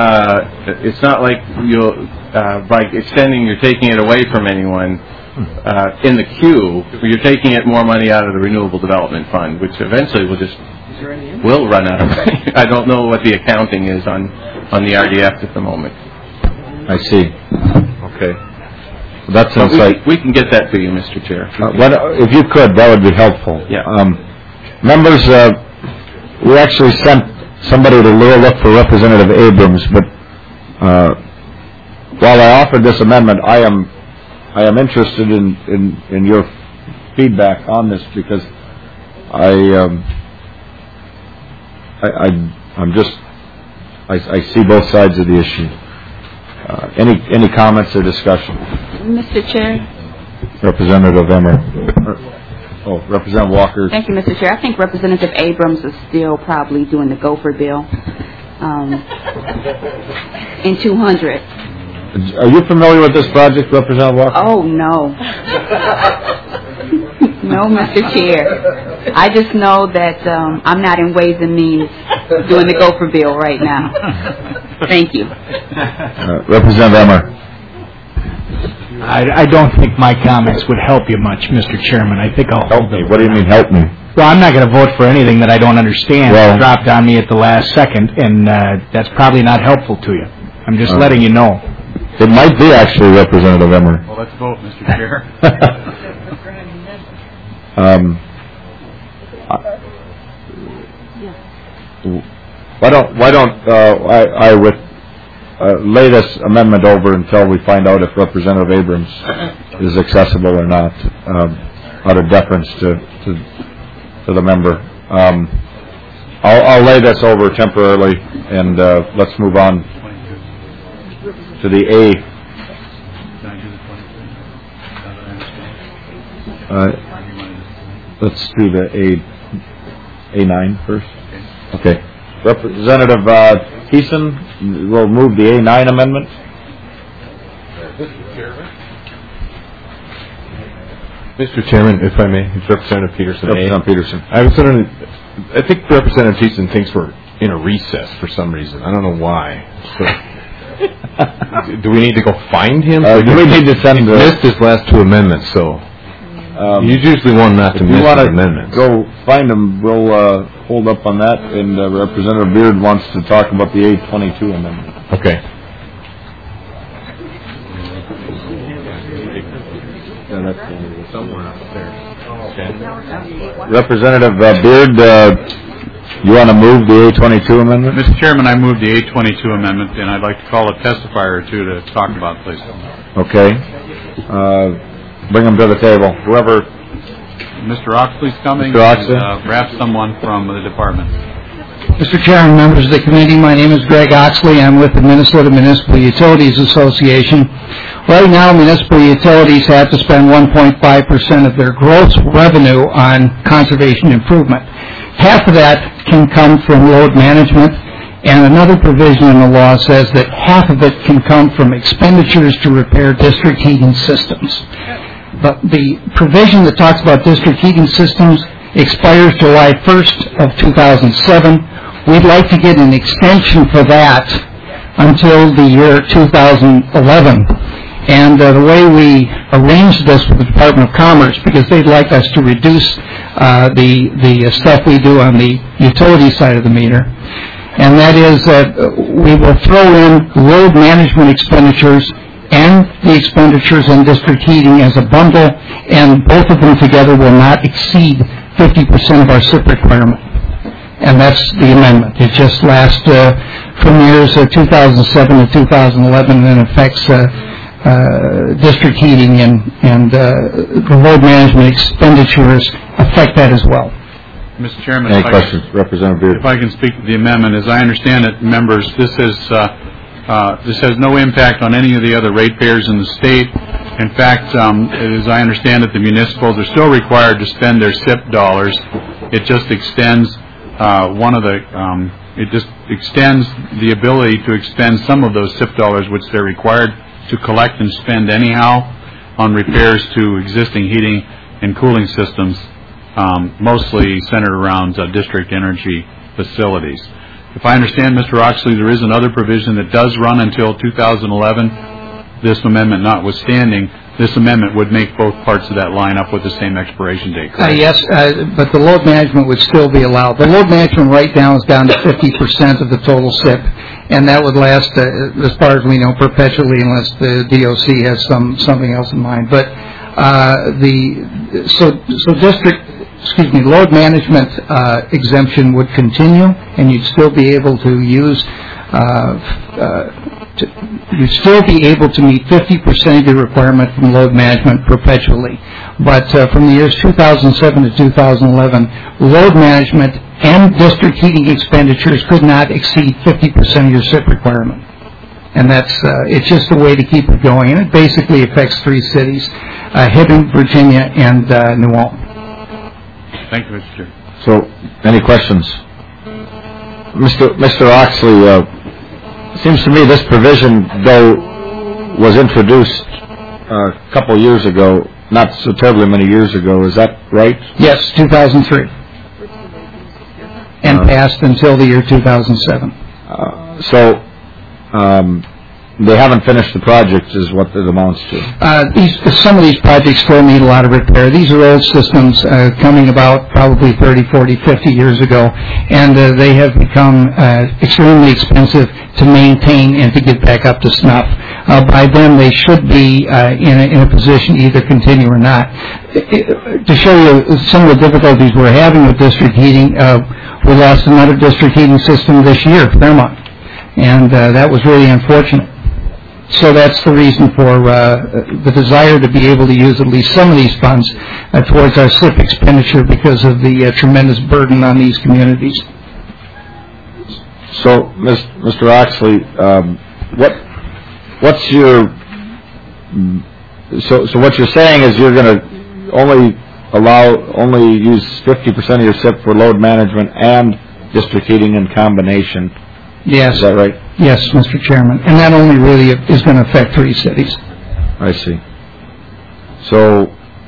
S16: you'll by extending you're taking it away from anyone in the queue. You're taking it more money out of the Renewable Development Fund, which eventually will run out of money. I don't know what the accounting is on the RDF at the moment.
S1: I see. Okay. That's insight.
S16: We can get that to you, Mr. Chair.
S1: If you could, that would be helpful.
S16: Yeah.
S1: Members, we actually sent somebody to look for Representative Abrams, but while I offered this amendment, I am interested in your feedback on this because I see both sides of the issue. Any comments or discussion?
S4: Mr. Chair.
S1: Representative Emmer. Representative Walker.
S4: Thank you, Mr. Chair. I think Representative Abrams is still probably doing the Gopher bill in 200.
S1: Are you familiar with this project, Representative Walker?
S4: Oh, no. No, Mr. Chair. I just know that I'm not in Ways and Means doing the Gopher bill right now. Thank you.
S1: Representative Emmer.
S17: I don't think my comments would help you much, Mr. Chairman. I think I'll
S1: help me. What do you mean help me?
S17: Well, I'm not going to vote for anything that I don't understand. Well, it dropped on me at the last second, and that's probably not helpful to you. I'm just letting you know.
S1: It might be actually Representative Emmer.
S2: Well, let's vote, Mr. Chair.
S1: Why don't I lay this amendment over until we find out if Representative Abrams is accessible or not, out of deference to the member. I'll lay this over temporarily, and let's move on to the A. Let's do the A9 first. Okay. Representative Thiessen will move the A9 amendment.
S12: Mr. Chairman, if I may, it's Representative Peterson.
S1: Representative Peterson.
S12: I think Representative Thiessen thinks we're in a recess for some reason. I don't know why. So, do we need to go find him?
S1: Do we need to send?
S12: He missed his last two amendments, so he's usually one not to miss his amendments.
S1: Go find him. We'll hold up on that. And Representative Beard wants to talk about the A22 amendment.
S12: Okay.
S1: Somewhere out there. Okay. Representative Beard, you want to move the A22 amendment?
S2: Mr. Chairman, I move the A22 amendment, and I'd like to call a testifier or two to talk about it, please.
S1: Okay. Bring them to the table. Whoever.
S2: Mr. Oxley's coming.
S1: Mr. Oxley.
S2: And, perhaps someone from the department.
S13: Mr. Chairman, members of the committee, my name is Greg Oxley. I'm with the Minnesota Municipal Utilities Association. Right now, municipal utilities have to spend 1.5% of their gross revenue on conservation improvement. Half of that can come from load management, and another provision in the law says that half of it can come from expenditures to repair district heating systems. But the provision that talks about district heating systems expires July 1st of 2007. We'd like to get an extension for that until the year 2011. And the way we arranged this with the Department of Commerce, because they'd like us to reduce the stuff we do on the utility side of the meter, and that is that we will throw in load management expenditures and the expenditures in district heating as a bundle, and both of them together will not exceed 50% of our SIP requirement. And that's the amendment. It just lasts from years 2007 to 2011 and affects district heating and the load management expenditures affect that as well.
S2: Mr. Chairman,
S1: Any questions? Representative Beard.
S2: If I can speak to the amendment, as I understand it, members, this has no impact on any of the other ratepayers in the state. In fact, as I understand it, the municipals are still required to spend their SIP dollars. It just extends extends the ability to expend some of those SIP dollars, which they're required to collect and spend anyhow, on repairs to existing heating and cooling systems, mostly centered around district energy facilities. If I understand, Mr. Oxley, there is another provision that does run until 2011. This amendment notwithstanding, this amendment would make both parts of that line up with the same expiration date, correct?
S13: Yes, but the load management would still be allowed. The load management right now is down to 50% of the total SIP, and that would last, as far as we know, perpetually unless the DOC has something else in mind. But load management exemption would continue, and you'd still be able to use. You'd still be able to meet 50% of your requirement from load management perpetually. But from the years 2007 to 2011, load management and district heating expenditures could not exceed 50% of your SIP requirement. And it's just a way to keep it going. And it basically affects 3 cities, Hibbing, Virginia, and New Ulm.
S2: Thank you, Mr. Chair.
S1: So, any questions? Mr. Oxley, it seems to me this provision, though, was introduced a couple years ago, not so terribly many years ago. Is that right?
S13: Yes, 2003. And passed until the year 2007.
S1: They haven't finished the project, is what it amounts to.
S13: Some of these projects still need a lot of repair. These are old systems coming about probably 30, 40, 50 years ago, and they have become extremely expensive to maintain and to get back up to snuff. By then, they should be in a position to either continue or not. To show you some of the difficulties we're having with district heating, we lost another district heating system this year, Fairmont, and that was really unfortunate. So that's the reason for the desire to be able to use at least some of these funds towards our SIP expenditure because of the tremendous burden on these communities.
S1: So, Mr. Oxley, what's your so what you're saying is you're going to only use 50% of your SIP for load management and district heating in combination.
S13: Yes.
S1: Is that right?
S13: Yes, Mr. Chairman. And that only really is going to affect 3 cities.
S1: I see. So,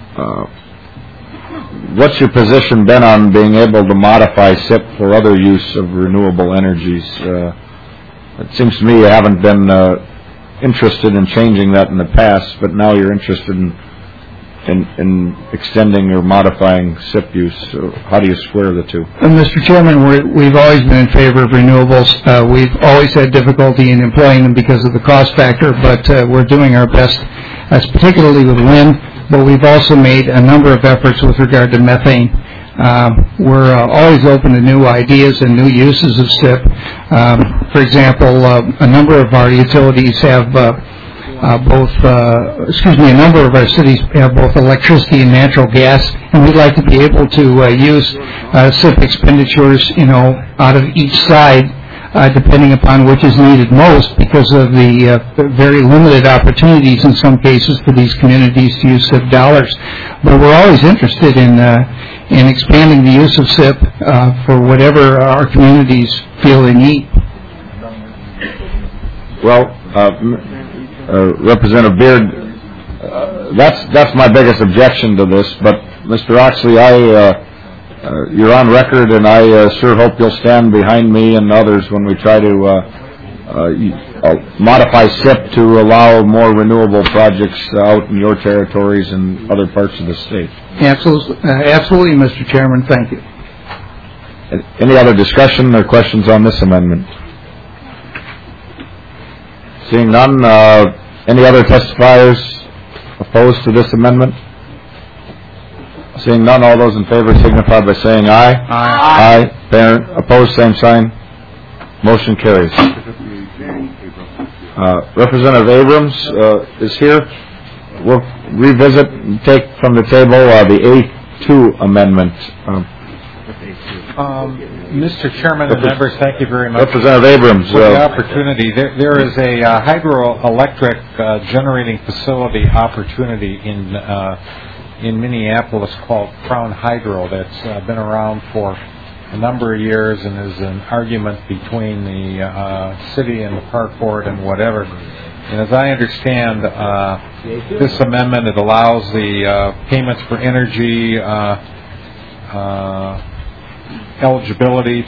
S1: what's your position been on being able to modify SIP for other use of renewable energies? It seems to me you haven't been interested in changing that in the past, but now you're interested in extending or modifying SIP use. So how do you square the two?
S13: Mr. Chairman, we've always been in favor of renewables. We've always had difficulty in employing them because of the cost factor, but we're doing our best, particularly with wind, but we've also made a number of efforts with regard to methane. We're always open to new ideas and new uses of SIP. For example, a number of our utilities have a number of our cities have both electricity and natural gas, and we'd like to be able to use SIP expenditures, out of each side, depending upon which is needed most, because of the very limited opportunities in some cases for these communities to use SIP dollars. But we're always interested in expanding the use of SIP for whatever our communities feel they need.
S1: Well, Representative Beard, that's my biggest objection to this. But Mr. Oxley, you're on record, and I sure hope you'll stand behind me and others when we try to modify SIP to allow more renewable projects out in your territories and other parts of the state.
S13: Absolutely, Mr. Chairman. Thank you.
S1: Any other discussion or questions on this amendment? Seeing none, any other testifiers opposed to this amendment? Seeing none, all those in favor signify by saying aye. Aye. Aye. Opposed, same sign. Motion carries. Representative Abrams is here. We'll revisit and take from the table the A2 amendment.
S6: Mr. Chairman and members, thank you very much
S1: Representative Abrams,
S6: for the opportunity. There is a hydroelectric generating facility opportunity in Minneapolis called Crown Hydro that's been around for a number of years and is an argument between the city and the park board and whatever. And as I understand this amendment, it allows the payments for energy eligibility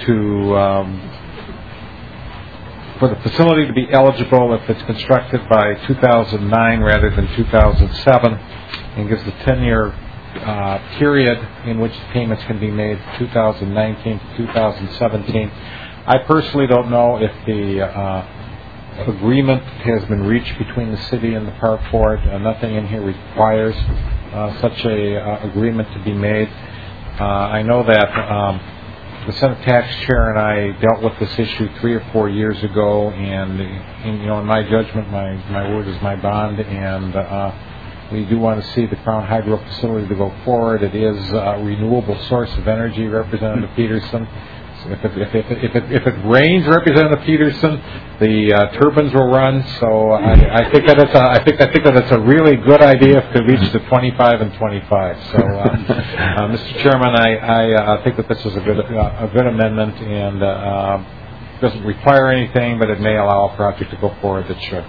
S6: for the facility to be eligible if it's constructed by 2009 rather than 2007, and gives the 10-year period in which the payments can be made 2019 to 2017. I personally don't know if the agreement has been reached between the city and the park board. Nothing in here requires such a agreement to be made. I know that the Senate Tax Chair and I dealt with this issue 3 or 4 years ago, and in my judgment, my word is my bond, and we do want to see the Crown Hydro facility to go forward. It is a renewable source of energy, Representative Peterson. So if it rains, Representative Peterson, the turbines will run. So I think that it's a really good idea to reach the 25 and 25. So, Mr. Chairman, I think that this is a good amendment, and doesn't require anything, but it may allow a project to go forward that should.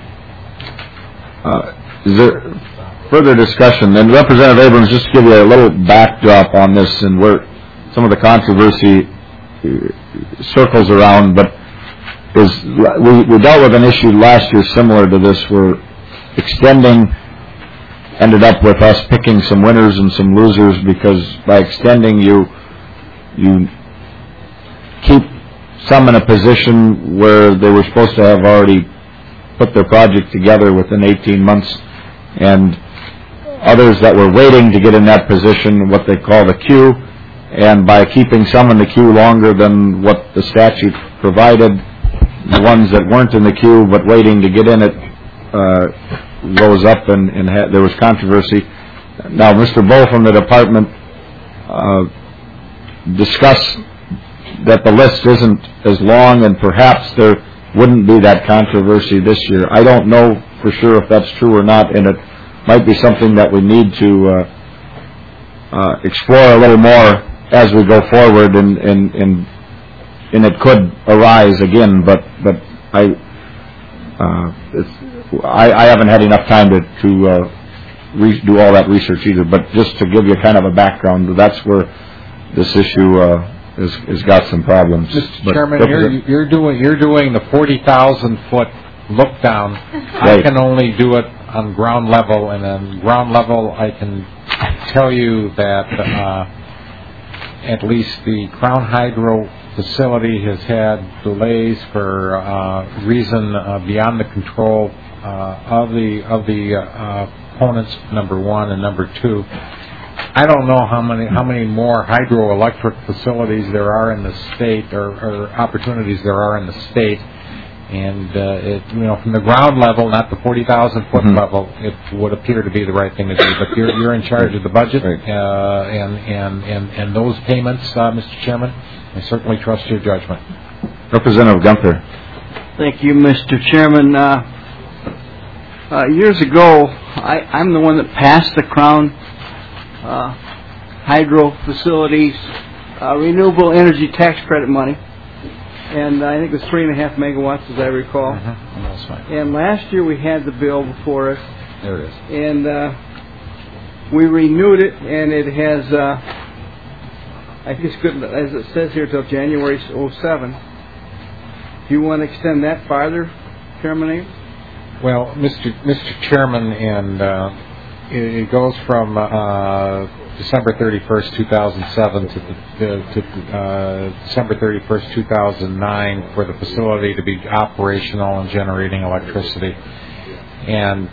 S1: Is there further discussion? And Representative Abrams, just to give you a little backdrop on this and where some of the controversy circles around, but we dealt with an issue last year similar to this, where extending ended up with us picking some winners and some losers, because by extending you keep some in a position where they were supposed to have already put their project together within 18 months, and others that were waiting to get in that position, what they call the queue. And by keeping some in the queue longer than what the statute provided, the ones that weren't in the queue but waiting to get in it rose up, and there was controversy. Now, Mr. Bull from the department discussed that the list isn't as long, and perhaps there wouldn't be that controversy this year. I don't know for sure if that's true or not, and it might be something that we need to explore a little more as we go forward, and it could arise again, but I haven't had enough time to do all that research either. But just to give you kind of a background, that's where this issue has got some problems.
S6: Mr. Chairman, you're doing the 40,000-foot look down.
S1: Right.
S6: I can only do it on ground level, and on ground level, I can tell you that at least the Crown Hydro facility has had delays for reason beyond the control of the opponents, number one, and number two. I don't know how many more hydroelectric facilities there are in the state, or opportunities there are in the state. And from the ground level, not the 40,000-foot level, it would appear to be the right thing to do. But you're in charge of the budget, right, and those payments, Mr. Chairman. I certainly trust your judgment.
S1: Representative Gunther.
S3: Thank you, Mr. Chairman. Years ago, I'm the one that passed the Crown Hydro Facilities renewable energy tax credit money. And I think it was 3.5 megawatts, as I recall.
S6: That's fine.
S3: And last year we had the bill before us.
S6: There it is.
S3: And we renewed it, and it has, I think it's good, as it says here, till January 07. Do you want to extend that farther, Chairman Abrams?
S6: Well, Mr. Chairman, and it goes from December 31st, 2007 to December 31st, 2009 for the facility to be operational and generating electricity. And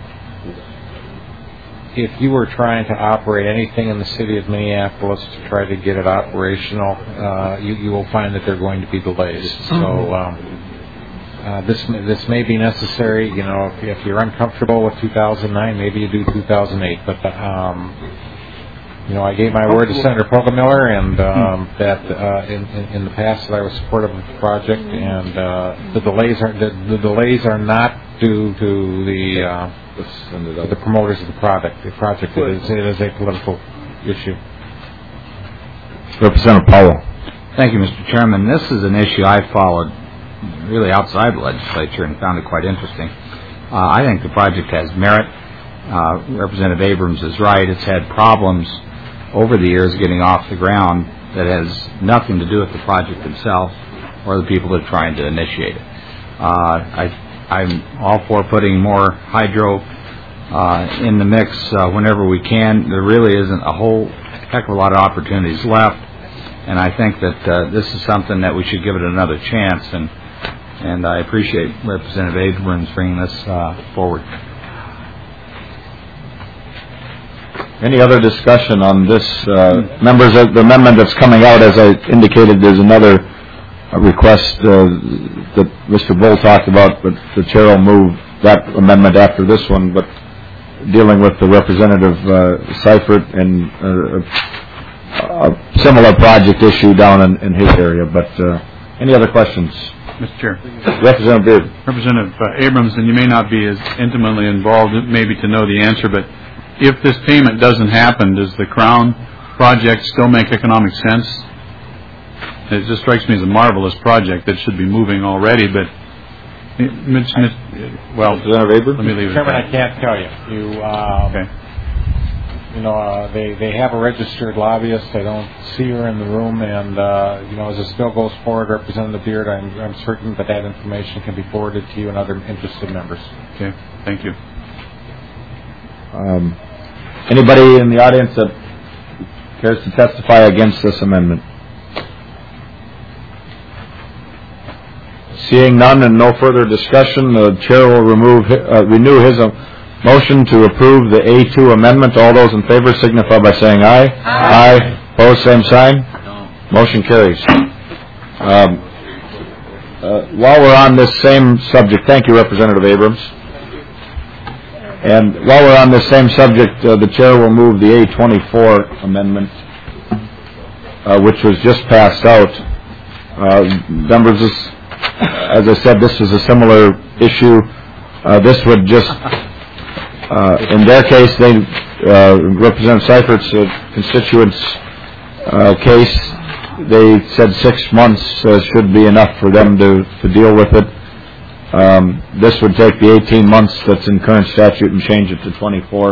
S6: if you were trying to operate anything in the city of Minneapolis to try to get it operational, you will find that there are going to be delays. So this may be necessary. If you're uncomfortable with 2009, maybe you do 2008. But
S9: I gave my word to Senator Poggemiller, and that in the past that I was supportive of the project, and the delays are not due to the promoters of the project. The project it is a political issue.
S1: Representative Powell.
S6: Thank you, Mr. Chairman. This is an issue I followed really outside the legislature and found it quite interesting. I think the project has merit. Representative Abrams is right. It's had problems over the years getting off the ground that has nothing to do with the project itself or the people that are trying to initiate it. I'm all for putting more hydro in the mix whenever we can. There really isn't a whole heck of a lot of opportunities left, and I think that this is something that we should give it another chance, and I appreciate Representative Abrams bringing this forward.
S1: Any other discussion on this? Members, the amendment that's coming out, as I indicated, there's another request that Mr. Bull talked about, but the chair will move that amendment after this one, but dealing with the Representative Seifert and a similar project issue down in his area. But any other questions?
S2: Mr. Chair.
S1: Representative Beard.
S2: Representative Abrams, and you may not be as intimately involved maybe to know the answer, but if this payment doesn't happen, does the Crown project still make economic sense? It just strikes me as a marvelous project that should be moving already, but well,
S1: Representative Abrams?
S2: Let me leave it
S9: Chairman,
S2: at
S9: I can't tell you. They have a registered lobbyist. I don't see her in the room, and as this bill goes forward, Representative Beard, I'm certain that information can be forwarded to you and other interested members.
S2: Okay, thank you.
S1: Anybody in the audience that cares to testify against this amendment? Seeing none and no further discussion, the chair will renew his motion to approve the A2 amendment. All those in favor signify by saying aye. Aye. Opposed, same sign. No. Motion carries. While we're on this same subject, thank you, Representative Abrams. And while we're on this same subject, the chair will move the A24 amendment, which was just passed out. Members, as I said, this is a similar issue. This would just, in their case, they Representative Seifert's constituents' case, they said 6 months should be enough for them to deal with it. This would take the 18 months that's in current statute and change it to 24.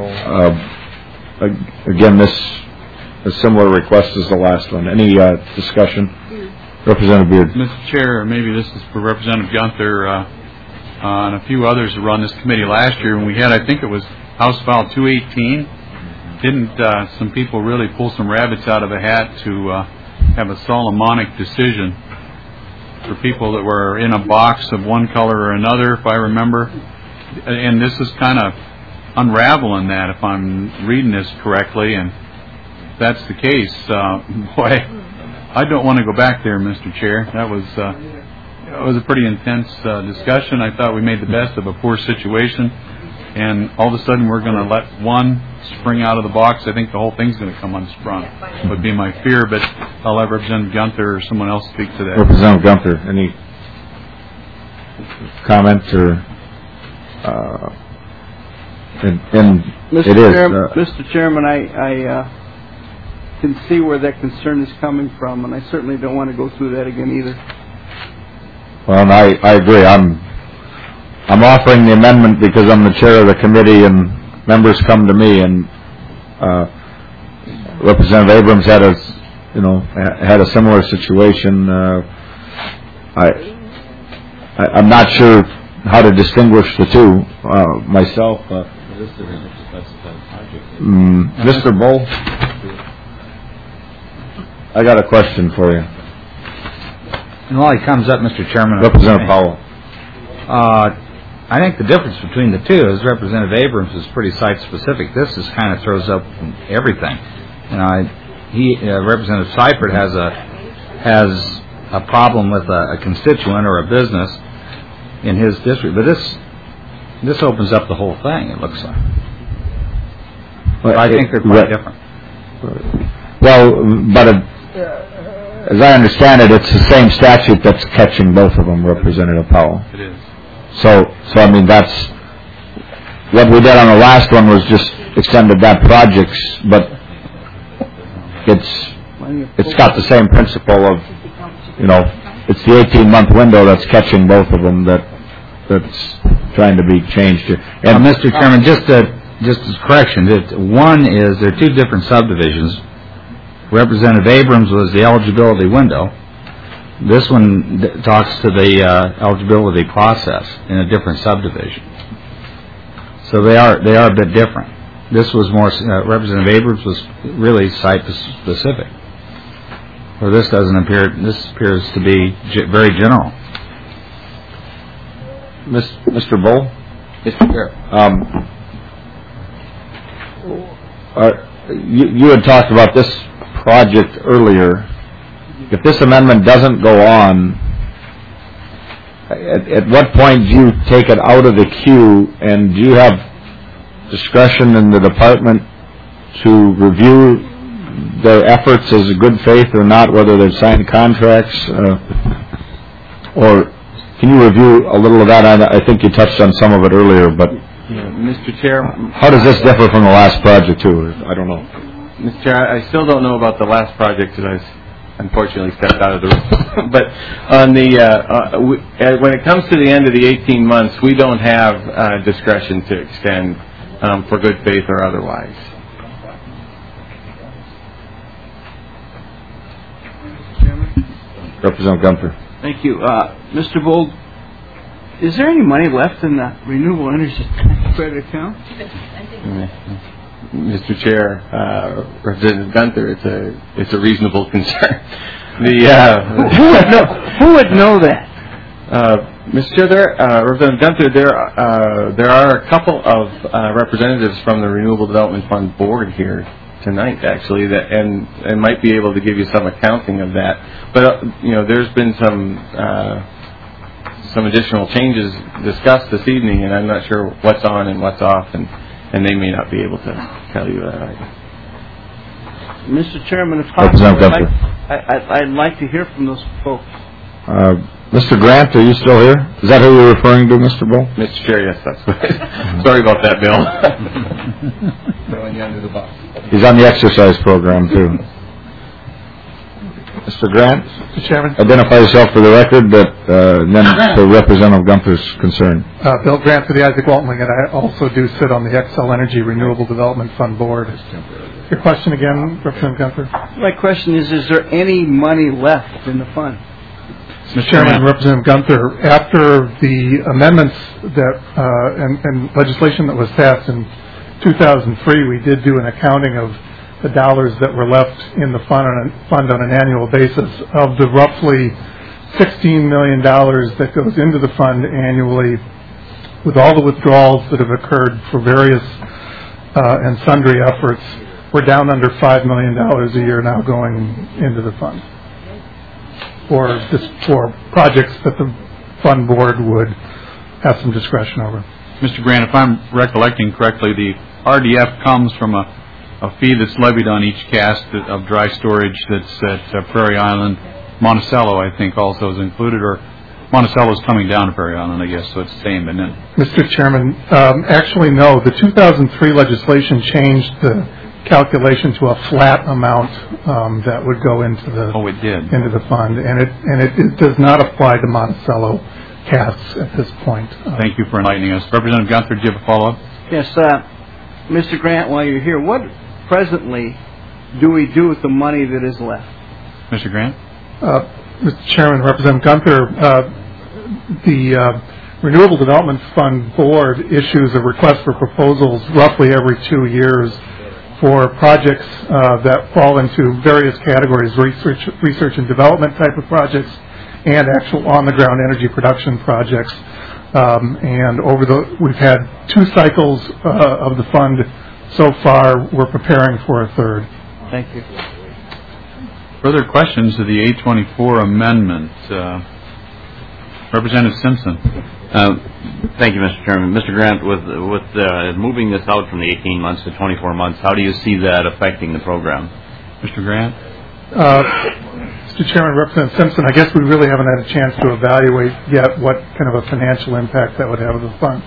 S1: Again, this a similar request as the last one. Any discussion? Representative Beard.
S2: Mr. Chair, maybe this is for Representative Gunther and a few others who were on this committee last year when we had, I think it was House File 218. Didn't some people really pull some rabbits out of a hat to have a Solomonic decision for people that were in a box of one color or another, if I remember? And this is kind of unraveling that, if I'm reading this correctly, and if that's the case, boy, I don't want to go back there, Mr. Chair. That was a pretty intense discussion. I thought we made the best of a poor situation, and all of a sudden we're going to let one spring out of the box. I think the whole thing's going to come unsprung, would be my fear, but I'll let Representative Gunther or someone else speak to that.
S1: Representative Gunther, any comments or...
S3: Mr. Chairman, I can see where that concern is coming from, and I certainly don't want to go through that again either.
S1: Well, and I agree. I'm offering the amendment because I'm the chair of the committee, and members come to me, and Representative Abrams had a similar situation. I'm not sure how to distinguish the two myself. Mr. Bull, I got a question for you.
S6: And while he comes up, Mr. Chairman,
S1: Representative Powell.
S6: I think the difference between the two is Representative Abrams is pretty site-specific. This is kind of throws up everything. Representative Seifert has a problem with a constituent or a business in his district, but this opens up the whole thing. It looks like. But I think they're quite different.
S1: Well, but as I understand it, it's the same statute that's catching both of them, Representative Powell.
S2: It is.
S1: So I mean, that's what we did on the last one was just extended that projects, but it's got the same principle of, it's the 18-month window that's catching both of them that's trying to be changed here.
S6: And Mr. Chairman, just as correction, one is there are two different subdivisions. Representative Abrams was the eligibility window. This one talks to the eligibility process in a different subdivision. So they are a bit different. This was more Representative Abrams was really site specific. Or this doesn't appear. This appears to be very general.
S1: Mr. Bull?
S3: Mr. Chair.
S1: You had talked about this project earlier. If this amendment doesn't go on, at what point do you take it out of the queue, and do you have discretion in the department to review their efforts as a good faith or not, whether they've signed contracts, or can you review a little of that? I think you touched on some of it earlier, but
S16: Mr. Chair,
S1: how does this differ from the last project too? I don't know.
S16: Mr. Chair, I still don't know about the last project because I unfortunately stepped out of the room. But on the when it comes to the end of the 18 months, we don't have discretion to extend for good faith or otherwise.
S1: Representative Gunther.
S3: Thank you. Mr. Bold, is there any money left in the renewable energy credit account?
S16: Mr. Chair, Representative Gunther, it's a reasonable concern.
S3: Who would know that?
S16: Mr. Chair, Representative Gunther, there are a couple of representatives from the Renewable Development Fund board here tonight, actually, and might be able to give you some accounting of that. But there's been some additional changes discussed this evening, and I'm not sure what's on and what's off, and they may not be able to tell you that either.
S3: Mr. Chairman, if possible, I'd like to hear from those folks.
S1: Mr. Grant, are you still here? Is that who you're referring to, Mr. Bull?
S16: Mr. Chair, yes, that's right. Sorry about that, Bill. Throwing you under the bus.
S1: He's on the exercise program, too. Mr. Grant?
S20: Mr. Chairman?
S1: Identify yourself for the record, and then for Representative Gunther's concern.
S20: Bill Grant for the Isaac Walton, and I also do sit on the Xcel Energy Renewable Development Fund board. Your question again, Representative Gunther?
S3: My question is there any money left in the fund?
S20: Mr. Chairman, Representative Gunther, after the amendments that and legislation that was passed in 2003, we did do an accounting of the dollars that were left in the fund on an annual basis. Of the roughly $16 million that goes into the fund annually, with all the withdrawals that have occurred for various and sundry efforts, we're down under $5 million a year now going into the fund for projects that the fund board would have some discretion over.
S2: Mr. Grant, if I'm recollecting correctly, the RDF comes from a fee that's levied on each cask of dry storage that's at Prairie Island. Monticello, I think, also is included, or Monticello's coming down to Prairie Island, I guess, so it's the same, isn't it?
S20: Mr. Chairman, actually, no. The 2003 legislation changed the calculation to a flat amount that would go into the into the fund, and it does not apply to Monticello casks at this point.
S2: Thank you for enlightening us. Representative Gunther, do you have a follow-up?
S3: Yes, Mr. Grant, while you're here, what presently do we do with the money that is left?
S2: Mr. Grant?
S20: Mr. Chairman, Representative Gunther, the Renewable Development Fund Board issues a request for proposals roughly every 2 years for projects that fall into various categories, research and development type of projects and actual on-the-ground energy production projects. And we've had 2 cycles of the fund so far. We're preparing for a third.
S3: Thank you.
S2: Further questions to the 824 amendment? Representative Simpson.
S14: Thank you, Mr. Chairman. Mr. Grant, with moving this out from the 18 months to 24 months, how do you see that affecting the program?
S2: Mr. Grant?
S19: Mr. Chairman, Representative Simpson, I guess we really haven't had a chance to evaluate yet what kind of a financial impact that would have on the fund.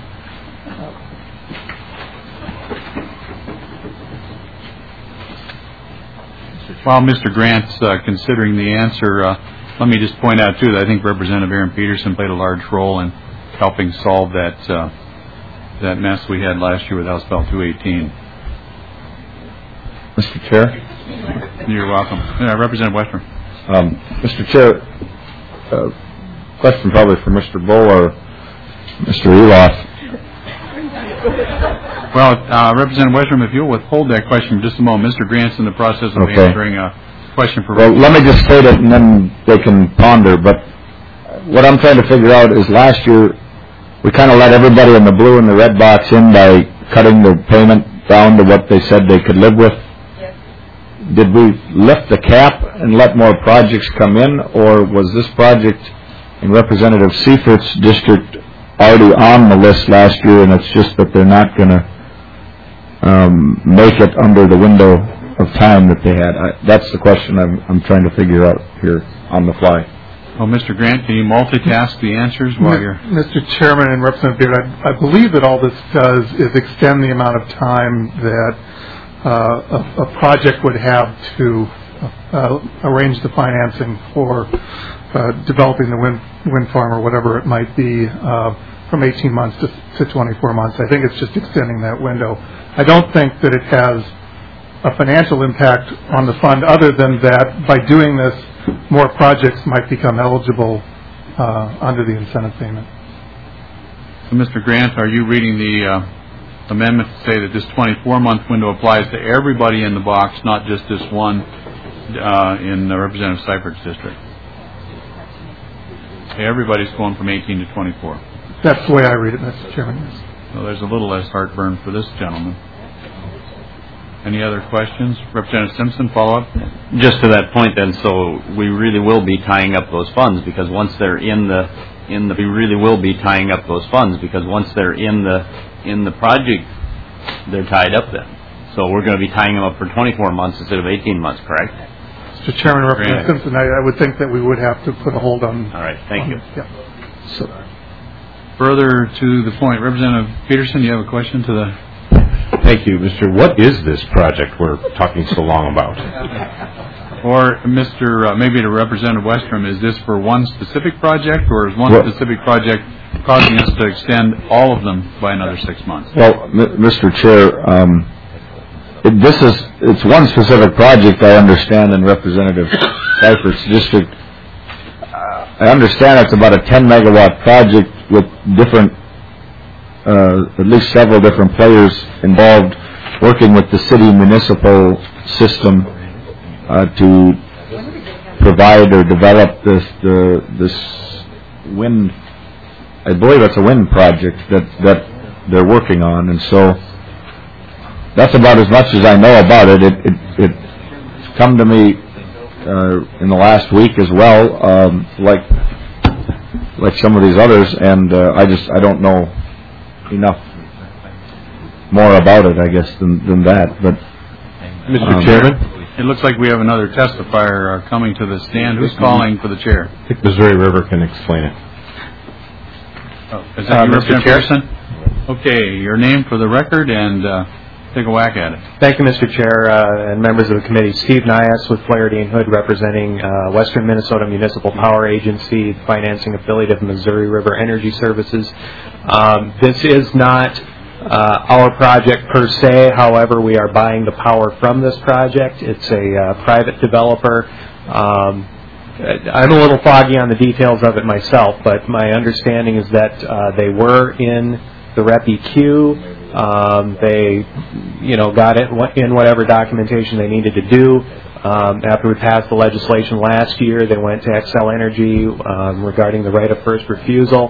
S2: While Mr. Grant's considering the answer, let me just point out, too, that I think Representative Aaron Peterson played a large role in helping solve that mess we had last year with House Bill 218.
S1: Mr. Chair?
S2: You're welcome. Representative Westrom.
S1: Mr. Chair, question probably for Mr. Bull or Mr. Eloff.
S2: Well, Representative Westrom, if you'll withhold that question for just a moment. Mr. Grant's in the process of answering a question for...
S1: Well, let me just state it and then they can ponder. But what I'm trying to figure out is last year we kind of let everybody in the blue and the red box in by cutting the payment down to what they said they could live with. Yes. Did we lift the cap and let more projects come in, or was this project in Representative Seifert's district already on the list last year, and it's just that they're not going to make it under the window of time that they had? That's the question I'm trying to figure out here on the fly.
S2: Well, Mr. Grant, can you multitask the answers while you're...
S19: Mr. Chairman and Representative Beard, I believe that all this does is extend the amount of time that a project would have to arrange the financing for developing the wind farm or whatever it might be from 18 months to 24 months. I think it's just extending that window. I don't think that it has a financial impact on the fund other than that by doing this, more projects might become eligible under the incentive payment.
S2: So, Mr. Grant, are you reading the amendment to say that this 24-month window applies to everybody in the box, not just this one in Representative Seifert's district? Okay, everybody's going from 18 to 24.
S19: That's the way I read it, Mr. Chairman.
S2: Well, there's a little less heartburn for this gentleman. Any other questions? Representative Simpson, follow up?
S14: Just to that point, then, so we really will be tying up those funds because once they're in the project, they're tied up then. So we're going to be tying them up for 24 months instead of 18 months, correct?
S19: Mr. Chairman, Representative Simpson, I would think that we would have to put a hold on...
S14: All right, thank you.
S19: Yeah.
S2: So, further to the point, Representative Peterson, you have a question to the...
S12: Thank you, Mr. What is this project we're talking so long about?
S2: Or, Mr. Maybe to Representative Westrom, is this for one specific project, or is one specific project causing us to extend all of them by another 6 months?
S1: Well, Mr. Chair, it's one specific project, I understand, in Representative Seifert's district. I understand it's about a 10-megawatt project with different, at least several different players involved working with the city municipal system to provide or develop this wind. I believe it's a wind project that they're working on, and so that's about as much as I know about it. It's come to me in the last week as well, like some of these others, and I don't know enough more about it, I guess, than that. But
S12: Mr. Chairman,
S2: it looks like we have another testifier coming to the stand. Who's calling for the chair?
S12: I think Missouri River can explain it.
S2: Oh, is that you, Mr. Pearson? Okay, your name for the record and take a whack at it.
S23: Thank you, Mr. Chair, and members of the committee. Steve Nias with Flaherty and Hood, representing Western Minnesota Municipal Power Agency, financing affiliate of Missouri River Energy Services. This is not our project per se. However, we are buying the power from this project. It's a private developer. I'm a little foggy on the details of it myself, but my understanding is that they were in the REPI queue. They, got it in whatever documentation they needed to do. After we passed the legislation last year, they went to Xcel Energy regarding the right of first refusal.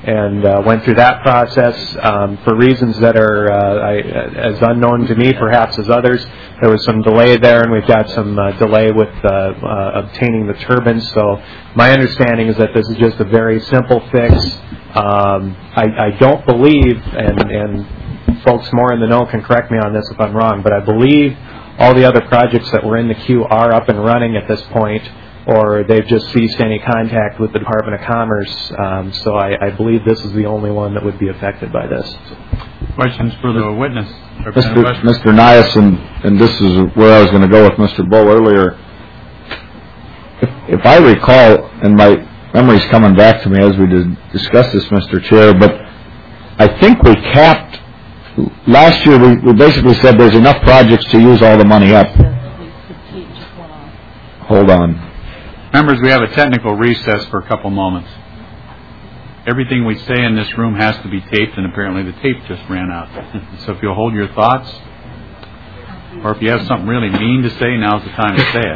S23: and went through that process. For reasons that are as unknown to me, perhaps as others, there was some delay there, and we've got some delay with obtaining the turbines. So my understanding is that this is just a very simple fix. I don't believe, and folks more in the know can correct me on this if I'm wrong, but I believe all the other projects that were in the queue are up and running at this point, or they've just ceased any contact with the Department of Commerce. So I believe this is the only one that would be affected by this.
S2: Questions for the witness?
S1: Mr. Nias, and this is where I was going to go with Mr. Bull earlier. If I recall, and my memory's coming back to me as we discussed this, Mr. Chair, but I think we capped, last year we basically said there's enough projects to use all the money up. Hold on.
S2: Members, we have a technical recess for a couple moments. Everything we say in this room has to be taped, and apparently the tape just ran out. So if you'll hold your thoughts, or if you have something really mean to say, now's the time to say it.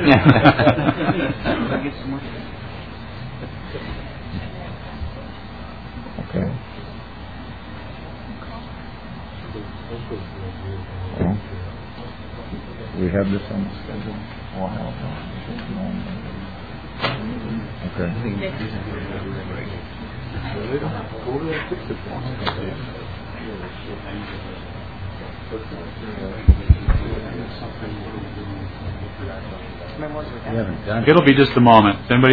S1: Okay. We have this on the schedule. Okay.
S2: It'll be just a moment. Anybody?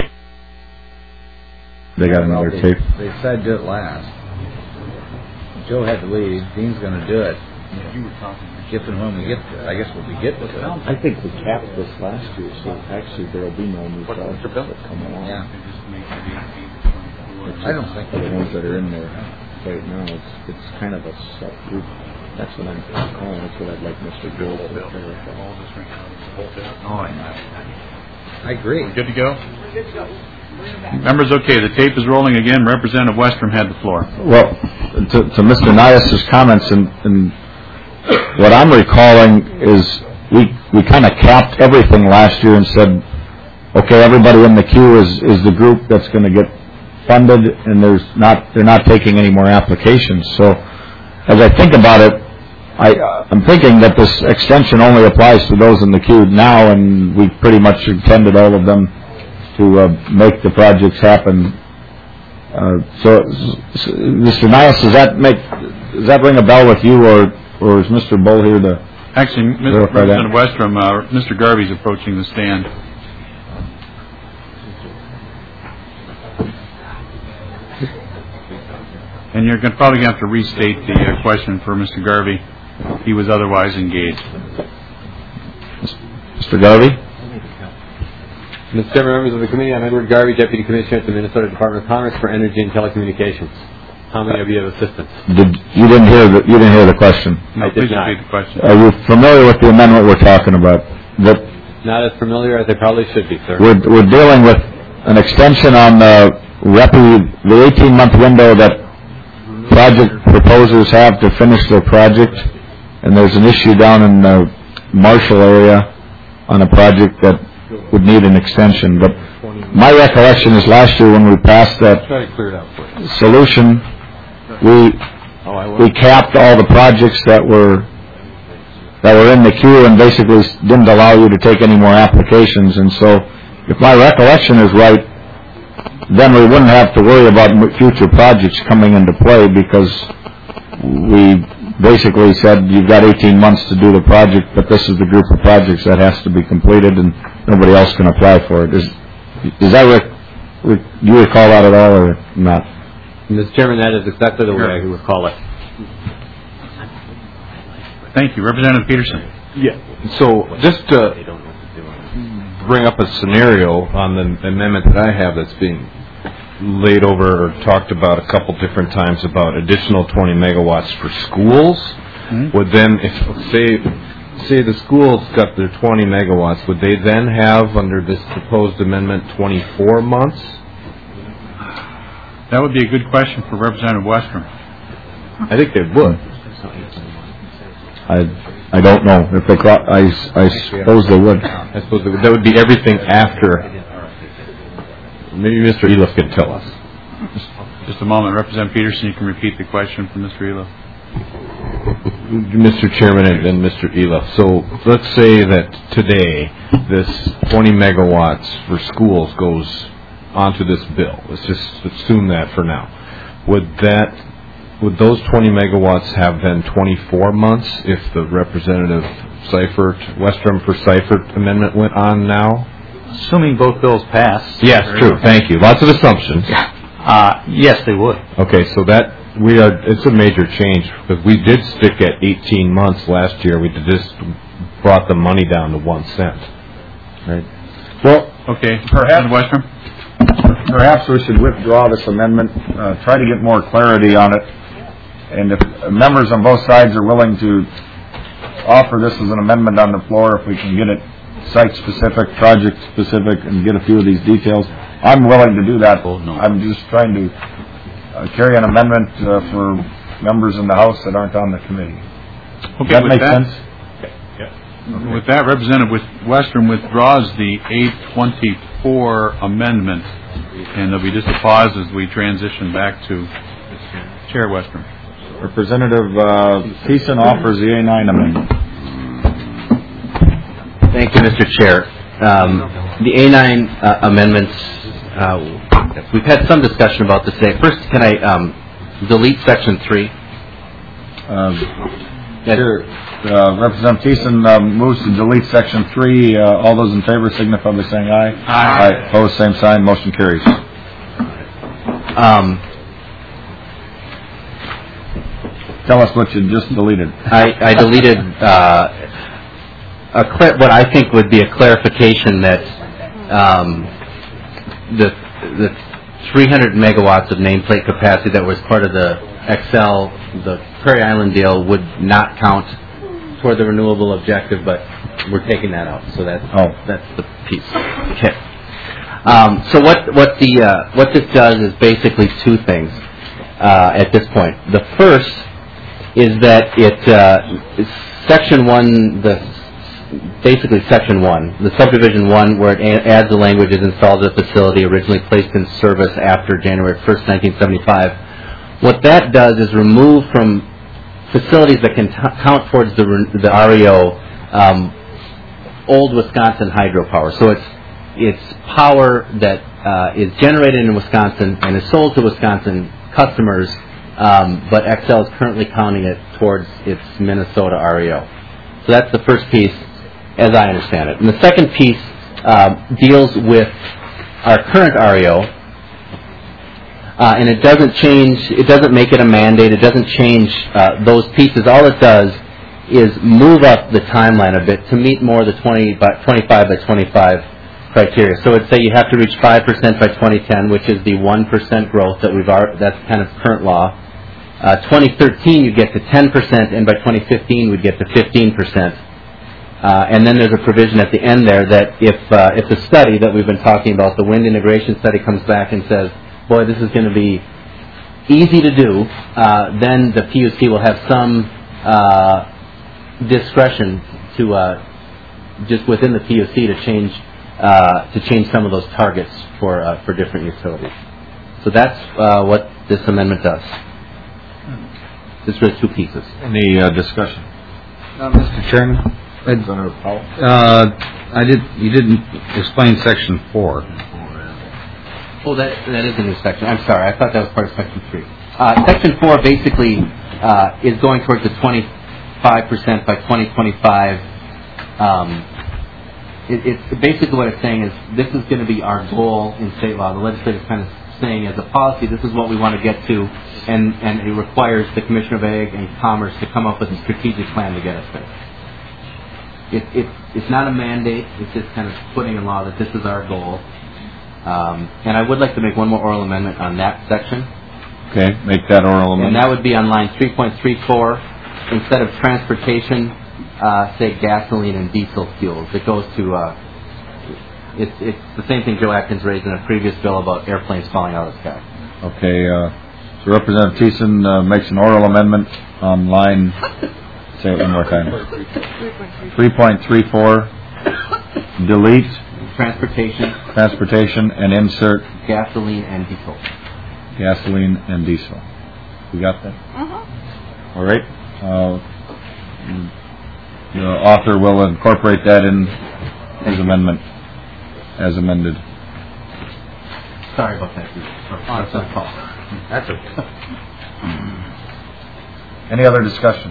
S1: They got another tape.
S6: They said do it last. Joe had to leave. Dean's going to do it. If and when we get to it. I guess when we get to it.
S1: I think we capped this last year, so actually there will be no new projects that come along.
S6: Yeah. I don't think
S1: the ones that are in there right now, it's kind of a set group. That's what I'm calling. That's what I'd like Mr. Gill to clarify.
S6: Oh, I agree.
S2: Good to go? Members, okay, the tape is rolling again. Representative Westrom had the floor.
S1: Well, to Mr. Nias' comments, and what I'm recalling is we kind of capped everything last year and said, okay, everybody in the queue is the group that's going to get funded, and they're not taking any more applications. So as I think about it, I'm thinking that this extension only applies to those in the queue now, and we pretty much intended all of them to make the projects happen. So, Mr. Nias, does that ring a bell with you, or is Mr. Bull here to
S2: Actually, Mr. Representative Westrom, Mr. Garvey's approaching the stand. And you're probably going to have to restate the question for Mr. Garvey. He was otherwise engaged.
S1: Mr. Garvey?
S5: Mr. Chairman, members of the committee, I'm Edward Garvey, Deputy Commissioner at the Minnesota Department of Commerce for Energy and Telecommunications. How many of you have assistants?
S1: You didn't hear the question.
S2: No, please repeat the question.
S1: Are you familiar with the amendment we're talking about?
S5: Not as familiar as they probably should be, sir.
S1: We're dealing with an extension on the 18-month window that project proposers have to finish their project, and there's an issue down in the Marshall area on a project that would need an extension. But my recollection is last year when we passed that solution, we capped all the projects that were in the queue and basically didn't allow you to take any more applications. And so, if my recollection is right, then we wouldn't have to worry about future projects coming into play, because we basically said you've got 18 months to do the project, but this is the group of projects that has to be completed, and nobody else can apply for it. Is that do you recall that at all, or not?
S5: Mr. Chairman, that is exactly the way I recall it.
S2: Thank you. Representative Peterson.
S12: Yeah. So just to bring up a scenario on the amendment that I have that's being laid over or talked about a couple different times about additional 20 megawatts for schools, would then, if say the schools got their 20 megawatts, would they then have, under this proposed amendment, 24 months?
S2: That would be a good question for Representative Westrom.
S12: I think they would.
S1: I don't know if they. I suppose they would.
S12: I suppose that would be everything after. Maybe Mr. Eliff can tell us.
S2: Just a moment. Representative Peterson, you can repeat the question from Mr. Eloff.
S12: Mr. Chairman and Mr. Eloff, so let's say that today this 20 megawatts for schools goes onto this bill. Let's just assume that for now. Would those 20 megawatts have then 24 months if the Representative Seifert, Westrom for Seifert amendment went on now?
S7: Assuming both bills pass.
S12: Yes, true. Thank you. Lots of assumptions.
S7: Yes, they would.
S12: Okay, so it's a major change because we did stick at 18 months last year. We just brought the money down to 1 cent. Right.
S1: Well,
S2: okay.
S1: Perhaps we should withdraw this amendment, try to get more clarity on it, and if members on both sides are willing to offer this as an amendment on the floor, if we can get it site-specific, project-specific, and get a few of these details, I'm willing to do that. I'm just trying to carry an amendment for members in the House that aren't on the committee.
S2: Okay,
S1: that makes sense?
S2: Okay. With that, Representative Westrom withdraws the 824 amendment, and there'll be just a pause as we transition back to Chair Westrom.
S1: Representative Thiessen offers the A9 amendment.
S10: Thank you, Mr. Chair. The A9 amendments, we've had some discussion about this today. First, can I delete Section 3?
S1: Sure. Representative Thiessen moves to delete Section 3. All those in favor signify by saying aye.
S2: Aye.
S1: Opposed, same sign. Motion carries. Tell us what you just deleted.
S10: I deleted what I think would be a clarification that the 300 megawatts of nameplate capacity that was part of the the Prairie Island deal would not count toward the renewable objective, but we're taking that out. So that's the piece. Okay. So what this does is basically two things at this point. The first is that Section 1, basically Section 1, the Subdivision 1, where it adds the language is installed at a facility originally placed in service after January 1st, 1975. What that does is remove from facilities that can count towards the REO old Wisconsin hydropower. So it's power that is generated in Wisconsin and is sold to Wisconsin customers, but Xcel is currently counting it towards its Minnesota REO. So that's the first piece, as I understand it. And the second piece deals with our current REO, and it doesn't change. It doesn't make it a mandate. It doesn't change those pieces. All it does is move up the timeline a bit to meet more of the 25 by 25 criteria. So it'd say you have to reach 5% by 2010, which is the 1% growth that that's kind of current law. 2013 you get to 10%, and by 2015 we'd get to 15%. And then there's a provision at the end there that if the study that we've been talking about, the wind integration study, comes back and says, boy, this is going to be easy to do, then the PUC will have some discretion to just within the PUC to change some of those targets for different utilities. So that's what this amendment does. This was two pieces.
S1: Any discussion?
S6: Mr. Chairman, you didn't explain Section 4.
S10: Oh, that is a new section. I'm sorry. I thought that was part of Section 3. Section 4 basically is going towards the 25% by 2025. It's basically what it's saying is this is going to be our goal in state law. The legislature is kind of saying as a policy, this is what we want to get to, and it requires the Commissioner of Ag and Commerce to come up with a strategic plan to get us there. It's not a mandate. It's just kind of putting in law that this is our goal. And I would like to make one more oral amendment on that section.
S1: Okay, make that oral amendment.
S10: And that would be on line 3.34. Instead of transportation, say gasoline and diesel fuels. It goes to, it's the same thing Joe Atkins raised in a previous bill about airplanes falling out of the sky.
S1: Okay, so Representative Thiessen makes an oral amendment on line, say it one more time. 3.34, delete
S10: transportation,
S1: and insert
S10: gasoline and diesel.
S1: gasoline, and diesel. We got that? All right. The author will incorporate that in his amendment as amended.
S10: Sorry about that.
S6: That's okay.
S1: Any other discussion?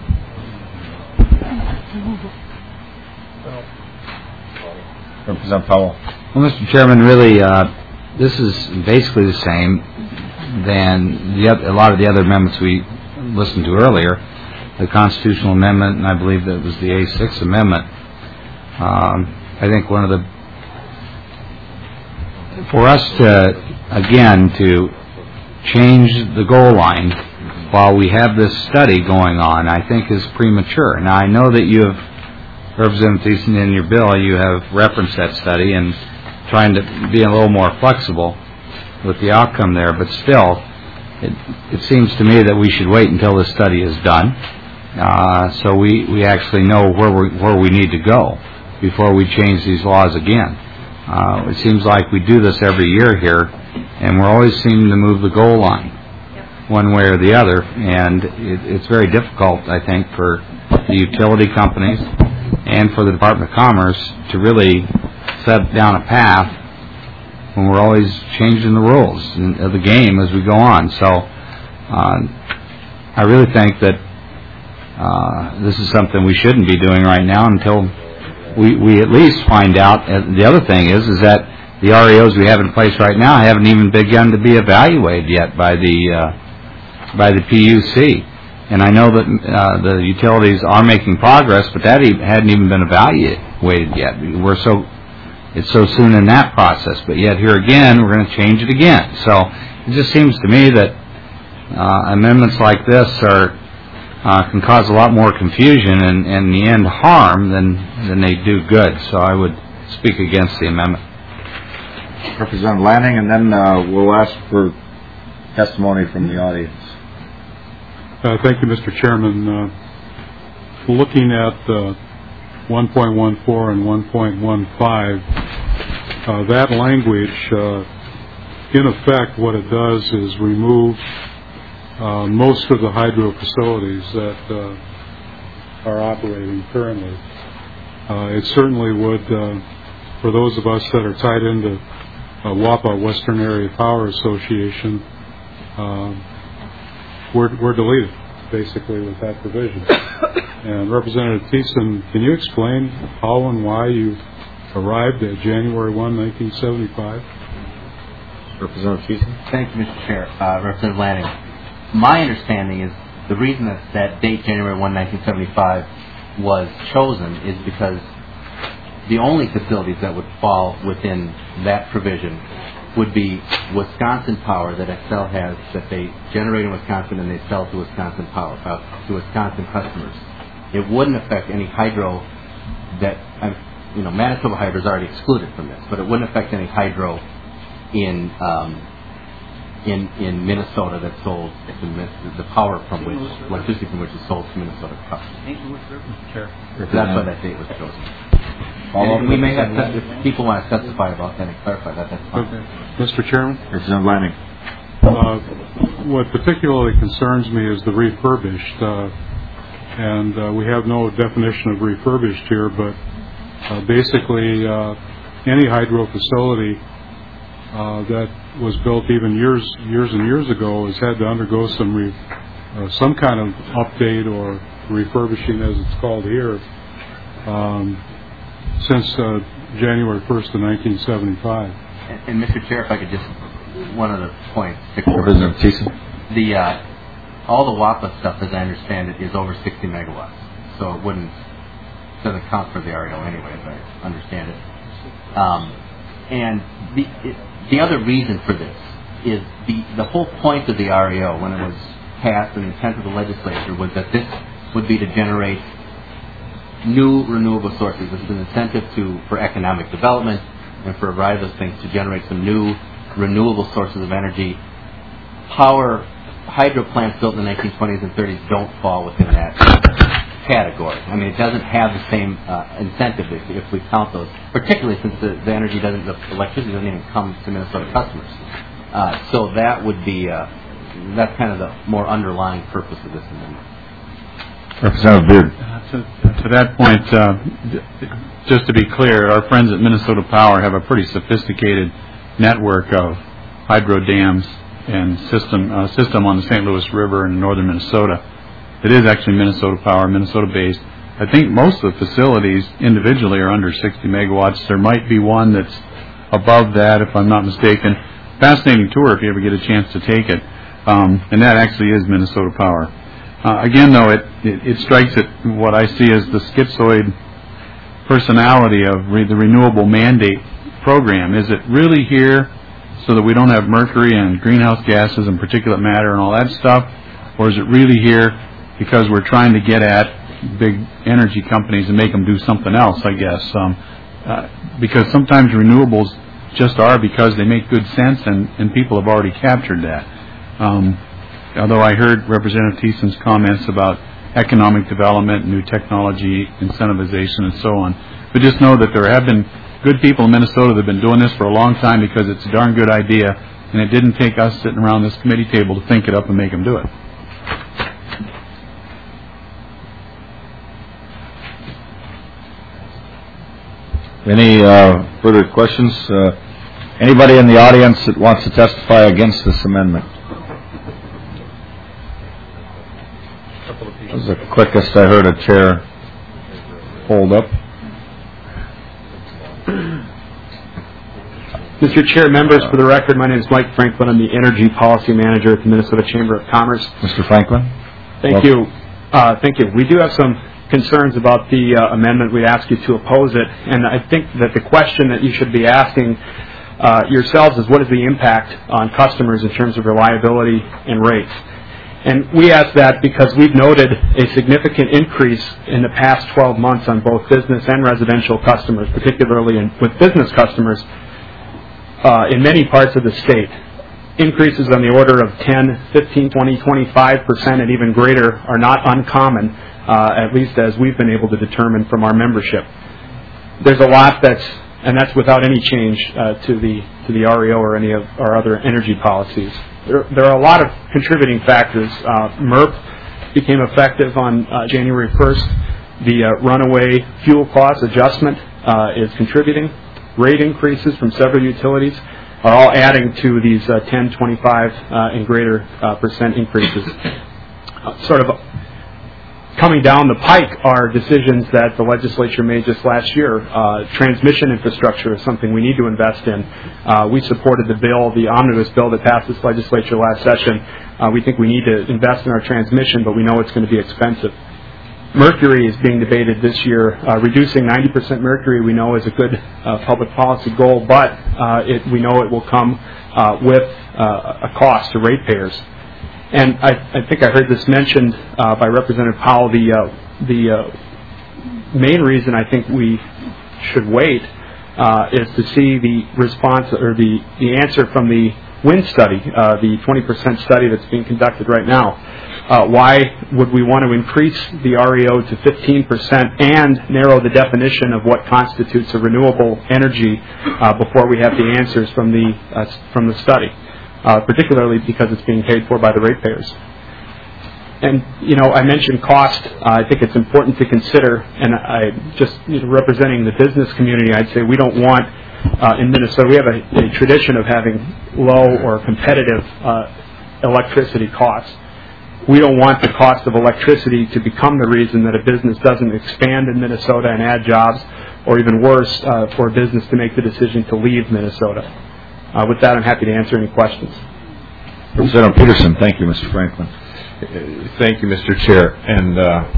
S1: Representative Powell.
S6: Well, Mr. Chairman, really, this is basically the same than a lot of the other amendments we listened to earlier. The constitutional amendment, and I believe that was the A6 amendment. I think for us to change the goal line while we have this study going on, I think is premature. Now, I know that you have, Representative Thiessen, in your bill, you have referenced that study and trying to be a little more flexible with the outcome there, but still, it seems to me that we should wait until the study is done, so we actually know where we need to go before we change these laws again. It seems like we do this every year here, and we're always seeming to move the goal line one way or the other, and it's very difficult, I think, for the utility companies and for the Department of Commerce to really set down a path when we're always changing the rules of the game as we go on. So I really think that this is something we shouldn't be doing right now until we at least find out. The other thing is that the REOs we have in place right now haven't even begun to be evaluated yet by the PUC. And I know that the utilities are making progress, but that hadn't even been evaluated yet. It's so soon in that process, but yet here again, we're going to change it again. So it just seems to me that amendments like this can cause a lot more confusion and in the end harm than they do good. So I would speak against the amendment.
S1: Representative Lanning, and then we'll ask for testimony from the audience.
S8: Thank you, Mr. Chairman. Looking at 1.14 and 1.15, that language, in effect, what it does is remove most of the hydro facilities that are operating currently. It certainly would, for those of us that are tied into WAPA, Western Area Power Association, we're deleted, basically, with that provision. And Representative Thiessen, can you explain how and why you arrived at January 1, 1975?
S1: Representative Thiessen.
S10: Thank you, Mr. Chair. Representative Lanning. My understanding is the reason that date, January 1, 1975, was chosen is because the only facilities that would fall within that provision would be Wisconsin Power that Xcel has, that they generate in Wisconsin and they sell to Wisconsin Power, to Wisconsin customers. It wouldn't affect any hydro that, Manitoba Hydro is already excluded from this, but it wouldn't affect any hydro in Minnesota that's sold to the power from which, electricity from which is sold to Minnesota customers. That's why that date was chosen. And we may have, if people want to testify about that and clarify that, that's fine.
S8: Okay. Mr. Chairman?
S1: Representative Lanning.
S8: What particularly concerns me is the refurbished, and we have no definition of refurbished here, but basically any hydro facility that was built even years and years ago has had to undergo some kind of update or refurbishing, as it's called here, since January 1st of 1975.
S10: And Mr. Chair, if I could just, one other point.
S1: Representative Thiessen.
S10: All the WAPA stuff, as I understand it, is over 60 megawatts. So it doesn't count for the REO anyway, as I understand it. And the other reason for this is the whole point of the REO, when it was passed and the intent of the legislature, was that this would be to generate new renewable sources. It's an incentive for economic development and for a variety of those things to generate some new renewable sources of energy. Hydro plants built in the 1920s and 30s don't fall within that category. I mean, it doesn't have the same incentive if we count those, particularly since the electricity doesn't even come to Minnesota customers. So that would be, that's kind of the more underlying purpose of this amendment.
S1: Representative Beard.
S2: To that point, just to be clear, our friends at Minnesota Power have a pretty sophisticated network of hydro dams and system on the St. Louis River in northern Minnesota. It is actually Minnesota Power, Minnesota-based. I think most of the facilities individually are under 60 megawatts. There might be one that's above that, if I'm not mistaken. Fascinating tour if you ever get a chance to take it. And that actually is Minnesota Power. Again, though, it strikes at what I see as the schizoid personality of the renewable mandate program. Is it really here so that we don't have mercury and greenhouse gases and particulate matter and all that stuff? Or is it really here because we're trying to get at big energy companies and make them do something else, I guess? Because sometimes renewables just are because they make good sense and people have already captured that. Although I heard Representative Thiessen's comments about economic development, new technology, incentivization, and so on. But just know that there have been good people in Minnesota that have been doing this for a long time because it's a darn good idea, and it didn't take us sitting around this committee table to think it up and make them do it.
S1: Any further questions? Anybody in the audience that wants to testify against this amendment? This is the quickest I heard a chair hold up.
S11: Mr. Chair, members, for the record, my name is Mike Franklin. I'm the Energy Policy Manager at the Minnesota Chamber of Commerce.
S1: Mr. Franklin?
S11: Thank you. Thank you. We do have some concerns about the amendment. We'd ask you to oppose it. And I think that the question that you should be asking yourselves is what is the impact on customers in terms of reliability and rates? And we ask that because we've noted a significant increase in the past 12 months on both business and residential customers, particularly with business customers in many parts of the state. Increases on the order of 10, 15, 20, 25%, and even greater are not uncommon, at least as we've been able to determine from our membership. There's a lot and that's without any change to the REO or any of our other energy policies. There are a lot of contributing factors. MERP became effective on January 1st. The runaway fuel cost adjustment is contributing. Rate increases from several utilities are all adding to these 10, 25, and greater percent increases. Sort of coming down the pike are decisions that the legislature made just last year. Transmission infrastructure is something we need to invest in. We supported the omnibus bill that passed this legislature last session. We think we need to invest in our transmission, but we know it's going to be expensive. Mercury is being debated this year. Reducing 90% mercury we know is a good public policy goal, but we know it will come with a cost to ratepayers. And I think I heard this mentioned by Representative Powell. The main reason I think we should wait is to see the response or the answer from the wind study, the 20% study that's being conducted right now. Why would we want to increase the REO to 15% and narrow the definition of what constitutes a renewable energy before we have the answers from the study, particularly because it's being paid for by the ratepayers? And, I mentioned cost. I think it's important to consider, and I just representing the business community, I'd say we don't want, in Minnesota, we have a tradition of having low or competitive electricity costs. We don't want the cost of electricity to become the reason that a business doesn't expand in Minnesota and add jobs, or even worse, for a business to make the decision to leave Minnesota. With that, I'm happy to answer any questions.
S1: Representative Peterson. Thank you, Mr. Franklin.
S12: Thank you, Mr. Chair. And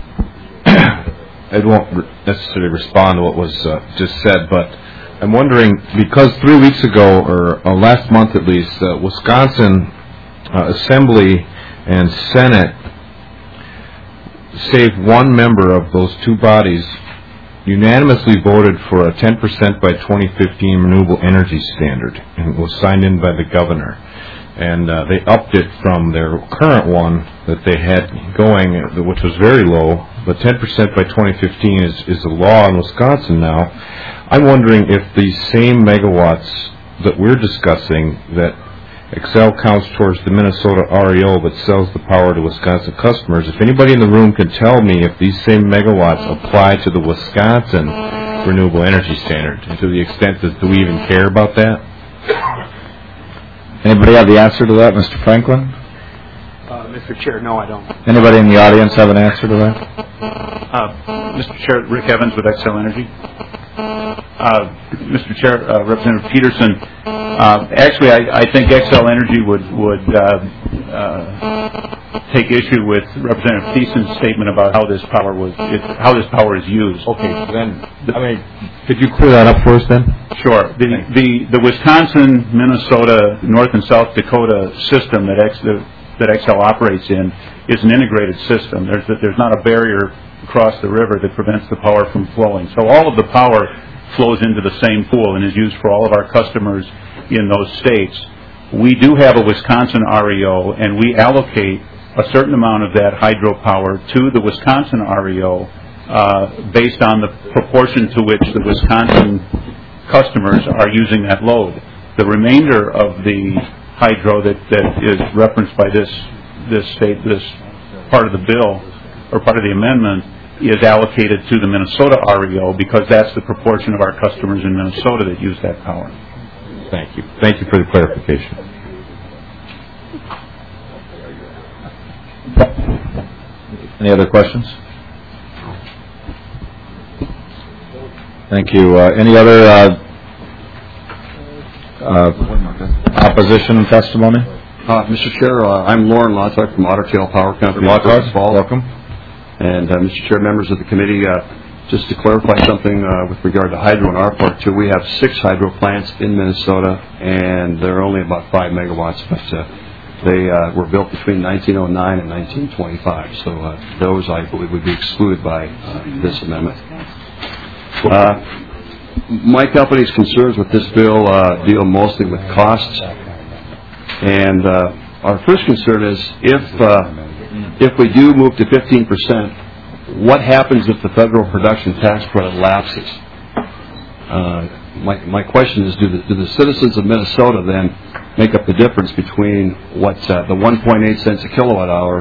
S12: I won't necessarily respond to what was just said, but I'm wondering, because 3 weeks ago, or last month at least, Wisconsin Assembly and Senate, save one member of those two bodies, unanimously voted for a 10% by 2015 renewable energy standard, and it was signed in by the governor. And they upped it from their current one that they had going, which was very low, but 10% by 2015 is the law in Wisconsin now. I'm wondering if these same megawatts that we're discussing, that Excel counts towards the Minnesota REO but sells the power to Wisconsin customers. If anybody in the room can tell me if these same megawatts apply to the Wisconsin renewable energy standard, and to the extent that do we even care about that?
S1: Anybody have the answer to that, Mr. Franklin?
S11: Mr. Chair, no, I don't.
S1: Anybody in the audience have an answer to that?
S15: Mr. Chair, Rick Evans with Excel Energy. Mr. Chair, Representative Peterson, actually, I think Excel Energy would take issue with Representative Thiessen's statement about how this power is used.
S12: Okay, then, could you clear that up for us then?
S15: Sure. The Wisconsin, Minnesota, North and South Dakota system that Excel operates in is an integrated system. There's not a barrier across the river that prevents the power from flowing. So all of the power flows into the same pool and is used for all of our customers in those states. We do have a Wisconsin REO, and we allocate a certain amount of that hydropower to the Wisconsin REO based on the proportion to which the Wisconsin customers are using that load. The remainder of the hydro that is referenced by this part of the bill or part of the amendment is allocated to the Minnesota REO because that's the proportion of our customers in Minnesota that use that power.
S12: Thank you. Thank you for the clarification.
S1: Any other questions? Thank you. Any other opposition testimony?
S18: Mr. Chair, I'm Lauren Lottog from Otter Tail Power Company.
S1: Lottog, welcome.
S18: And Mr. Chair, members of the committee, just to clarify something with regard to hydro on our part too, we have 6 hydro plants in Minnesota, and they're only about 5 megawatts, but they were built between 1909 and 1925. So those, I believe, would be excluded by this amendment. My company's concerns with this bill deal mostly with costs, and our first concern is if we do move to 15%, what happens if the federal production tax credit lapses? My question is, do the citizens of Minnesota then make up the difference between what the 1.8 cents a kilowatt hour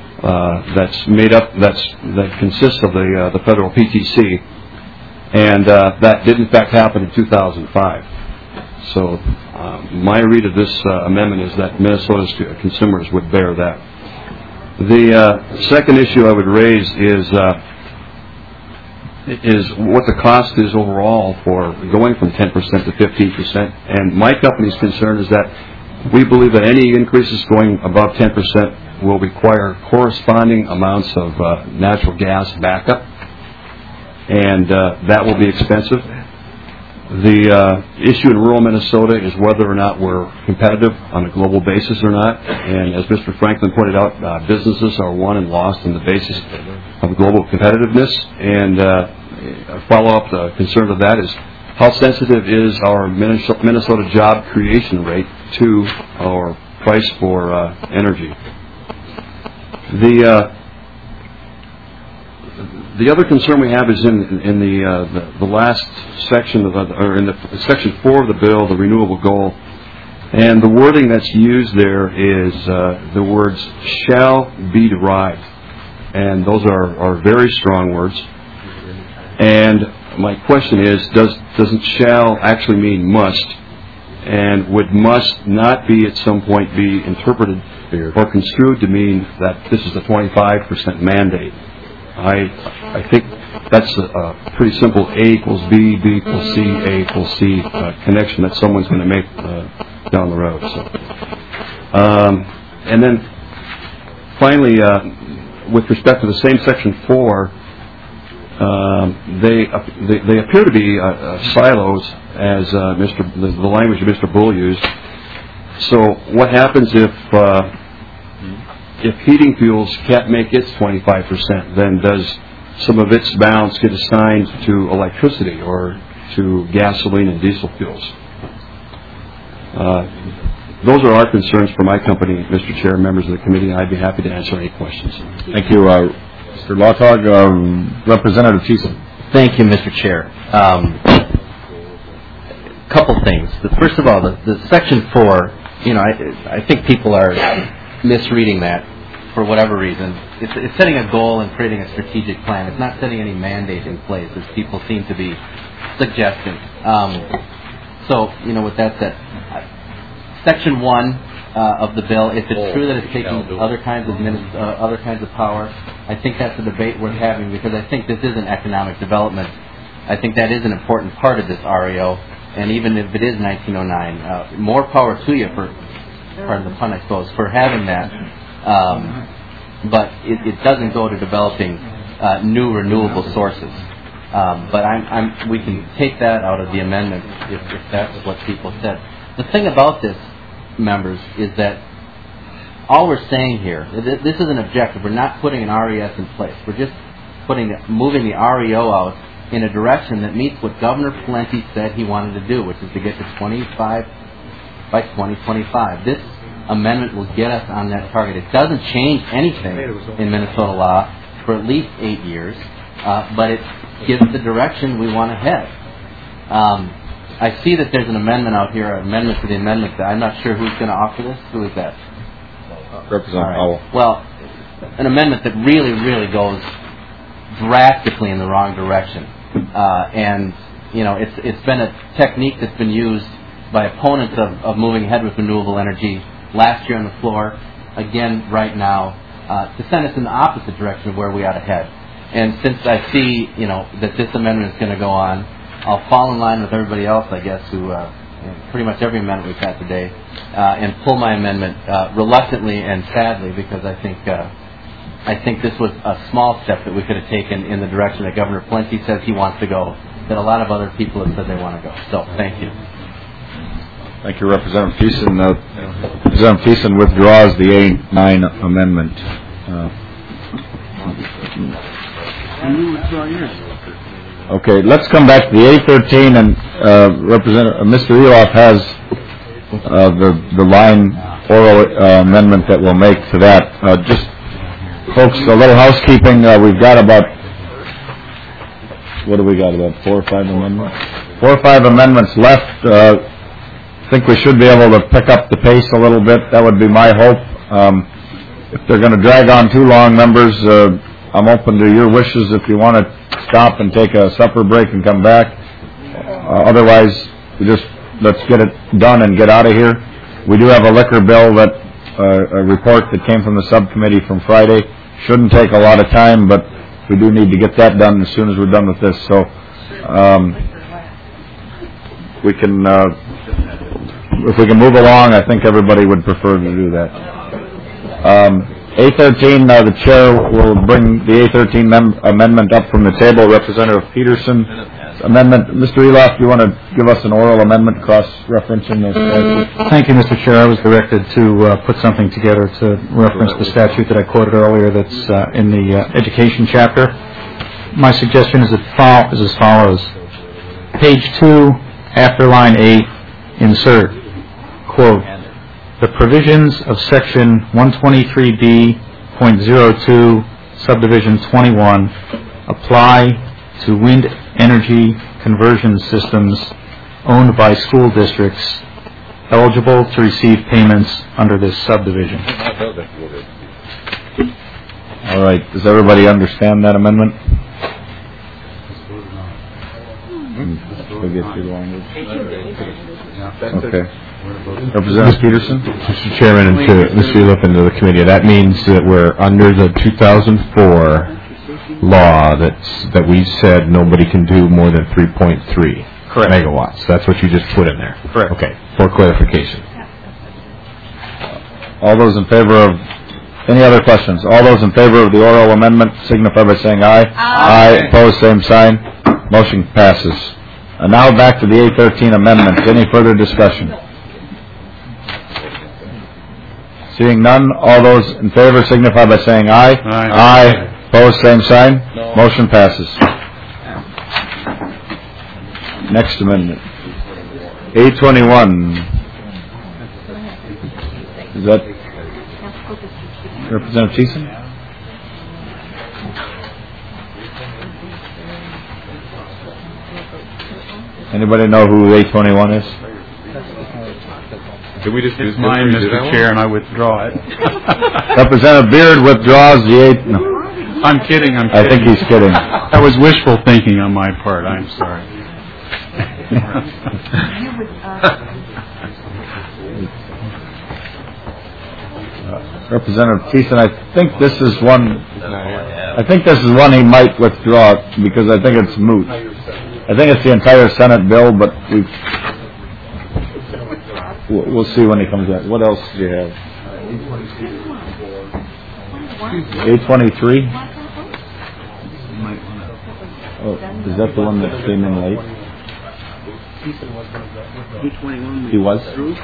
S18: that consists of the federal PTC, and that did in fact happen in 2005. So my read of this amendment is that Minnesota's consumers would bear that. The second issue I would raise is what the cost is overall for going from 10% to 15%. And my company's concern is that we believe that any increases going above 10% will require corresponding amounts of natural gas backup, and that will be expensive. The issue in rural Minnesota is whether or not we're competitive on a global basis or not. And as Mr. Franklin pointed out, businesses are won and lost on the basis of global competitiveness. And a follow-up concern to that is how sensitive is our Minnesota job creation rate to our price for energy. The other concern we have is in the last section in section 4 of the bill, the renewable goal, and the wording that's used there is the words "shall be derived," and those are very strong words. And my question is, doesn't "shall" actually mean "must"? And would "must" not be at some point be interpreted or construed to mean that this is a 25% mandate? I think that's a pretty simple A equals B, B equals C, A equals C connection that someone's going to make down the road. So, and then finally, with respect to the same section 4, they appear to be silos, as the language Mr. Bull used. So what happens if heating fuels can't make its 25%, then does some of its balance get assigned to electricity or to gasoline and diesel fuels? Those are our concerns for my company, Mr. Chair, members of the committee. I'd be happy to answer any questions.
S1: Thank you, Mr. Lottog. Representative Thiessen.
S10: Thank you, Mr. Chair. Couple things. First of all, the Section 4 I think people are misreading that for whatever reason. It's setting a goal and creating a strategic plan. It's not setting any mandate in place, as people seem to be suggesting. With that said, Section 1 of the bill, if it's true that it's taking other kinds of power, I think that's a debate worth having, because I think this is an economic development. I think that is an important part of this REO, and even if it is 1909, more power to you for, pardon the pun, I suppose, for having that. But it doesn't go to developing new renewable sources. But we can take that out of the amendment if that's what people said. The thing about this, members, is that all we're saying here, this is an objective. We're not putting an RES in place. We're just moving the REO out in a direction that meets what Governor Pawlenty said he wanted to do, which is to get to 25 by 2025. This amendment will get us on that target. It doesn't change anything in Minnesota law for at least 8 years, but it gives the direction we want to head. I see that there's an amendment out here, an amendment to the amendment. I'm not sure who's going to offer this. Who is that?
S1: Representative Howell.
S10: Well, an amendment that really, really goes drastically in the wrong direction. It's been a technique that's been used by opponents of moving ahead with renewable energy last year on the floor, again right now, to send us in the opposite direction of where we ought to head. And since I see, that this amendment is going to go on, I'll fall in line with everybody else, I guess, who pretty much every amendment we've had today, and pull my amendment reluctantly and sadly, because I think this was a small step that we could have taken in the direction that Governor Pawlenty says he wants to go, that a lot of other people have said they want to go. So, thank you.
S1: Thank you, Representative Thiessen. Representative Thiessen withdraws the A9 amendment. Okay, let's come back to the A13, and Representative Mr. Eloff has the line oral amendment that we'll make to that. Just, folks, a little housekeeping. We've got about, what do we got, about 4 or 5 amendments? 4 or 5 amendments left. I think we should be able to pick up the pace a little bit. That would be my hope. If they're going to drag on too long, members, I'm open to your wishes if you want to stop and take a supper break and come back. Otherwise, let's get it done and get out of here. We do have a liquor bill that a report that came from the subcommittee from Friday. Shouldn't take a lot of time, but we do need to get that done as soon as we're done with this. So we can, if we can move along, I think everybody would prefer to do that. A13, the chair will bring the A13 amendment up from the table. Representative Peterson amendment. Mr. Eloff, do you want to give us an oral amendment cross-referencing the statute?
S7: Thank you, Mr. Chair. I was directed to put something together to reference the statute that I quoted earlier that's in the education chapter. My suggestion is as follows. Page 2, after line 8, insert, quote, the provisions of section 123B.02, subdivision 21, apply to wind energy conversion systems owned by school districts eligible to receive payments under this subdivision.
S1: All right. Does everybody understand that amendment? Okay. Representative Peterson?
S12: Mr. Chairman, and to Mr. Eloff and to the committee, that means that we're under the 2004 law that we said nobody can do more than 3.3 megawatts. That's what you just put in there.
S7: Correct.
S12: Okay. For clarification.
S1: All those in favor of any other questions? All those in favor of the oral amendment signify by saying aye. Aye. Opposed, same sign. Motion passes. And now back to the A13 amendments. Any further discussion? Seeing none, all those in favor signify by saying aye. Aye. Aye. Opposed, same sign. No. Motion passes. Next amendment. A21. Is that Representative Thiessen? Anybody know who A21 is?
S5: Did we just
S2: It's mine, Mr. Chair, and I withdraw it.
S1: Representative Beard withdraws the 8... No.
S2: I'm kidding.
S1: I think he's kidding.
S2: That was wishful thinking on my part. I'm sorry.
S1: Representative Thiessen, I think this is one he might withdraw because I think it's moot. I think it's the entire Senate bill, but we'll see when he comes back. What else do you have? 823? Oh, is that the one that came in late? He was?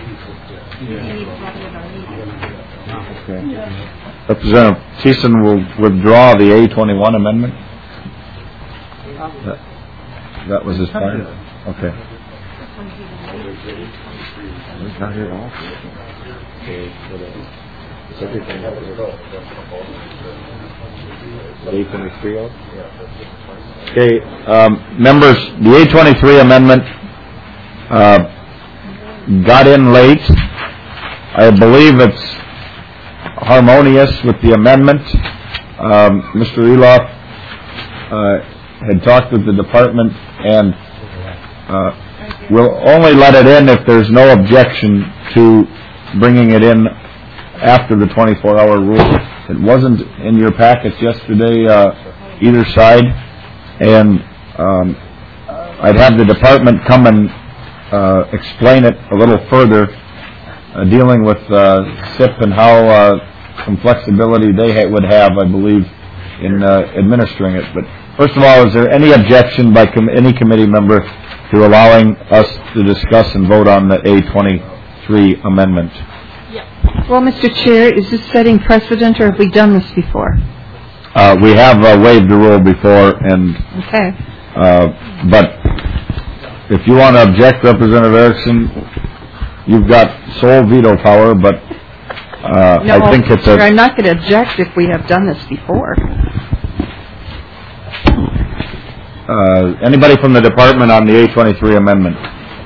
S1: Okay. Representative Thiessen will withdraw the A21 amendment? That was his part? Okay. He's not here at all. Okay, members, the A23 amendment got in late. I believe it's harmonious with the amendment. Mr. Eloff had talked with the department and we'll only let it in if there's no objection to bringing it in after the 24-hour rule. It wasn't in your packets yesterday, either side, and I'd have the department come and explain it a little further, dealing with SIP and how some flexibility they would have, I believe, in administering it. But first of all, is there any objection by any committee member to allowing us to discuss and vote on the A23 amendment?
S4: Well, Mr. Chair, is this setting precedent, or have we done this before?
S1: We have waived the rule before, and
S4: okay.
S1: But if you want to object, Representative Erickson, you've got sole veto power. But
S4: no,
S1: I think it's
S4: I'm not going to object if we have done this before.
S1: Anybody from the department on the A23 amendment?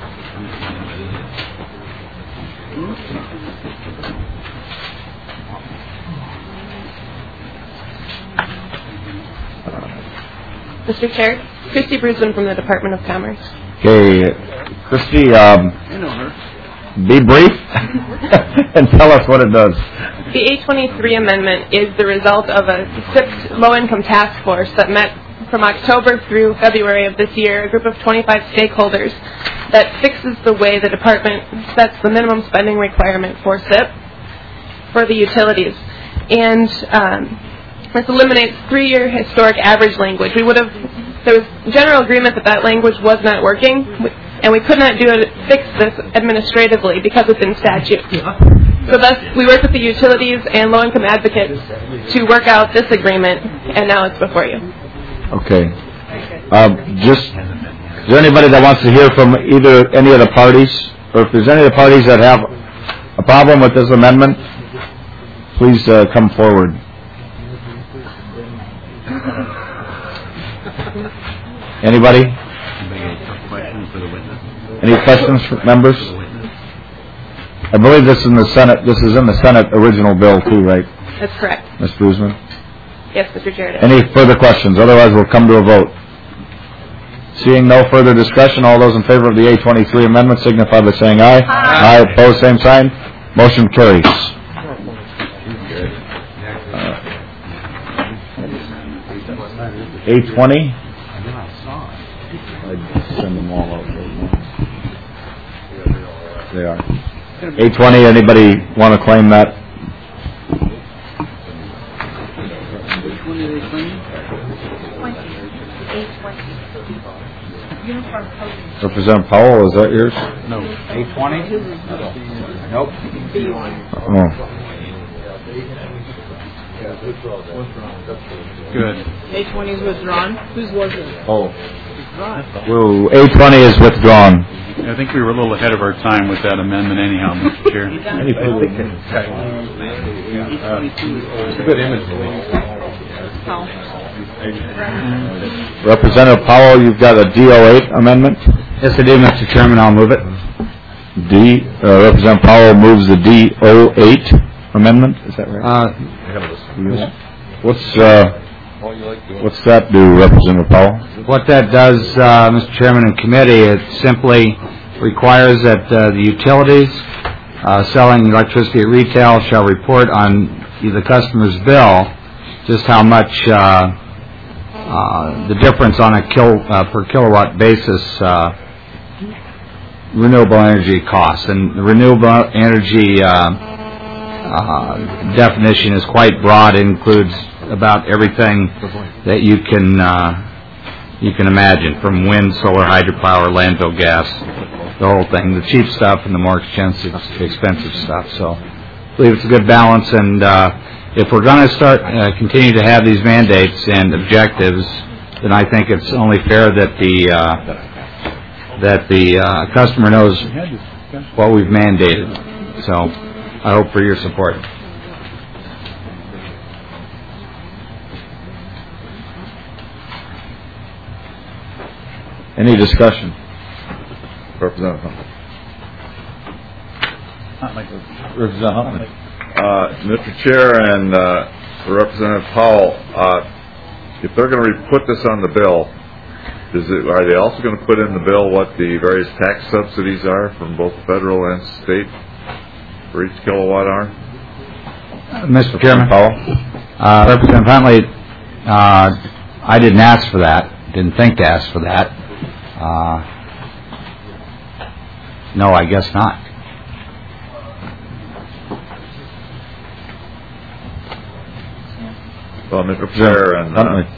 S21: Mr. Chair, Christy Brusman from the Department of Commerce.
S1: Okay, Christy, be brief and tell us what it does.
S21: The A23 amendment is the result of a SIP low-income task force that met from October through February of this year, a group of 25 stakeholders that fixes the way the department sets the minimum spending requirement for SIP for the utilities. And this eliminates 3-year historic average language. There was general agreement that language was not working, and we could not fix this administratively because it's in statute. So thus, we worked with the utilities and low-income advocates to work out this agreement, and now it's before you.
S1: Okay. Is there anybody that wants to hear from either any of the parties, or if there's any of the parties that have a problem with this amendment, please come forward. Anybody? Any questions for members? I believe this is in the Senate. This is in the Senate original bill too, right?
S21: That's correct.
S1: Ms. Brusman?
S21: Yes, Mr. Chair.
S1: Any further questions? Otherwise, we'll come to a vote. Seeing no further discussion, all those in favor of the A23 amendment signify by saying aye. Aye. Opposed, same sign. Motion carries. A20. I'd send them all out. They are. A20, anybody want to claim that? Representative Powell, is that yours?
S17: No. A20? Nope.
S1: Oh.
S2: Good.
S22: A20 is withdrawn. Whose was it?
S1: Oh. Well, A20 is withdrawn.
S2: I think we were a little ahead of our time with that amendment anyhow, Mr. Chair.
S5: It's a good image.
S1: Representative Powell, you've got a DO8 amendment?
S6: Yes, I do, Mr. Chairman. I'll move it.
S1: Representative Powell moves the D08 amendment. Is that right? What's that do, Representative Powell?
S6: What that does, Mr. Chairman and committee, it simply requires that the utilities selling electricity at retail shall report on the customer's bill just how much the difference on a per kilowatt basis renewable energy costs. And the renewable energy definition is quite broad. It includes about everything that you can imagine, from wind, solar, hydropower, landfill gas, the whole thing, the cheap stuff and the more expensive stuff. So I believe it's a good balance, and if we're going to continue to have these mandates and objectives, then I think it's only fair that the customer knows what we've mandated. So I hope for your support.
S1: Any discussion? Representative Huntley. Representative Huntley.
S9: Mr. Chair and Representative Powell, if they're going to put this on the bill, are they also going to put in the bill what the various tax subsidies are from both federal and state for each kilowatt hour?
S6: Mr. Chairman, Representative Huntley, I didn't ask for that. Didn't think to ask for that. No, I guess not.
S9: Well, Mr. Chair, and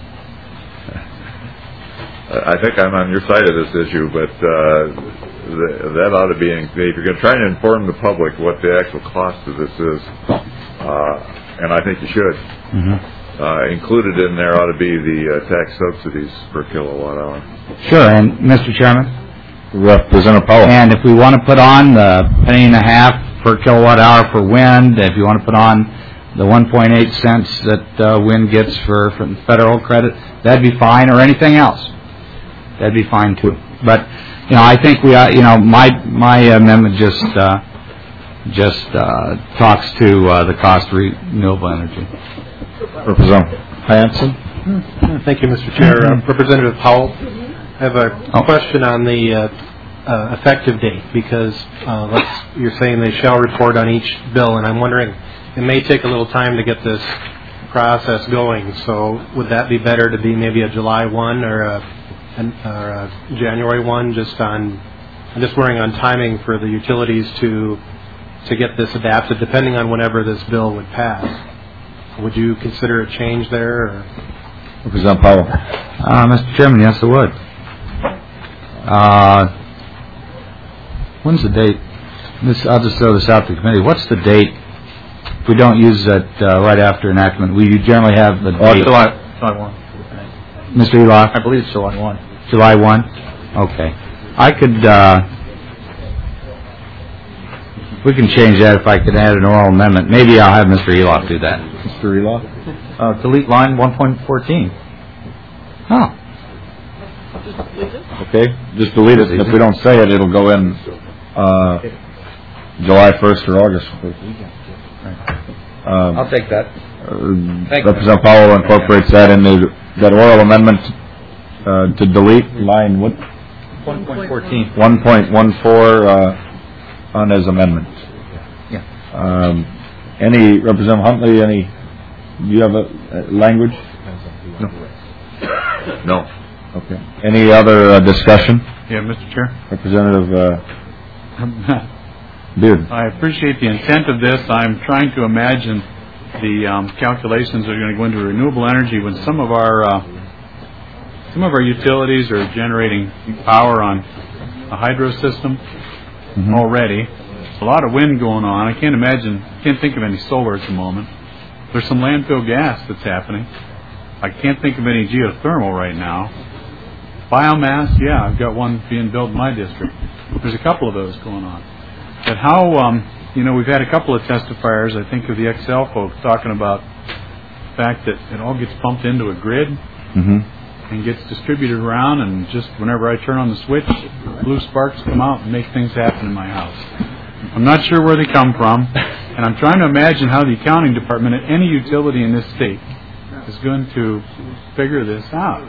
S9: I think I'm on your side of this issue, but that ought to be, if you're going to try and inform the public what the actual cost of this is, and I think you should, included in there ought to be the tax subsidies per kilowatt hour.
S6: Sure, and Mr. Chairman?
S1: Representative Powell.
S6: And if we want to put on the $1.50 per kilowatt hour for wind, if you want to put on the 1.8 cents that wind gets from federal credit, that'd be fine, or anything else. That'd be fine too. But I think we, my amendment just talks to the cost of renewable energy.
S1: Representative Hanson.
S20: Thank you, Mr. Chair. Representative Powell, I have a question on the effective date, because you're saying they shall report on each bill, and I'm wondering, it may take a little time to get this process going, so would that be better to be maybe a July 1 or a January 1, I'm just worrying on timing for the utilities to get this adapted, depending on whenever this bill would pass. Would you consider a change there? Or?
S1: Representative Powell.
S6: Mr. Chairman, yes, I would. When's the date? I'll just throw this out to the committee. What's the date? If we don't use that right after enactment, we generally have the date.
S7: July 1.
S6: Mr. Eloff?
S7: I believe it's July 1.
S6: July 1? Okay. I could, we can change that if I could add an oral amendment. Maybe I'll have Mr. Eloff do that.
S1: Mr. Eloff?
S7: Delete line 1.14.
S6: Oh.
S1: Okay, just delete it. If we don't say it, it'll go in July 1st or August 1st.
S7: I'll take that.
S1: Representative Powell incorporates that into that oral amendment to delete line what?
S7: 1.14.
S1: 1.14 on his amendment.
S7: Yeah.
S1: Any Representative Huntley? Do you have a language? No.
S9: No.
S1: Okay. Any other discussion?
S2: Yeah, Mr. Chair.
S1: Representative Beard.
S2: I appreciate the intent of this. I'm trying to imagine the calculations that are going to go into renewable energy when some of our utilities are generating power on a hydro system already. There's a lot of wind going on. I can't think of any solar at the moment. There's some landfill gas that's happening. I can't think of any geothermal right now. Biomass, yeah, I've got one being built in my district. There's a couple of those going on. But how, we've had a couple of testifiers, I think of the XL folks, talking about the fact that it all gets pumped into a grid. and gets distributed around, and just whenever I turn on the switch, blue sparks come out and make things happen in my house. I'm not sure where they come from, and I'm trying to imagine how the accounting department at any utility in this state is going to figure this out.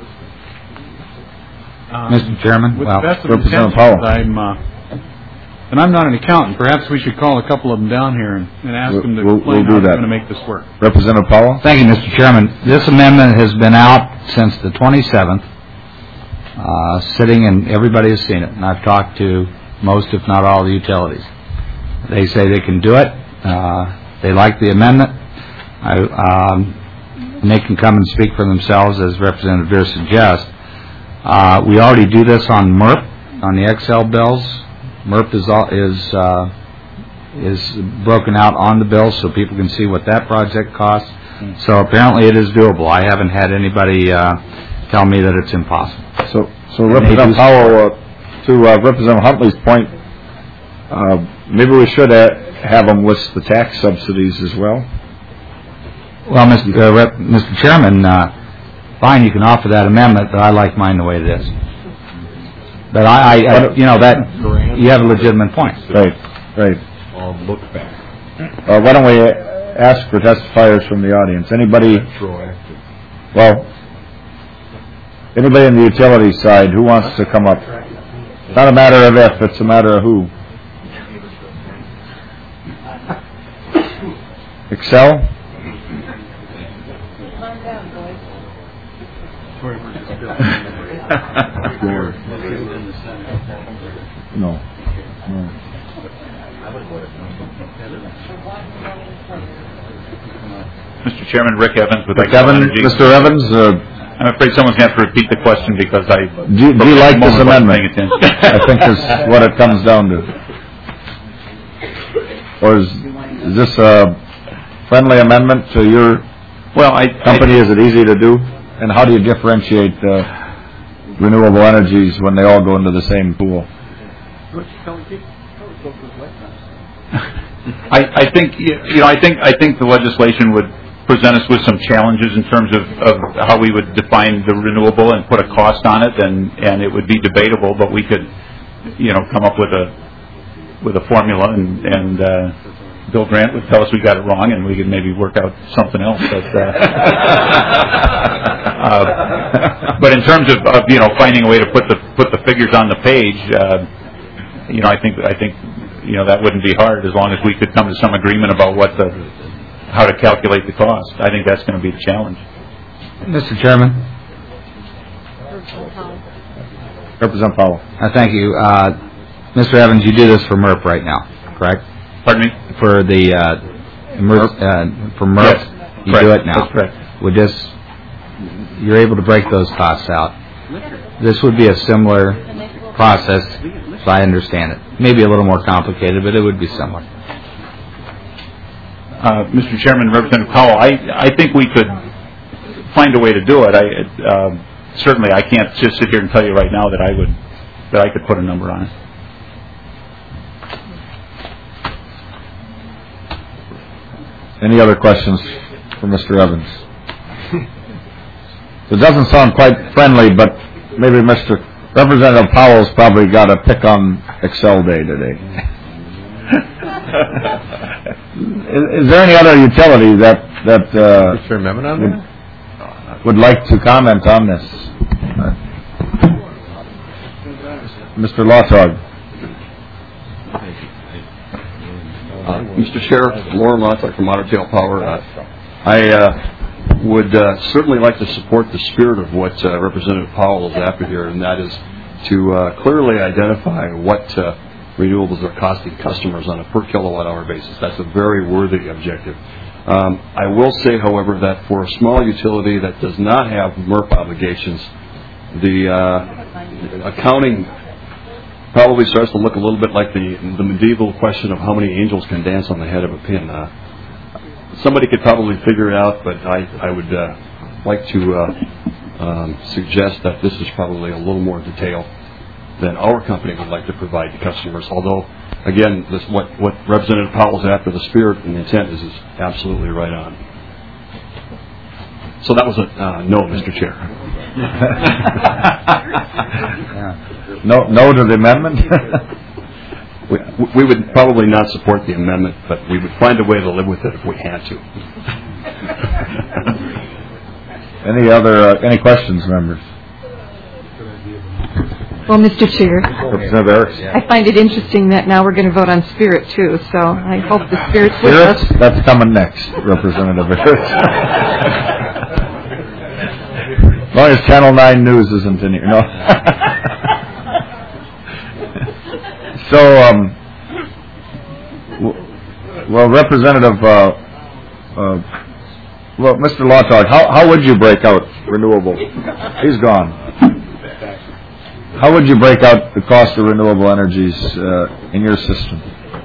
S6: Mr. Chairman,
S2: with the best of intentions, and I'm not an accountant. Perhaps we should call a couple of them down here and ask them to explain how they're going to make this work.
S1: Representative Powell?
S6: Thank you, Mr. Chairman. This amendment has been out since the 27th, sitting, and everybody has seen it. And I've talked to most, if not all, the utilities. They say they can do it. They like the amendment. And they can come and speak for themselves, as Representative Beer suggests. We already do this on MERP, on the XL bills. MERP is broken out on the bill so people can see what that project costs. So apparently it is doable. I haven't had anybody tell me that it's impossible.
S1: So Representative Powell, to Representative Huntley's point, maybe we should have them list the tax subsidies as well.
S6: Well, Mr. Chairman, fine, you can offer that amendment, but I like mine the way it is. But you have a legitimate point.
S1: Right.
S12: I'll look back.
S1: Why don't we ask for testifiers from the audience? Anybody in the utility side who wants to come up? It's not a matter of if, it's a matter of who. Excel? No.
S15: Mr. Chairman, Rick Evans with
S1: Rick Evans,
S15: Energy.
S1: Mr. Evans,
S15: I'm afraid someone's going to have to repeat the question because
S1: do you like this amendment? I think is what it comes down to. Or is this a friendly amendment to your company? Is it easy to do? And how do you differentiate renewable energies when they all go into the same pool?
S15: I think the legislation would present us with some challenges in terms of how we would define the renewable and put a cost on it, and it would be debatable, but we could, come up with a formula, and Bill Grant would tell us we got it wrong, and we could maybe work out something else. But in terms of finding a way to put the figures on the page, I think that wouldn't be hard as long as we could come to some agreement about how to calculate the cost. I think that's going to be the challenge.
S6: Mr. Chairman.
S1: Representative Powell.
S6: Thank you. Mr. Evans, you do this for MERP right now, correct?
S15: Pardon me?
S6: For the for MERP,
S15: yes,
S6: you
S15: correct.
S6: do it now.
S15: That's correct.
S6: You're able to break those costs out. This would be a similar process, if I understand it. Maybe a little more complicated, but it would be similar.
S15: Mr. Chairman, Representative Powell, I think we could find a way to do it. Certainly, I can't just sit here and tell you right now that I could put a number on it.
S1: Any other questions for Mr. Evans? It doesn't sound quite friendly, but maybe Representative Powell's probably got a pick on Excel Day today. Is there any other utility that would like to comment on this? Mr. Lautog.
S18: Mr. Sheriff, Lauren Lautog from Otter Tail Power. I would certainly like to support the spirit of what Representative Powell is after here, and that is to clearly identify what renewables are costing customers on a per kilowatt hour basis. That's a very worthy objective. I will say, however, that for a small utility that does not have MERP obligations, the accounting probably starts to look a little bit like the medieval question of how many angels can dance on the head of a pin. Somebody could probably figure it out, but I would like to suggest that this is probably a little more detail than our company would like to provide to customers. Although, again, what Representative Powell's after, the spirit and intent is absolutely right on. So that was a no, Mr. Chair.
S1: No to the amendment?
S18: We would probably not support the amendment, but we would find a way to live with it if we had to.
S1: Any questions, members?
S4: Well, Mr. Chair,
S1: Representative Erickson.
S4: I find it interesting that now we're going to vote on Spirit, too, so I hope the Spirit's with us.
S1: Spirits? That's coming next, Representative Erickson. As long as Channel 9 News isn't in here. No. So, well, Representative, Mr. Lautog, how would you break out renewable? He's gone. How would you break out the cost of renewable energies in your system?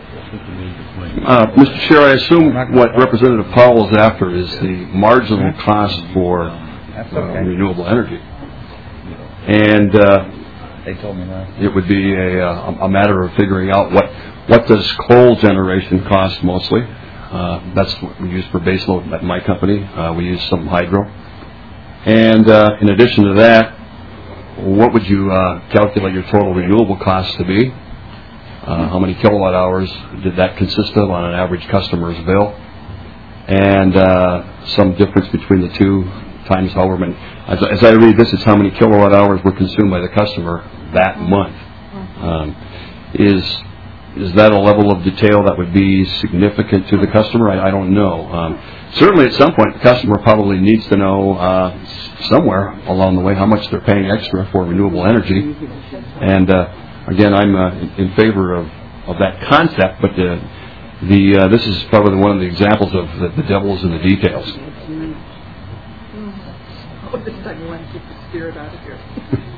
S18: Mr. Chair, I assume what Representative Powell is after is the marginal cost for renewable energy. And it would be a matter of figuring out what does coal generation cost mostly. That's what we use for baseload at my company. We use some hydro. And in addition to that, what would you calculate your total renewable cost to be? How many kilowatt hours did that consist of on an average customer's bill? And some difference between the two times however many. As I read this, it's how many kilowatt hours were consumed by the customer that month. Is that a level of detail that would be significant to the customer? I don't know. Certainly at some point the customer probably needs to know somewhere along the way how much they're paying extra for renewable energy. And again, I'm in favor of that concept, but this is probably one of the examples of the devil's in the details.
S4: This time you want to keep the Spirit out of here.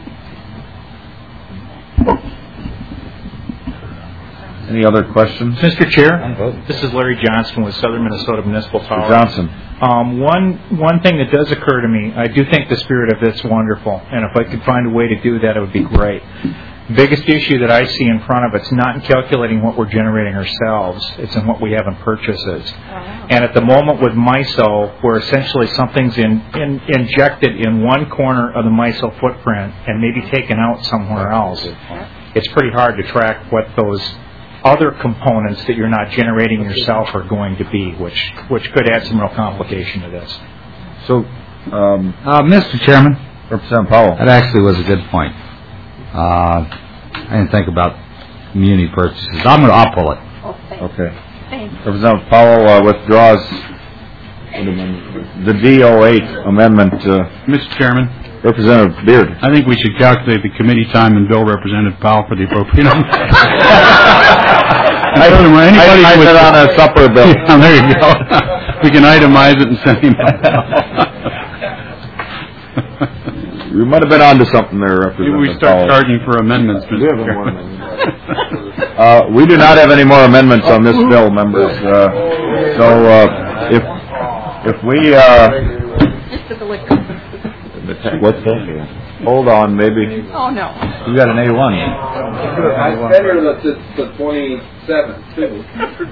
S1: Any other questions?
S3: Mr. Chair, this is Larry Johnston with Southern Minnesota Municipal Power.
S1: Mr. Johnson.
S3: One thing that does occur to me, I do think the spirit of this is wonderful, and if I could find a way to do that, it would be great. The biggest issue that I see in front of it's not in calculating what we're generating ourselves, it's in what we have in purchases. And at the moment with MISO, where essentially something's injected in one corner of the MISO footprint and maybe taken out somewhere else, it's pretty hard to track what those other components that you're not generating yourself are going to be, which could add some real complication to this.
S1: So,
S6: Mr. Chairman,
S1: Representative Powell.
S6: That actually was a good point. I didn't think about muni purchases. I'll pull it.
S1: Okay. Representative Powell withdraws the D08 amendment.
S2: Mr. Chairman.
S1: Representative Beard.
S2: I think we should calculate the committee time and bill Representative Powell for the appropriate amount.
S1: I said on a supper bill.
S2: Yeah, there you go. We can itemize it and send him out.
S1: You might have been onto something there, Representative
S2: We start charging for amendments, Mr.
S1: Chairman. We do not have any more amendments on this bill, members. If we... What's that? Hold on, maybe.
S4: Oh, no.
S1: You got an A1.
S13: It's better that it's the 27th, too.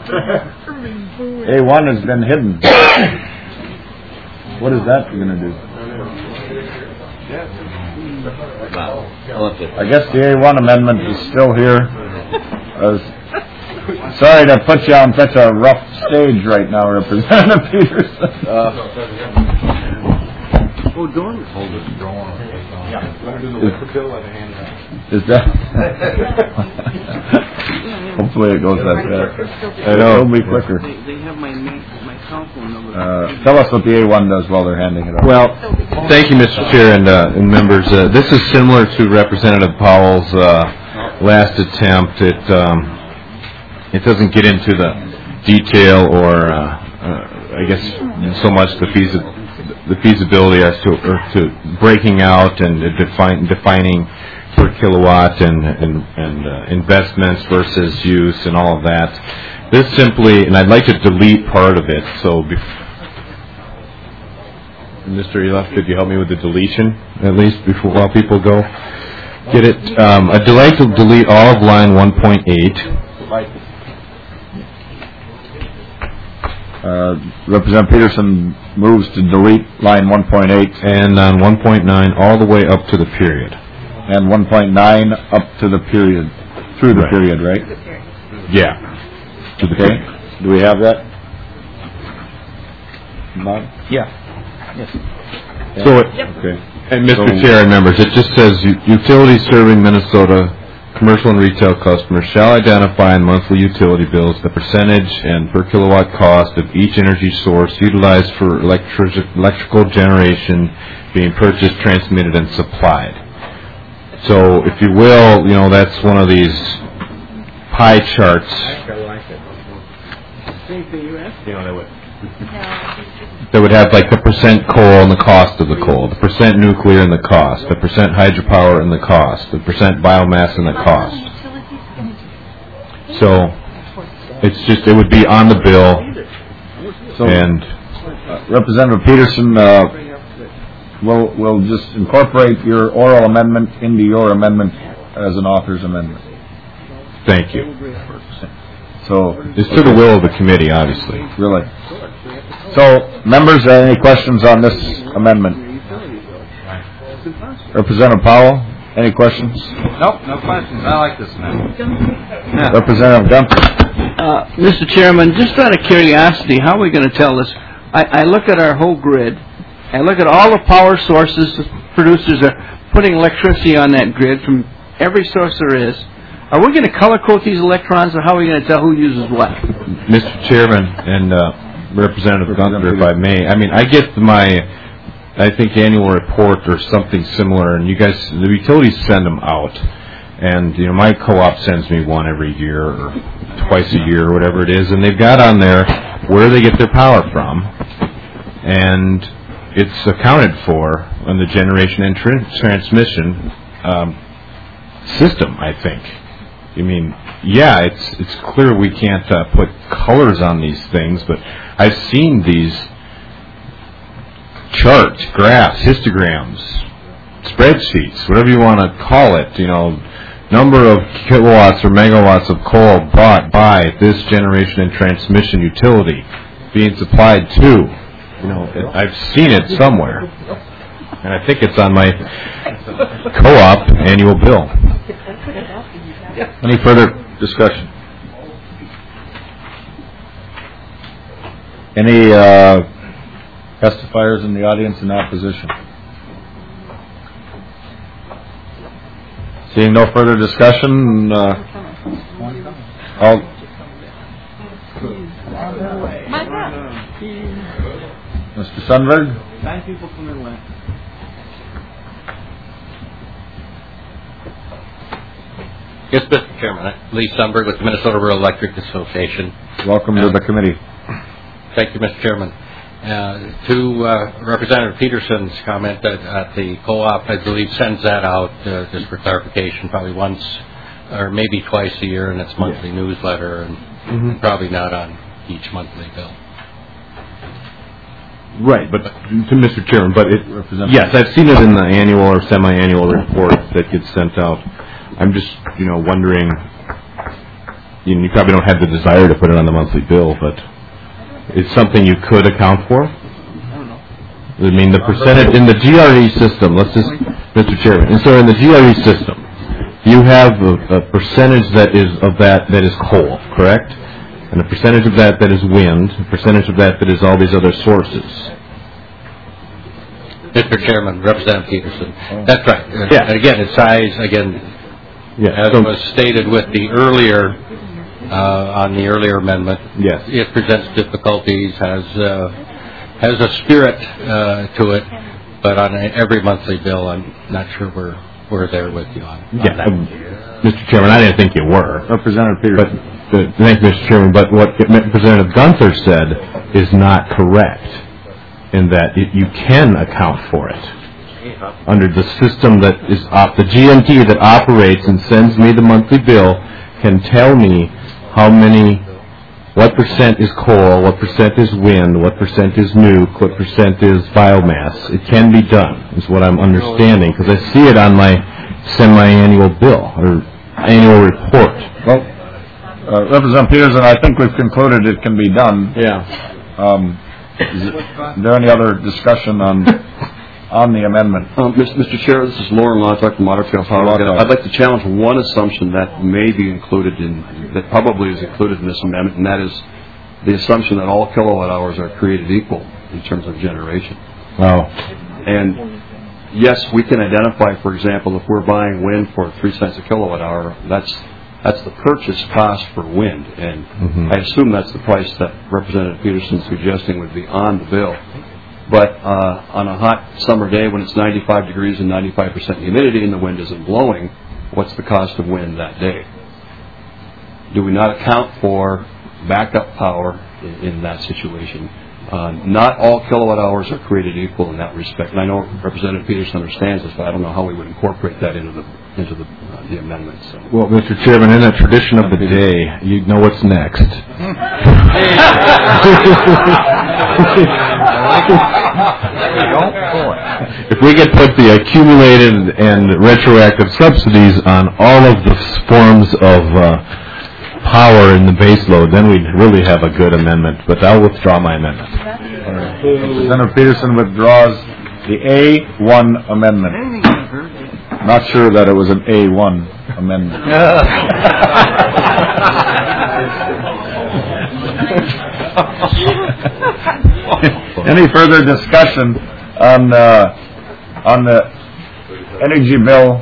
S1: A1 has been hidden. What is that going to do? I guess the A1 amendment is still here. Sorry to put you on such a rough stage right now, Representative Peterson.
S13: Oh, Dorn hold it.
S1: Is that? Hopefully it goes that fast. I know. It'll be quicker.
S13: They have my council number.
S1: Tell us what the A1 does while they're handing it over.
S12: Well, thank you, Mr. Chair and members. This is similar to Representative Powell's last attempt. It doesn't get into the detail or I guess so much the feasibility as to breaking out and defining per kilowatt and investments versus use and all of that. This simply, and I'd like to delete part of it. So, Mr. Elef, could you help me with the deletion at least while people go get it? I'd like to delete all of line 1.8.
S1: Representative Peterson moves to delete line 1.8.
S12: And on 1.9 all the way up to the period.
S1: And 1.9 up to the period, through the period, right?
S12: Yeah.
S1: Okay. Do we have that? Bob?
S3: Yeah. Yes.
S12: So
S1: Okay.
S12: And Mr. Chair and members, it just says utilities serving Minnesota commercial and retail customers shall identify in monthly utility bills the percentage and per kilowatt cost of each energy source utilized for electrical generation being purchased, transmitted, and supplied. So, if you will, that's one of these pie charts. That would have like the percent coal and the cost of the coal, the percent nuclear and the cost, the percent hydropower and the cost, the percent biomass and the cost. So it would be on the bill.
S1: So,
S12: and
S1: Representative Peterson, we'll just incorporate your oral amendment into your amendment as an author's amendment.
S12: Thank you.
S1: So
S12: it's to the will of the committee, obviously.
S1: Really. So, members, any questions on this amendment? Representative Powell, any questions?
S14: Nope, no questions. I like this amendment.
S1: Yeah. Representative Gunther.
S14: Mr. Chairman, just out of curiosity, how are we going to tell this? I look at our whole grid. I look at all the power sources producers are putting electricity on that grid from every source there is. Are we going to color code these electrons, or how are we going to tell who uses what?
S12: Mr. Chairman and Representative Gunther, if I may, I get my, annual report or something similar, and you guys, the utilities send them out, and my co-op sends me one every year or twice a year or whatever it is, and they've got on there where they get their power from, and it's accounted for on the generation and transmission system, I think. It's clear we can't put colors on these things, but I've seen these charts, graphs, histograms, spreadsheets, whatever you want to call it, number of kilowatts or megawatts of coal bought by this generation and transmission utility being supplied to. I've seen it somewhere, and I think it's on my co-op annual bill.
S1: Any further discussion? Any testifiers in the audience in opposition? Seeing no further discussion, Mr. Sundberg?
S14: 9 people come in left.
S16: Yes, Mr. Chairman. Lee Sundberg with the Minnesota Rural Electric Association.
S1: Welcome to the committee.
S16: Thank you, Mr. Chairman. To Representative Peterson's comment that the co-op, I believe, sends that out just for clarification, probably once or maybe twice a year in its monthly newsletter, and probably not on each monthly bill.
S12: Right, but to Mr. Chairman, yes, I've seen it in the annual or semi-annual report that gets sent out. I'm just, wondering, you probably don't have the desire to put it on the monthly bill, but it's something you could account for? I don't know. The percentage in the GRE system, Mr. Chairman, and so in the GRE system, you have a percentage that is coal, correct? And a percentage of that is wind, a percentage of that is all these other sources.
S16: Mr. Chairman, Representative Peterson, that's right.
S12: Yeah.
S16: And again, its size, as was stated with the earlier, on the earlier amendment,
S12: yes,
S16: it presents difficulties, has a spirit to it, but on every monthly bill, I'm not sure we're there with you on that.
S12: Mr. Chairman, I didn't think you were.
S1: Representative Peterson.
S12: Thank you, Mr. Chairman, but what Representative Gunther said is not correct, in that you can account for it under the system that is the GMT that operates and sends me the monthly bill can tell me what percent is coal, what percent is wind, what percent is nuke, what percent is biomass. It can be done, is what I'm understanding, because I see it on my semi-annual bill or annual report.
S1: Well, Representative Peterson, I think we've concluded it can be done.
S12: Yeah.
S1: Is there any other discussion on the amendment?
S18: Mr. Chair, this is Lauren Lotok from Ottertail Power. I'd like to challenge one assumption that may be included that probably is included in this amendment, and that is the assumption that all kilowatt hours are created equal in terms of generation.
S1: Oh.
S18: And yes, we can identify, for example, if we're buying wind for 3 cents a kilowatt hour, that's the purchase cost for wind, and I assume that's the price that Representative Peterson's suggesting would be on the bill. But on a hot summer day when it's 95 degrees and 95% humidity and the wind isn't blowing, what's the cost of wind that day? Do we not account for backup power in that situation? Not all kilowatt hours are created equal in that respect. And I know Representative Peterson understands this, but I don't know how we would incorporate that into the amendment. So.
S12: Well, Mr. Chairman, in a tradition of the day, you know what's next. If we could put the accumulated and retroactive subsidies on all of the forms of power in the base load, then we'd really have a good amendment. But I'll withdraw my amendment.
S1: Representative Peterson withdraws the A1 amendment. Not sure that it was an A1 amendment. Any further discussion on the Energy Bill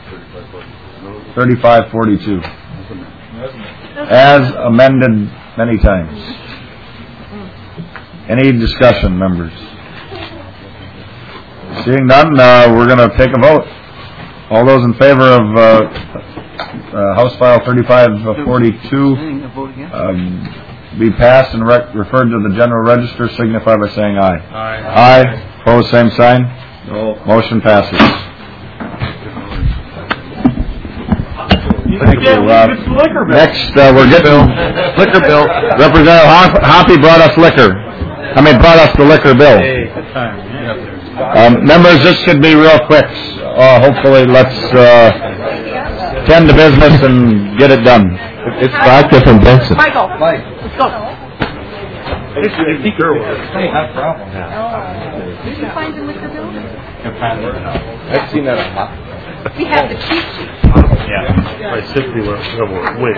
S1: 3542 as amended many times? Any discussion, members? Seeing none, we're going to take a vote. All those in favor of House File 3542 be passed and referred to the General Register, signify by saying aye. Aye. Opposed, same sign. No. Motion passes. Thank you. Next, we're getting liquor bill. Representative Hoppe brought us the liquor bill. Members, this should be real quick. Hopefully, let's tend to business and get it done. It's vodka from Benson.
S22: Michael, let's go.
S1: Hey, no problem.
S22: Did you find the liquor bill?
S5: I've seen that on Hot.
S22: We have the cheat sheet.
S15: Yeah. I simply went wait.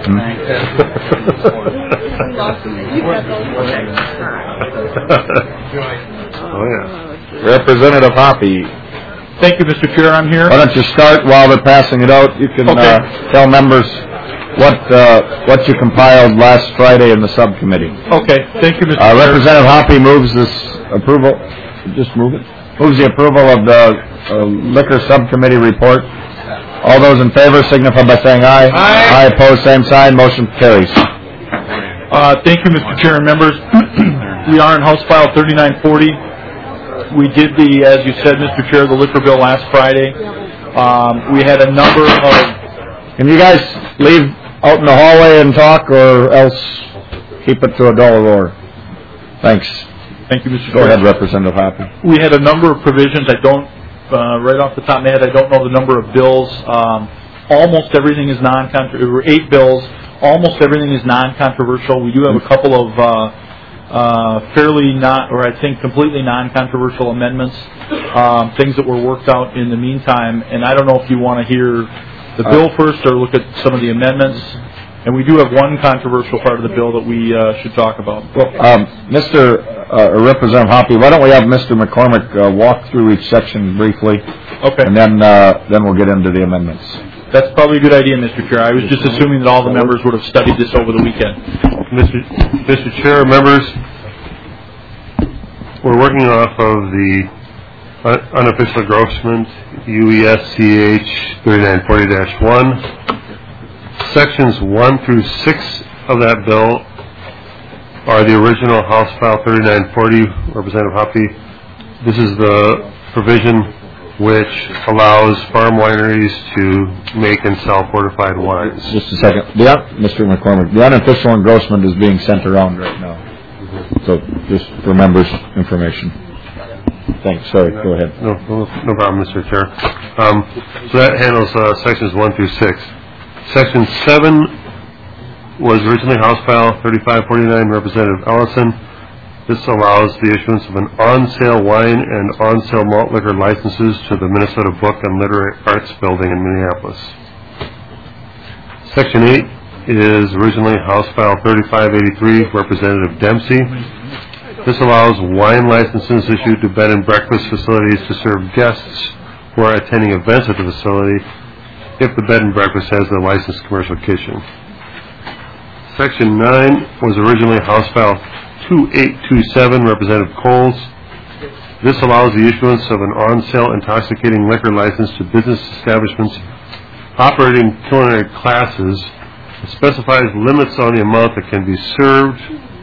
S1: Oh, yeah. Representative Hoppe.
S3: Thank you, Mr. Chair. I'm here.
S1: Why don't you start while they're passing it out? You can tell members what you compiled last Friday in the subcommittee.
S3: Okay. Thank you, Mr. Chair.
S1: Representative Hoppe moves this approval. Just move it. Moves the approval of the liquor subcommittee report. All those in favor signify by saying aye. Aye. Aye. Opposed, same sign. Motion carries.
S3: Thank you, Mr. Chair and members. We are in House File 3940. We did as you said, Mr. Chair, the liquor bill last Friday. We had a number of...
S1: Can you guys leave out in the hallway and talk, or else keep it to a dull roar? Thanks.
S3: Thank you, Mr. Chair.
S1: Go ahead, Representative Hoppe.
S3: We had a number of provisions. I don't, right off the top of my head, I don't know the number of bills. Almost everything is non-controversial. There were 8 bills. Almost everything is non-controversial. We do have a couple of completely non-controversial amendments, things that were worked out in the meantime. And I don't know if you want to hear the bill first or look at some of the amendments. And we do have one controversial part of the bill that we should talk about.
S1: Well, Representative Hoppe, why don't we have Mr. McCormick walk through each section briefly?
S3: Okay.
S1: And then we'll get into the amendments.
S3: That's probably a good idea, Mr. Chair. I was just assuming that all the members would have studied this over the weekend.
S8: Mr. Chair, members, we're working off of the unofficial engrossment, UESCH 3940-1. Sections 1 through 6 of that bill are the original House File 3940, Representative Hoppe. This is the provision which allows farm wineries to make and sell fortified wines.
S1: Just a second. Mr. McCormick, the unofficial engrossment is being sent around right now. So just for members' information. Thanks. Sorry, go ahead.
S8: No problem, Mr. Chair. So that handles sections 1 through 6. Section 7 was originally House File 3549, Representative Ellison. This allows the issuance of an on-sale wine and on-sale malt liquor licenses to the Minnesota Book and Literary Arts Building in Minneapolis. Section 8 is originally House File 3583, Representative Dempsey. This allows wine licenses issued to bed and breakfast facilities to serve guests who are attending events at the facility if the bed and breakfast has a licensed commercial kitchen. Section 9 was originally House File 2827, Representative Coles. This allows the issuance of an on-sale intoxicating liquor license to business establishments operating culinary classes. It specifies limits on the amount that can be served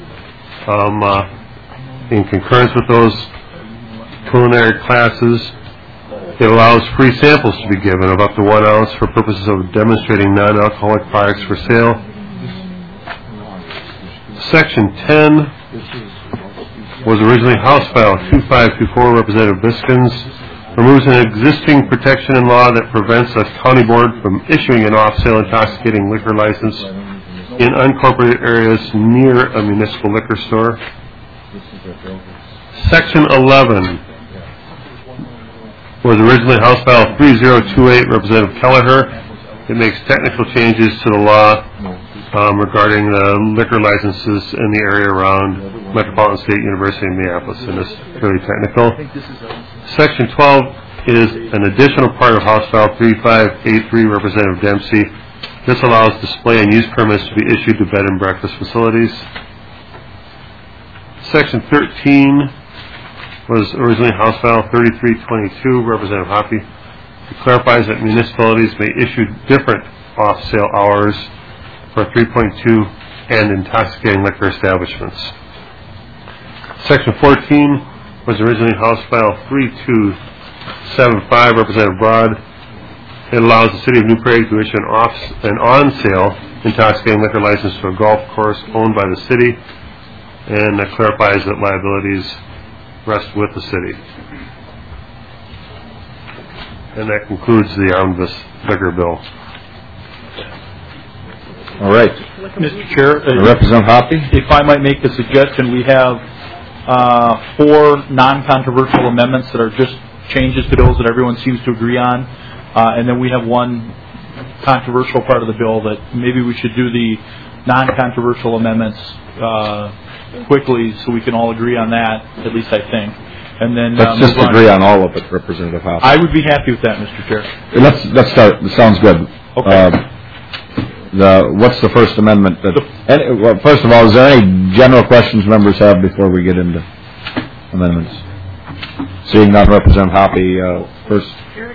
S8: in concurrence with those culinary classes. It allows free samples to be given of up to 1 ounce for purposes of demonstrating non-alcoholic products for sale. Section 10 was originally House File 2524, Representative Biskins. Removes an existing protection in law that prevents a county board from issuing an off-sale intoxicating liquor license in unincorporated areas near a municipal liquor store. Section 11 was originally House File 3028, Representative Kelleher. It makes technical changes to the law regarding the liquor licenses in the area around Metropolitan State University in Minneapolis, and it's fairly technical. Section 12 is an additional part of House File 3583, Representative Dempsey. This allows display and use permits to be issued to bed and breakfast facilities. Section 13 was originally House File 3322, Representative Hoppe. It clarifies that municipalities may issue different off-sale hours for 3.2 and intoxicating liquor establishments. Section 14 was originally House File 3275, Representative Broad. It allows the City of New Prague to issue an on-sale intoxicating liquor license to a golf course owned by the city, and that clarifies that liabilities rest with the city. And that concludes the omnibus liquor bill.
S1: All right.
S3: Mr. Chair,
S1: Representative Hoppe?
S3: If I might make a suggestion, we have 4 non-controversial amendments that are just changes to bills that everyone seems to agree on, and then we have 1 controversial part of the bill that maybe we should do the non-controversial amendments quickly so we can all agree on that, at least I think. And then
S1: let's just agree on all of it, Representative Hoppe.
S3: I would be happy with that, Mr. Chair.
S1: Let's start. It sounds good.
S3: Okay.
S1: What's the first amendment? Well, first of all, is there any general questions members have before we get into amendments? Seeing none, Representative Hoppe first.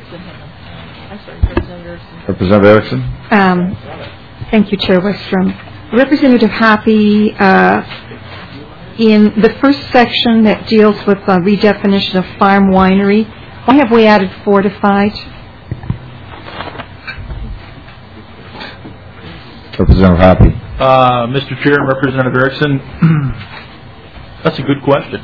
S1: Representative Erickson.
S4: Thank you, Chair Westrom. Representative Hoppe, in the first section that deals with redefinition of farm winery, why have we added fortified?
S1: Representative Hoppe.
S3: Mr. Chair and Representative Erickson, that's a good question.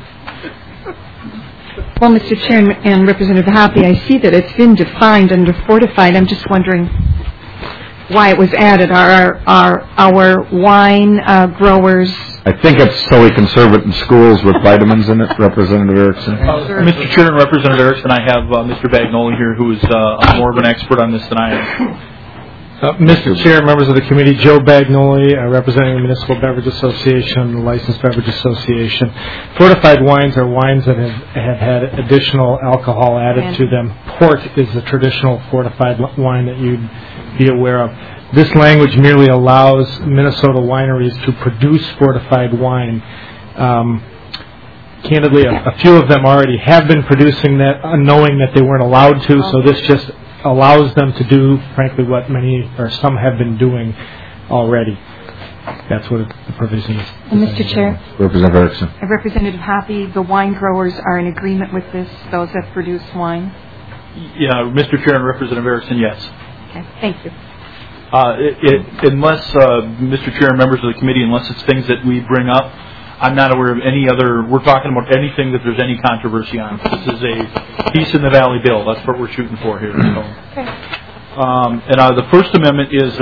S4: Well, Mr. Chair and Representative Hoppe, I see that it's been defined under fortified. I'm just wondering why it was added. Are our wine growers...
S1: I think it's so we can serve it in schools with vitamins in it, Representative Erickson.
S3: Mr. Chair and Representative Erickson, I have Mr. Bagnoli here, who is more of an expert on this than I am.
S20: Mr. Chair, members of the committee, Joe Bagnoli, representing the Municipal Beverage Association, the Licensed Beverage Association. Fortified wines are wines that have had additional alcohol added to them. Port is the traditional fortified wine that you'd be aware of. This language merely allows Minnesota wineries to produce fortified wine. Candidly, a few of them already have been producing that, knowing that they weren't allowed to, so this just allows them to do, frankly, what many or some have been doing already. That's what the provision is.
S4: Mr. Chair.
S1: Representative Erickson.
S4: Representative Hoppe, the wine growers are in agreement with this, those that produce wine?
S3: Yeah, Mr. Chair and Representative Erickson, yes.
S4: Okay, thank you.
S3: Unless, Mr. Chair and members of the committee, unless it's things that we bring up, I'm not aware of any other, we're talking about anything that there's any controversy on. This is a peace in the valley bill. That's what we're shooting for here. So.
S4: Okay.
S3: And the First Amendment is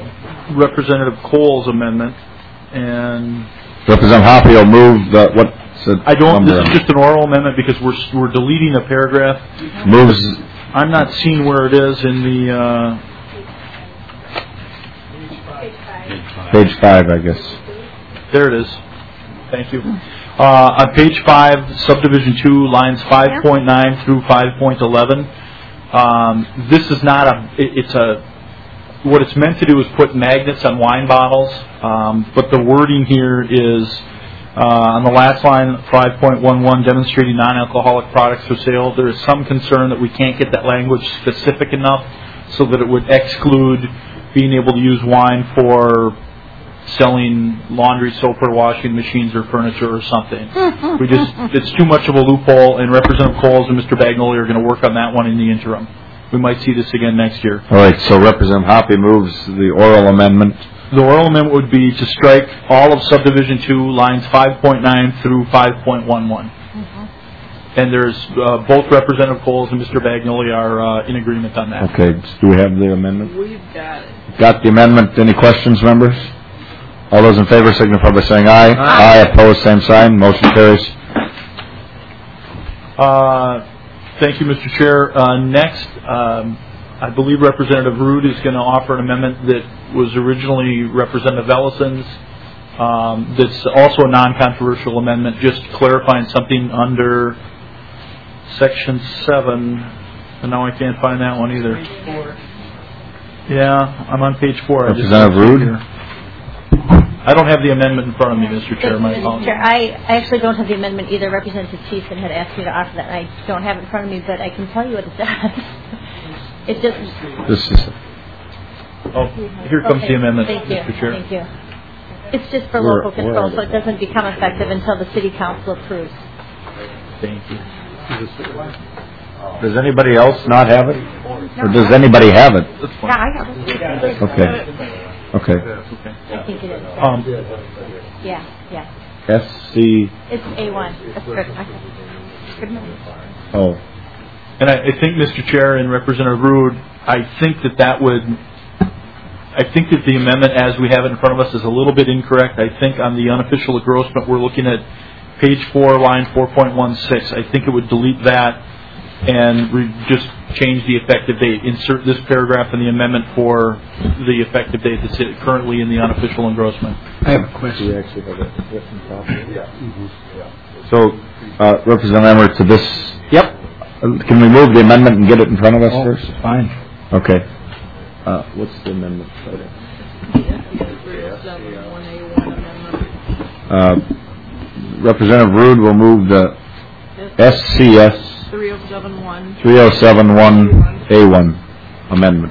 S3: Representative Cole's amendment. And
S1: Representative Hoppe will move the
S3: I don't,
S1: number?
S3: this is just an oral amendment because we're deleting a paragraph.
S1: Moves,
S3: I'm not seeing where it is in the,
S1: page 5, I guess.
S3: there it is. Thank you. On page 5, subdivision 2, lines 5.9 through 5.11. This is not what it's meant to do is put magnets on wine bottles, but the wording here is on the last line, 5.11, demonstrating non-alcoholic products for sale. There is some concern that we can't get that language specific enough so that it would exclude being able to use wine for selling laundry soap or washing machines or furniture or something. It's too much of a loophole, and Representative Coles and Mr. Bagnoli are going to work on that one in the interim. We might see this again next year.
S1: All right, so Representative Hoppe moves the oral amendment.
S3: The oral amendment would be to strike all of subdivision 2, lines 5.9 through 5.11. And there's both Representative Coles and Mr. Bagnoli are in agreement on that.
S1: Okay, do we have the amendment?
S22: We've got it.
S1: Got the amendment. Any questions, members? All those in favor signify by saying aye. Aye. Opposed, same sign. Motion carries.
S3: Thank you, Mr. Chair. Next, I believe Representative Rude is going to offer an amendment that was originally Representative Ellison's. That's also a non-controversial amendment, just clarifying something under Section 7. And now I can't find that one either. Yeah, I'm on page 4.
S1: Representative Rude?
S3: I don't have the amendment in front of me, Mr. Chair. My apologies.
S11: Chair, I actually don't have the amendment either. Representative Thiessen had asked me to offer that, and I don't have it in front of me, but I can tell you what it does. It just...
S1: This is...
S3: Oh, here comes the amendment,
S11: Thank you.
S3: Mr. Chair.
S11: Thank you. It's just for local control, so it doesn't become effective until the City Council approves.
S3: Thank you.
S1: Does anybody else not have it? Or does anybody have it?
S11: Yeah, I have it.
S1: Okay. Okay.
S11: I think it is. Yeah.
S1: SC...
S11: It's A1. That's good.
S1: Oh.
S3: And I think, Mr. Chair and Representative Rude, I think that the amendment as we have it in front of us is a little bit incorrect. I think on the unofficial engrossment we're looking at page 4, line 4.16. I think it would delete that and just change the effective date. Insert this paragraph in the amendment for the effective date that's currently in the unofficial engrossment.
S17: I have a question.
S1: So, Representative Emmer, to this... Yep. Can we move the amendment and get it in front of us first?
S17: Fine.
S1: Okay. What's the amendment? Representative Rude will move the SCS 3071A1 amendment.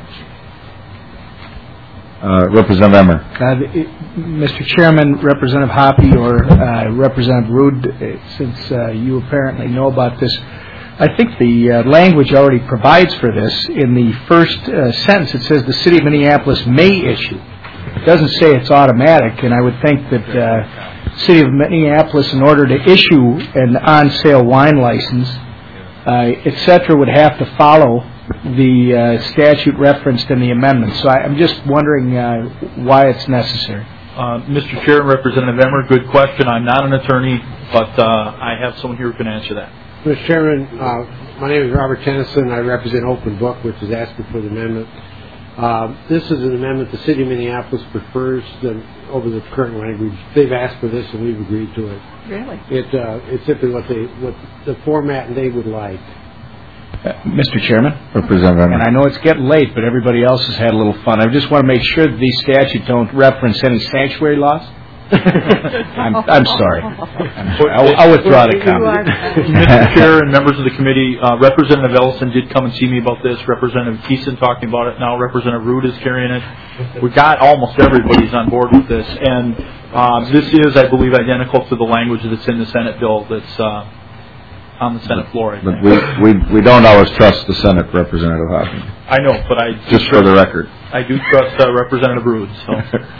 S1: Representative Emmer.
S17: Mr. Chairman, Representative Hoppe or Representative Rude, since you apparently know about this, I think the language already provides for this. In the first sentence, it says the City of Minneapolis may issue. It doesn't say it's automatic, and I would think that the City of Minneapolis, in order to issue an on-sale wine license, etc., would have to follow the statute referenced in the amendment. So I'm just wondering why it's necessary.
S3: Mr. Chair and Representative Emmer, good question. I'm not an attorney, but I have someone here who can answer that.
S19: Mr. Chairman, my name is Robert Tennyson. I represent Open Book, which is asking for the amendment. This is an amendment the City of Minneapolis prefers over the current language. They've asked for this, and we've agreed to it.
S11: Really?
S19: It's simply what the format they would like.
S17: Mr. Chairman,
S1: Representative Emmer.
S17: and I know it's getting late, but everybody else has had a little fun. I just want to make sure that these statutes don't reference any sanctuary laws. I'm sorry. I'll withdraw the comment.
S3: Mr. Chair and members of the committee, Representative Ellison did come and see me about this. Representative Thiessen talking about it now. Representative Rude is carrying it. We've got almost everybody's on board with this, and this is, I believe, identical to the language that's in the Senate bill that's on the Senate floor.
S1: But we don't always trust the Senate, Representative Hoppe.
S3: I know, but I
S1: just for the record,
S3: I do trust Representative Rude. So.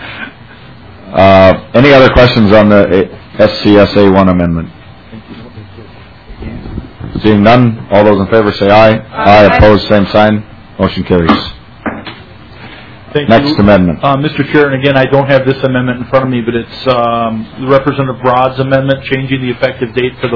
S1: Any other questions on the SCSA1 amendment? Seeing none, all those in favor say aye. Aye. Opposed, same sign. Motion carries.
S3: Thank
S1: Next
S3: you.
S1: amendment.
S3: Mr. Chair, and again, I don't have this amendment in front of me, but it's Representative Broad's amendment, changing the effective date for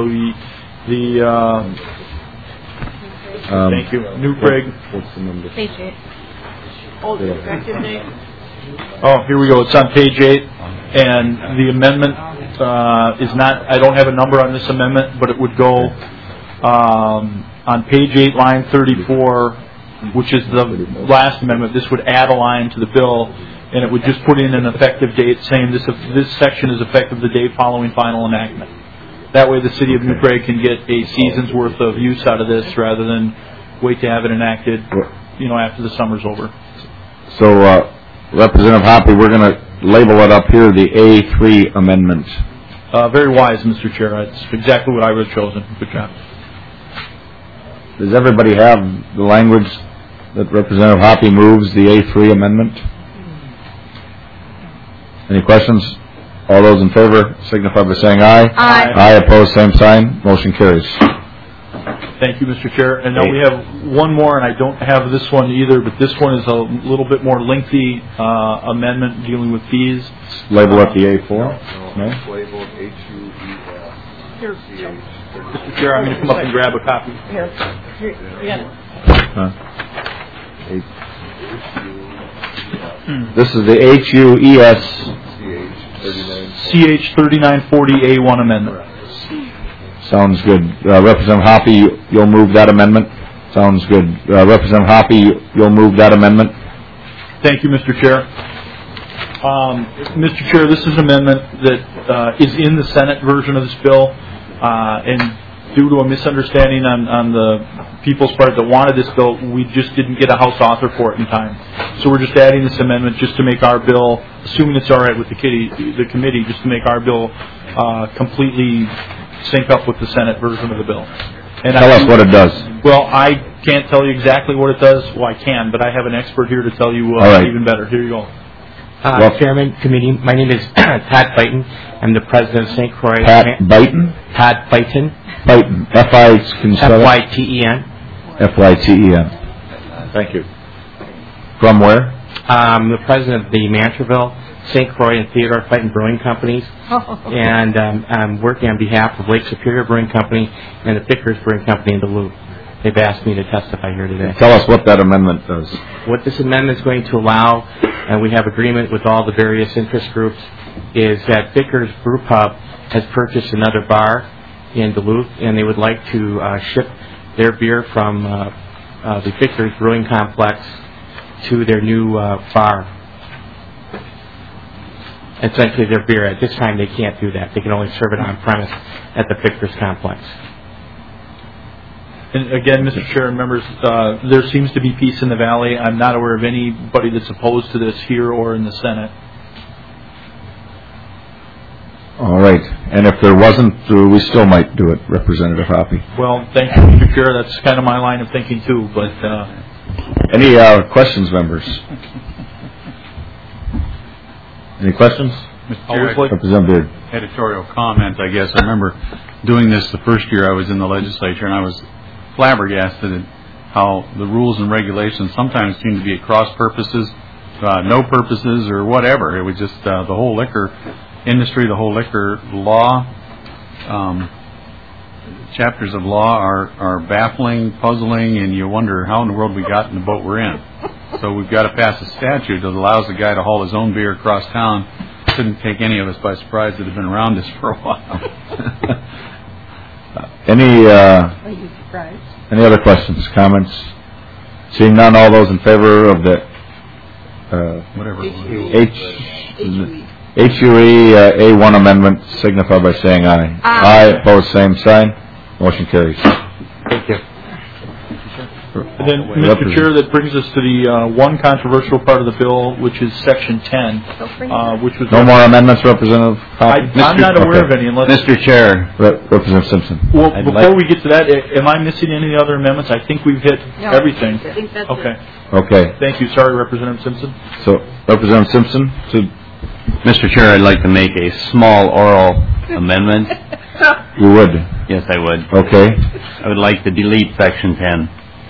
S3: thank you, New Craig.
S1: What's the number?
S11: Page 8.
S22: Old effective date.
S3: Oh, here we go. It's on page 8, and the amendment is not. I don't have a number on this amendment, but it would go on page 8, line 34, which is the last amendment. This would add a line to the bill, and it would just put in an effective date saying this section is effective the day following final enactment. That way, the city of New Prague can get a season's worth of use out of this rather than wait to have it enacted, after the summer's over.
S1: So, Representative Hoppe, we're going to label it up here the A3 amendment.
S3: Very wise, Mr. Chair. That's exactly what I would have chosen. Good job.
S1: Does everybody have the language that Representative Hoppe moves, the A3 amendment? Any questions? All those in favor signify by saying aye.
S22: Aye.
S1: Aye, opposed, same sign. Motion carries.
S3: Thank you, Mr. Chair. And now we have one more, and I don't have this one either, but this one is a little bit more lengthy amendment dealing with fees.
S1: Label it the A4? No?
S9: Labeled H-U-E-S.
S3: Mr. Chair, I'm going to come up and grab a copy.
S22: Here, you got it.
S1: This is the HUES
S3: CH3940A1 amendment.
S1: Sounds good. Representative Hoppe, you'll move that amendment. Sounds good. Representative Hoppe, you'll move that amendment.
S3: Thank you, Mr. Chair. Mr. Chair, this is an amendment that is in the Senate version of this bill, and due to a misunderstanding on the people's part that wanted this bill, we just didn't get a House author for it in time. So we're just adding this amendment just to make our bill, assuming it's all right with the committee, just to make our bill completely sync up with the Senate version of the bill. And
S1: tell us what it does.
S3: Well, I can't tell you exactly what it does. Well, I can, but I have an expert here to tell you even better. Here you go.
S10: Chairman, committee, my name is Pat Byton. I'm the president of St. Croix.
S1: Pat Byton?
S10: Pat Byton.
S1: Byton. F-I-T-E-N? F-Y-T-E-N. Thank you. From where?
S10: I'm the president of the Mantreville, St. Croix, and Theodore Byton Brewing Companies. And I'm working on behalf of Lake Superior Brewing Company and the Vickers Brewing Company in Duluth. They've asked me to testify here today.
S1: Tell us what that amendment does.
S10: What this amendment is going to allow, and we have agreement with all the various interest groups, is that Vickers Brew Pub has purchased another bar in Duluth, and they would like to ship their beer from the Vickers Brewing Complex to their new bar. Essentially, their beer. At this time, they can't do that. They can only serve it on premise at the Vickers Complex.
S3: And again, Mr. Chair and members, there seems to be peace in the valley. I'm not aware of anybody that's opposed to this here or in the Senate.
S1: All right. And if there wasn't, we still might do it, Representative Hoppe.
S3: Well, thank you, Mr. Chair. That's kind of my line of thinking, too. But
S1: any questions, members? Any questions?
S2: Mr. Chair,
S1: Representative Beard.
S2: Editorial comment, I guess. I remember doing this the first year I was in the legislature, and I was flabbergasted at how the rules and regulations sometimes seem to be at cross purposes, no purposes, or whatever. It was just the whole liquor industry, the whole liquor law, chapters of law are baffling, puzzling, and you wonder how in the world we got in the boat we're in. So we've got to pass a statute that allows the guy to haul his own beer across town. Shouldn't take any of us by surprise that have been around this for a while.
S1: Any other questions, comments? Seeing none, all those in favor of the HUE A1 amendment signify by saying aye. Aye. Opposed, same sign. Motion carries.
S10: Thank you.
S3: And then, Mr. Chair, that brings us to the one controversial part of the bill, which is Section 10, which was...
S1: No more amendments, Representative Hoppe?
S3: I'm not aware of any unless...
S1: Mr. Chair. Representative Simpson.
S3: Well, before we get to that, am I missing any other amendments? I think we've hit everything.
S22: I think that's
S1: Okay.
S3: Thank you. Sorry, Representative Simpson.
S1: So, Representative Simpson.
S21: Mr. Chair, I'd like to make a small oral amendment.
S1: You would?
S21: Yes, I would.
S1: Okay.
S21: I would like to delete Section 10.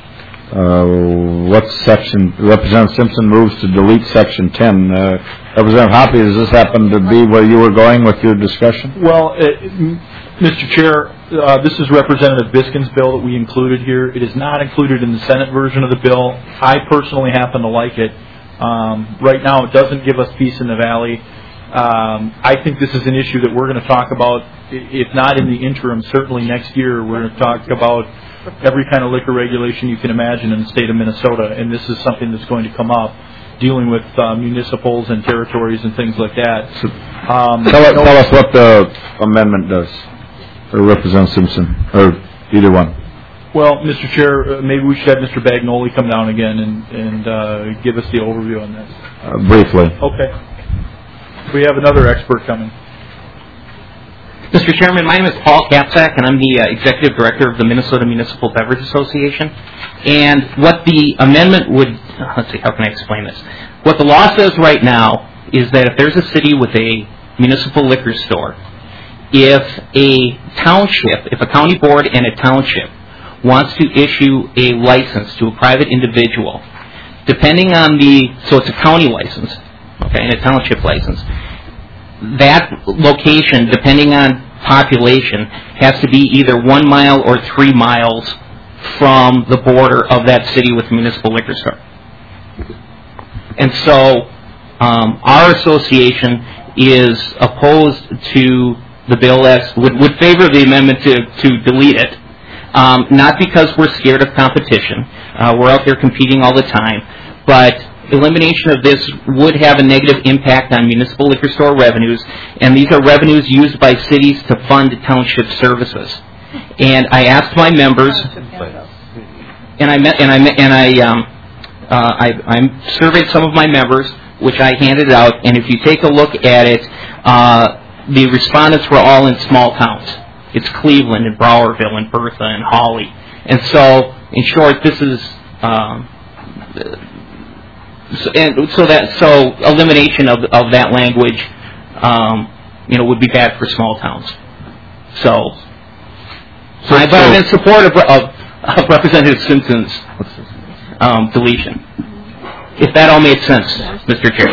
S1: what section? Representative Simpson moves to delete section 10. Representative Hoppe, does this happen to be where you were going with your discussion?
S6: Well, Mr. Chair, this is Representative Biskin's bill that we included here. It is not included in the Senate version of the bill. I personally happen to like it. Right now, it doesn't give us peace in the valley. I think this is an issue that we're going to talk about, if not in the interim, certainly next year. We're going to talk about every kind of liquor regulation you can imagine in the state of Minnesota, and this is something that's going to come up, dealing with municipals and territories and things like that.
S1: Tell us what the amendment does, or Representative Simpson, or either one.
S6: Well, Mr. Chair, maybe we should have Mr. Bagnoli come down again and give us the overview on this.
S1: Briefly.
S6: Okay. We have another expert coming.
S7: Mr. Chairman, my name is Paul Kapsack, and I'm the Executive Director of the Minnesota Municipal Beverage Association. And what the amendment would, let's see, how can I explain this? What the law says right now is that if there's a city with a municipal liquor store, if a township, if a county board and a township wants to issue a license to a private individual, depending on so it's a county license, okay, and a township license, that location, depending on population, has to be either 1 mile or 3 miles from the border of that city with a municipal liquor store. And so our association is opposed to the bill as would favor the amendment to delete it, not because we're scared of competition. We're out there competing all the time, but elimination of this would have a negative impact on municipal liquor store revenues, and these are revenues used by cities to fund township services. And I asked my members, and I surveyed some of my members, which I handed out. And if you take a look at it, the respondents were all in small towns. It's Cleveland and Browerville and Bertha and Hawley. And so, in short, this is. So elimination of that language, would be bad for small towns. But I'm in support of Representative Simpson's deletion. If that all made sense, Mr. Chair.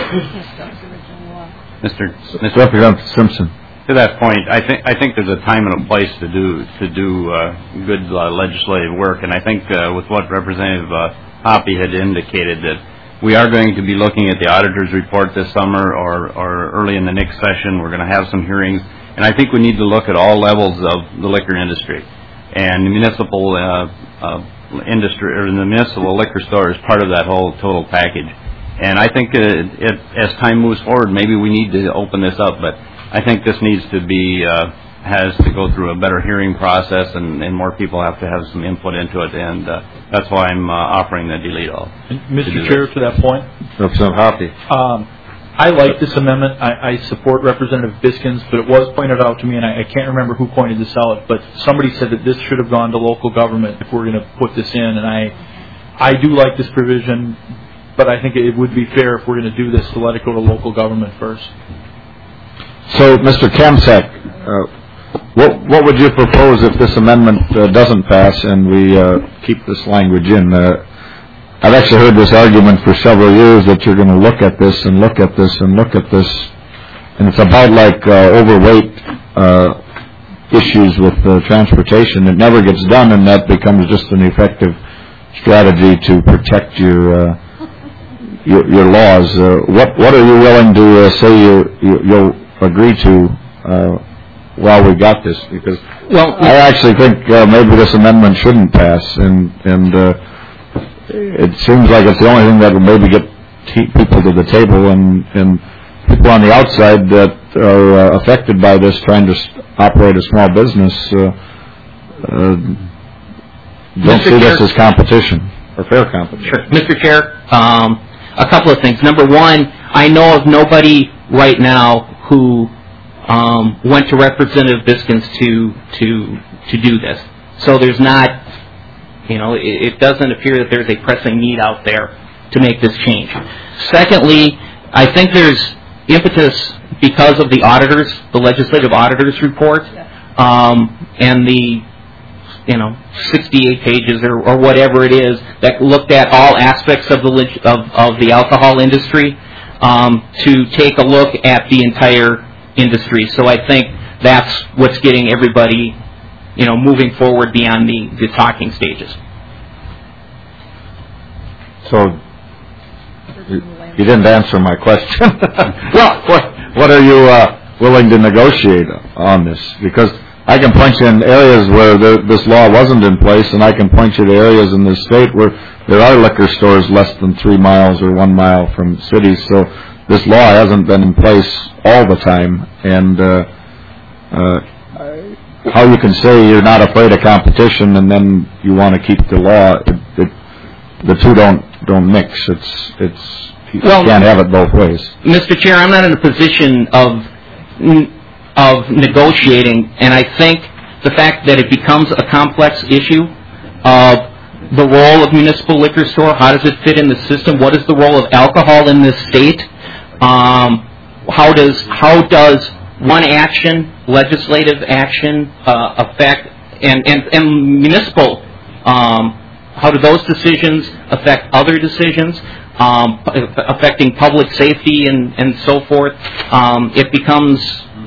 S1: Mr. Representative Simpson.
S23: To that point, I think there's a time and a place to do good legislative work, and I think with what Representative Hoppe had indicated, that we are going to be looking at the auditor's report this summer or early in the next session. We're going to have some hearings. And I think we need to look at all levels of the liquor industry. And the municipal industry, or the municipal liquor store, is part of that whole total package. And I think as time moves forward, maybe we need to open this up. But I think this needs to be has to go through a better hearing process, and more people have to have some input into it, and that's why I'm offering the delete all.
S6: Mr. Chair, to that point,
S1: Representative Hoppe.
S6: I like this amendment. I support Representative Biskins, but it was pointed out to me, and I can't remember who pointed this out, but somebody said that this should have gone to local government if we're going to put this in, and I do like this provision, but I think it would be fair if we're going to do this to let it go to local government first.
S1: So, Mr. Kamsack, what would you propose if this amendment doesn't pass and we keep this language in? I've actually heard this argument for several years that you're going to look at this and look at this and look at this, and it's about like overweight issues with transportation. It never gets done, and that becomes just an effective strategy to protect your laws. What are you willing to say you'll agree to while we got this? Because I actually think maybe this amendment shouldn't pass, and it seems like it's the only thing that will maybe get people to the table, and people on the outside that are affected by this, trying to operate a small business, don't see this as competition or fair competition.
S7: Sure. Mr. Chair, a couple of things. Number one, I know of nobody right now who went to Representative Biskins to do this. So there's not, it doesn't appear that there's a pressing need out there to make this change. Secondly, I think there's impetus because of the legislative auditors report, and the 68 pages or whatever it is that looked at all aspects of the alcohol industry to take a look at the entire industry. So I think that's what's getting everybody, moving forward beyond the talking stages.
S1: So you didn't answer my question. Well, what are you willing to negotiate on this? Because I can point you in areas where this law wasn't in place, and I can point you to areas in the state where there are liquor stores less than 3 miles or 1 mile from cities. So this law hasn't been in place all the time, and how you can say you're not afraid of competition and then you want to keep the law, the two don't mix. You can't have it both ways.
S7: Mr. Chair, I'm not in a position of negotiating, and I think the fact that it becomes a complex issue of the role of municipal liquor store, how does it fit in the system, what is the role of alcohol in this state, how does one action, legislative action, affect, and municipal, how do those decisions affect other decisions, affecting public safety and so forth, it becomes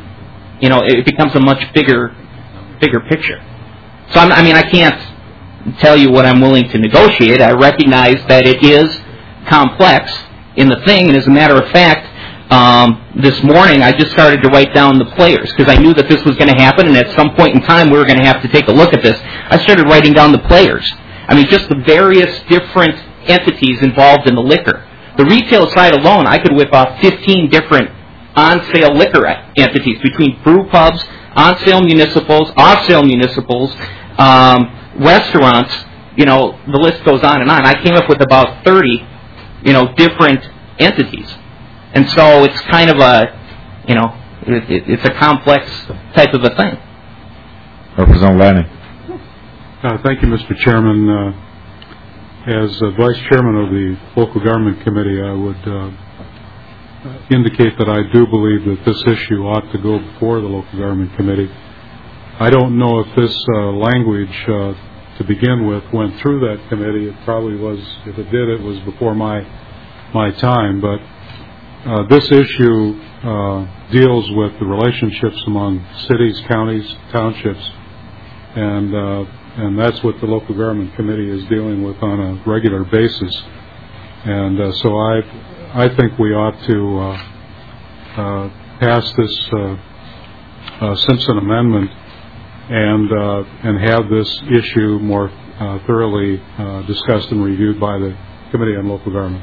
S7: a much bigger picture. So I can't tell you what I'm willing to negotiate. I recognize that it is complex in the thing, and as a matter of fact, this morning I just started to write down the players because I knew that this was going to happen, and at some point in time we were going to have to take a look at this. I started writing down the players. Just the various different entities involved in the liquor. The retail side alone, I could whip off 15 different on-sale liquor entities between brew pubs, on-sale municipals, off-sale municipals, restaurants. The list goes on and on. I came up with about 30, different entities, and so it's kind of it's a complex type of a thing.
S1: Representative Lanning.
S13: Thank you, Mr. Chairman. As Vice Chairman of the Local Government Committee, I would indicate that I do believe that this issue ought to go before the Local Government Committee. I don't know if this language, to begin with, went through that committee. It probably was. If it did, it was before my time. But this issue deals with the relationships among cities, counties, townships, and that's what the Local Government Committee is dealing with on a regular basis. And so I think we ought to pass this Simpson Amendment and have this issue more thoroughly discussed and reviewed by the Committee on Local Government.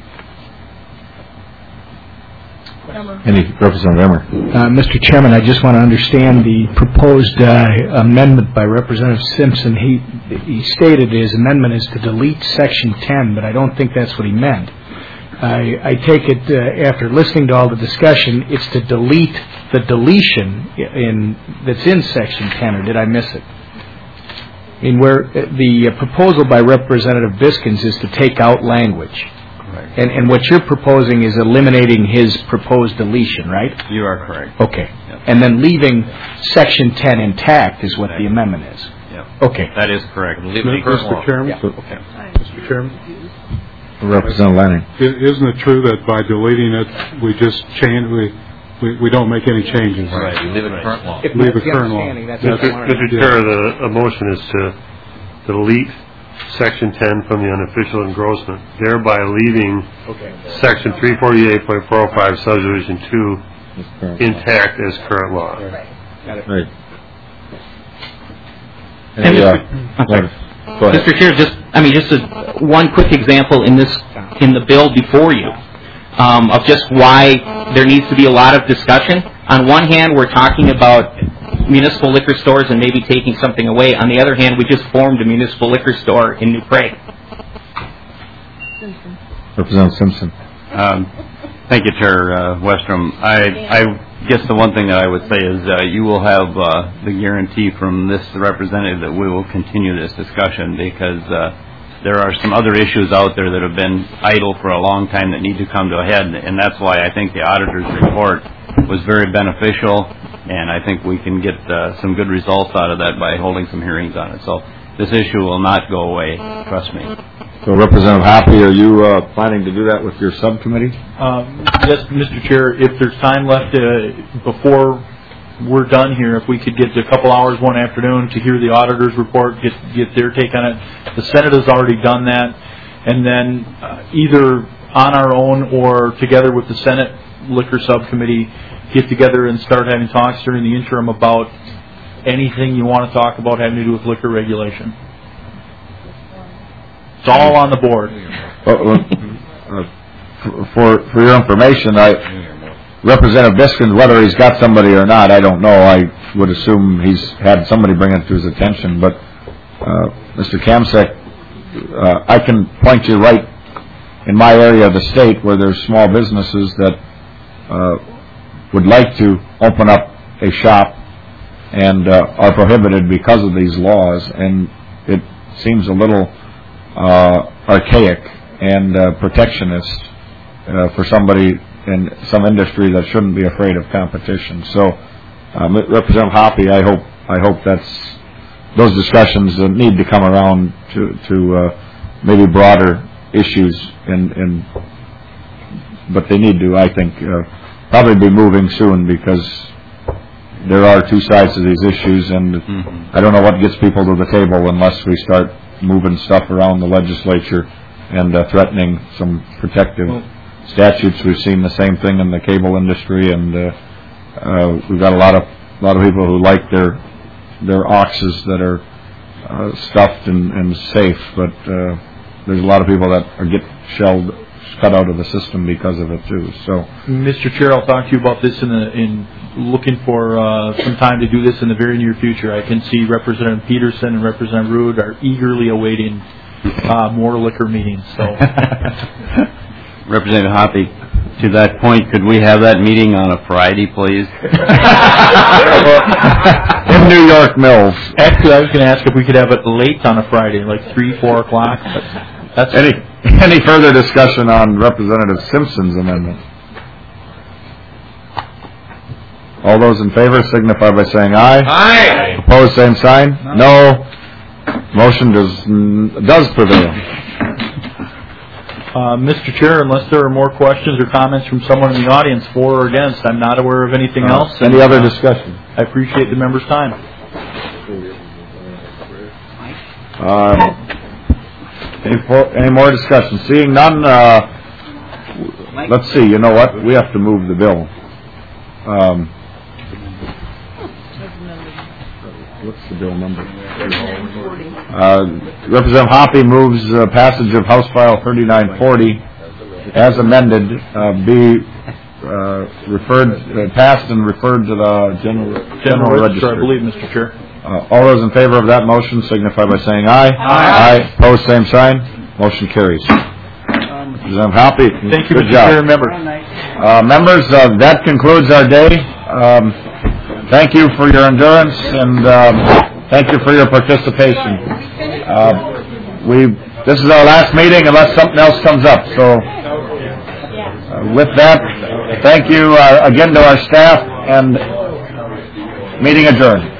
S1: Representative Emmer.
S17: Mr. Chairman, I just want to understand the proposed amendment by Representative Simpson. He stated his amendment is to delete Section 10, but I don't think that's what he meant. I take it after listening to all the discussion, it's to delete the deletion that's in Section 10, or did I miss it? Where the proposal by Representative Biskins is to take out language. And what you're proposing is eliminating his proposed deletion, right?
S23: You are correct.
S17: Okay. Yep. And then leaving Section 10 intact is what the amendment is.
S23: Yep.
S17: Okay.
S23: That is correct.
S13: Mr. Chairman?
S17: Yeah. Okay.
S13: Mr. Chairman?
S1: Representative Lanning.
S13: Isn't it true that by deleting it, we just change, we don't make any changes?
S23: Right. You leave it current law.
S13: Leave it current law.
S8: Mr. Chair, a motion is to delete Section 10 from the unofficial engrossment, thereby leaving Section 348.405 Subdivision 2 intact as current law.
S1: Right.
S7: Mr. Chair, just one quick example in the bill before you of just why there needs to be a lot of discussion. On one hand, we're talking about municipal liquor stores and maybe taking something away. On the other hand, we just formed a municipal liquor store in New Prague.
S1: Representative Simpson.
S23: Thank you, Chair Westrom. I guess the one thing that I would say is you will have the guarantee from this representative that we will continue this discussion because there are some other issues out there that have been idle for a long time that need to come to a head, and that's why I think the auditor's report was very beneficial, and I think we can get some good results out of that by holding some hearings on it. So this issue will not go away. Trust me.
S1: So, Representative Hoppe, are you planning to do that with your subcommittee?
S6: Yes, Mr. Chair. If there's time left before we're done here, if we could get a couple hours one afternoon to hear the auditor's report, get their take on it. The Senate has already done that, and then either on our own or together with the Senate Liquor Subcommittee, get together and start having talks during the interim about anything you want to talk about having to do with liquor regulation. It's all on the board.
S1: For your information, Representative Biskins, whether he's got somebody or not, I don't know. I would assume he's had somebody bring it to his attention. But Mr. Kamsek, I can point you right in my area of the state where there's small businesses that would like to open up a shop and are prohibited because of these laws. And it seems a little archaic and protectionist for somebody in some industry that shouldn't be afraid of competition. So, Representative Hoppe, I hope that's those discussions need to come around to maybe broader issues, but they need to, I think, probably be moving soon because there are two sides to these issues, and I don't know what gets people to the table unless we start moving stuff around the legislature and threatening some protective statutes. We've seen the same thing in the cable industry, and we've got a lot of people who like their oxes that are stuffed and safe, but there's a lot of people that get cut out of the system because of it too. So,
S6: Mr. Chair, I'll talk to you about this in looking for some time to do this in the very near future. I can see Representative Peterson and Representative Rude are eagerly awaiting more liquor meetings. So,
S23: Representative Hoppe, to that point, could we have that meeting on a Friday, please?
S1: In New York Mills.
S6: Actually, I was going to ask if we could have it late on a Friday, like 3, 4 o'clock. But that's
S1: any further discussion on Representative Simpson's amendment? All those in favor signify by saying aye.
S14: Aye.
S1: Opposed, same sign. No. Motion does prevail.
S6: Mr. Chair, unless there are more questions or comments from someone in the audience, for or against, I'm not aware of anything else.
S1: Any other discussion?
S6: I appreciate the members' time.
S1: Any more discussion? Seeing none, let's see. You know what? We have to move the bill. What's the bill number? Representative Hoppe moves passage of House File 3940 as amended, be passed and referred to the General Register.
S6: I believe, Mr. Chair.
S1: All those in favor of that motion signify by saying aye. Aye. Opposed, same sign. Motion carries. Representative Hoppe.
S6: Thank you,
S1: Good
S6: Mr.
S1: job.
S6: Chair, members.
S1: Members, that concludes our day. Thank you for your endurance and thank you for your participation. This is our last meeting unless something else comes up. So with that, thank you again to our staff and meeting adjourned.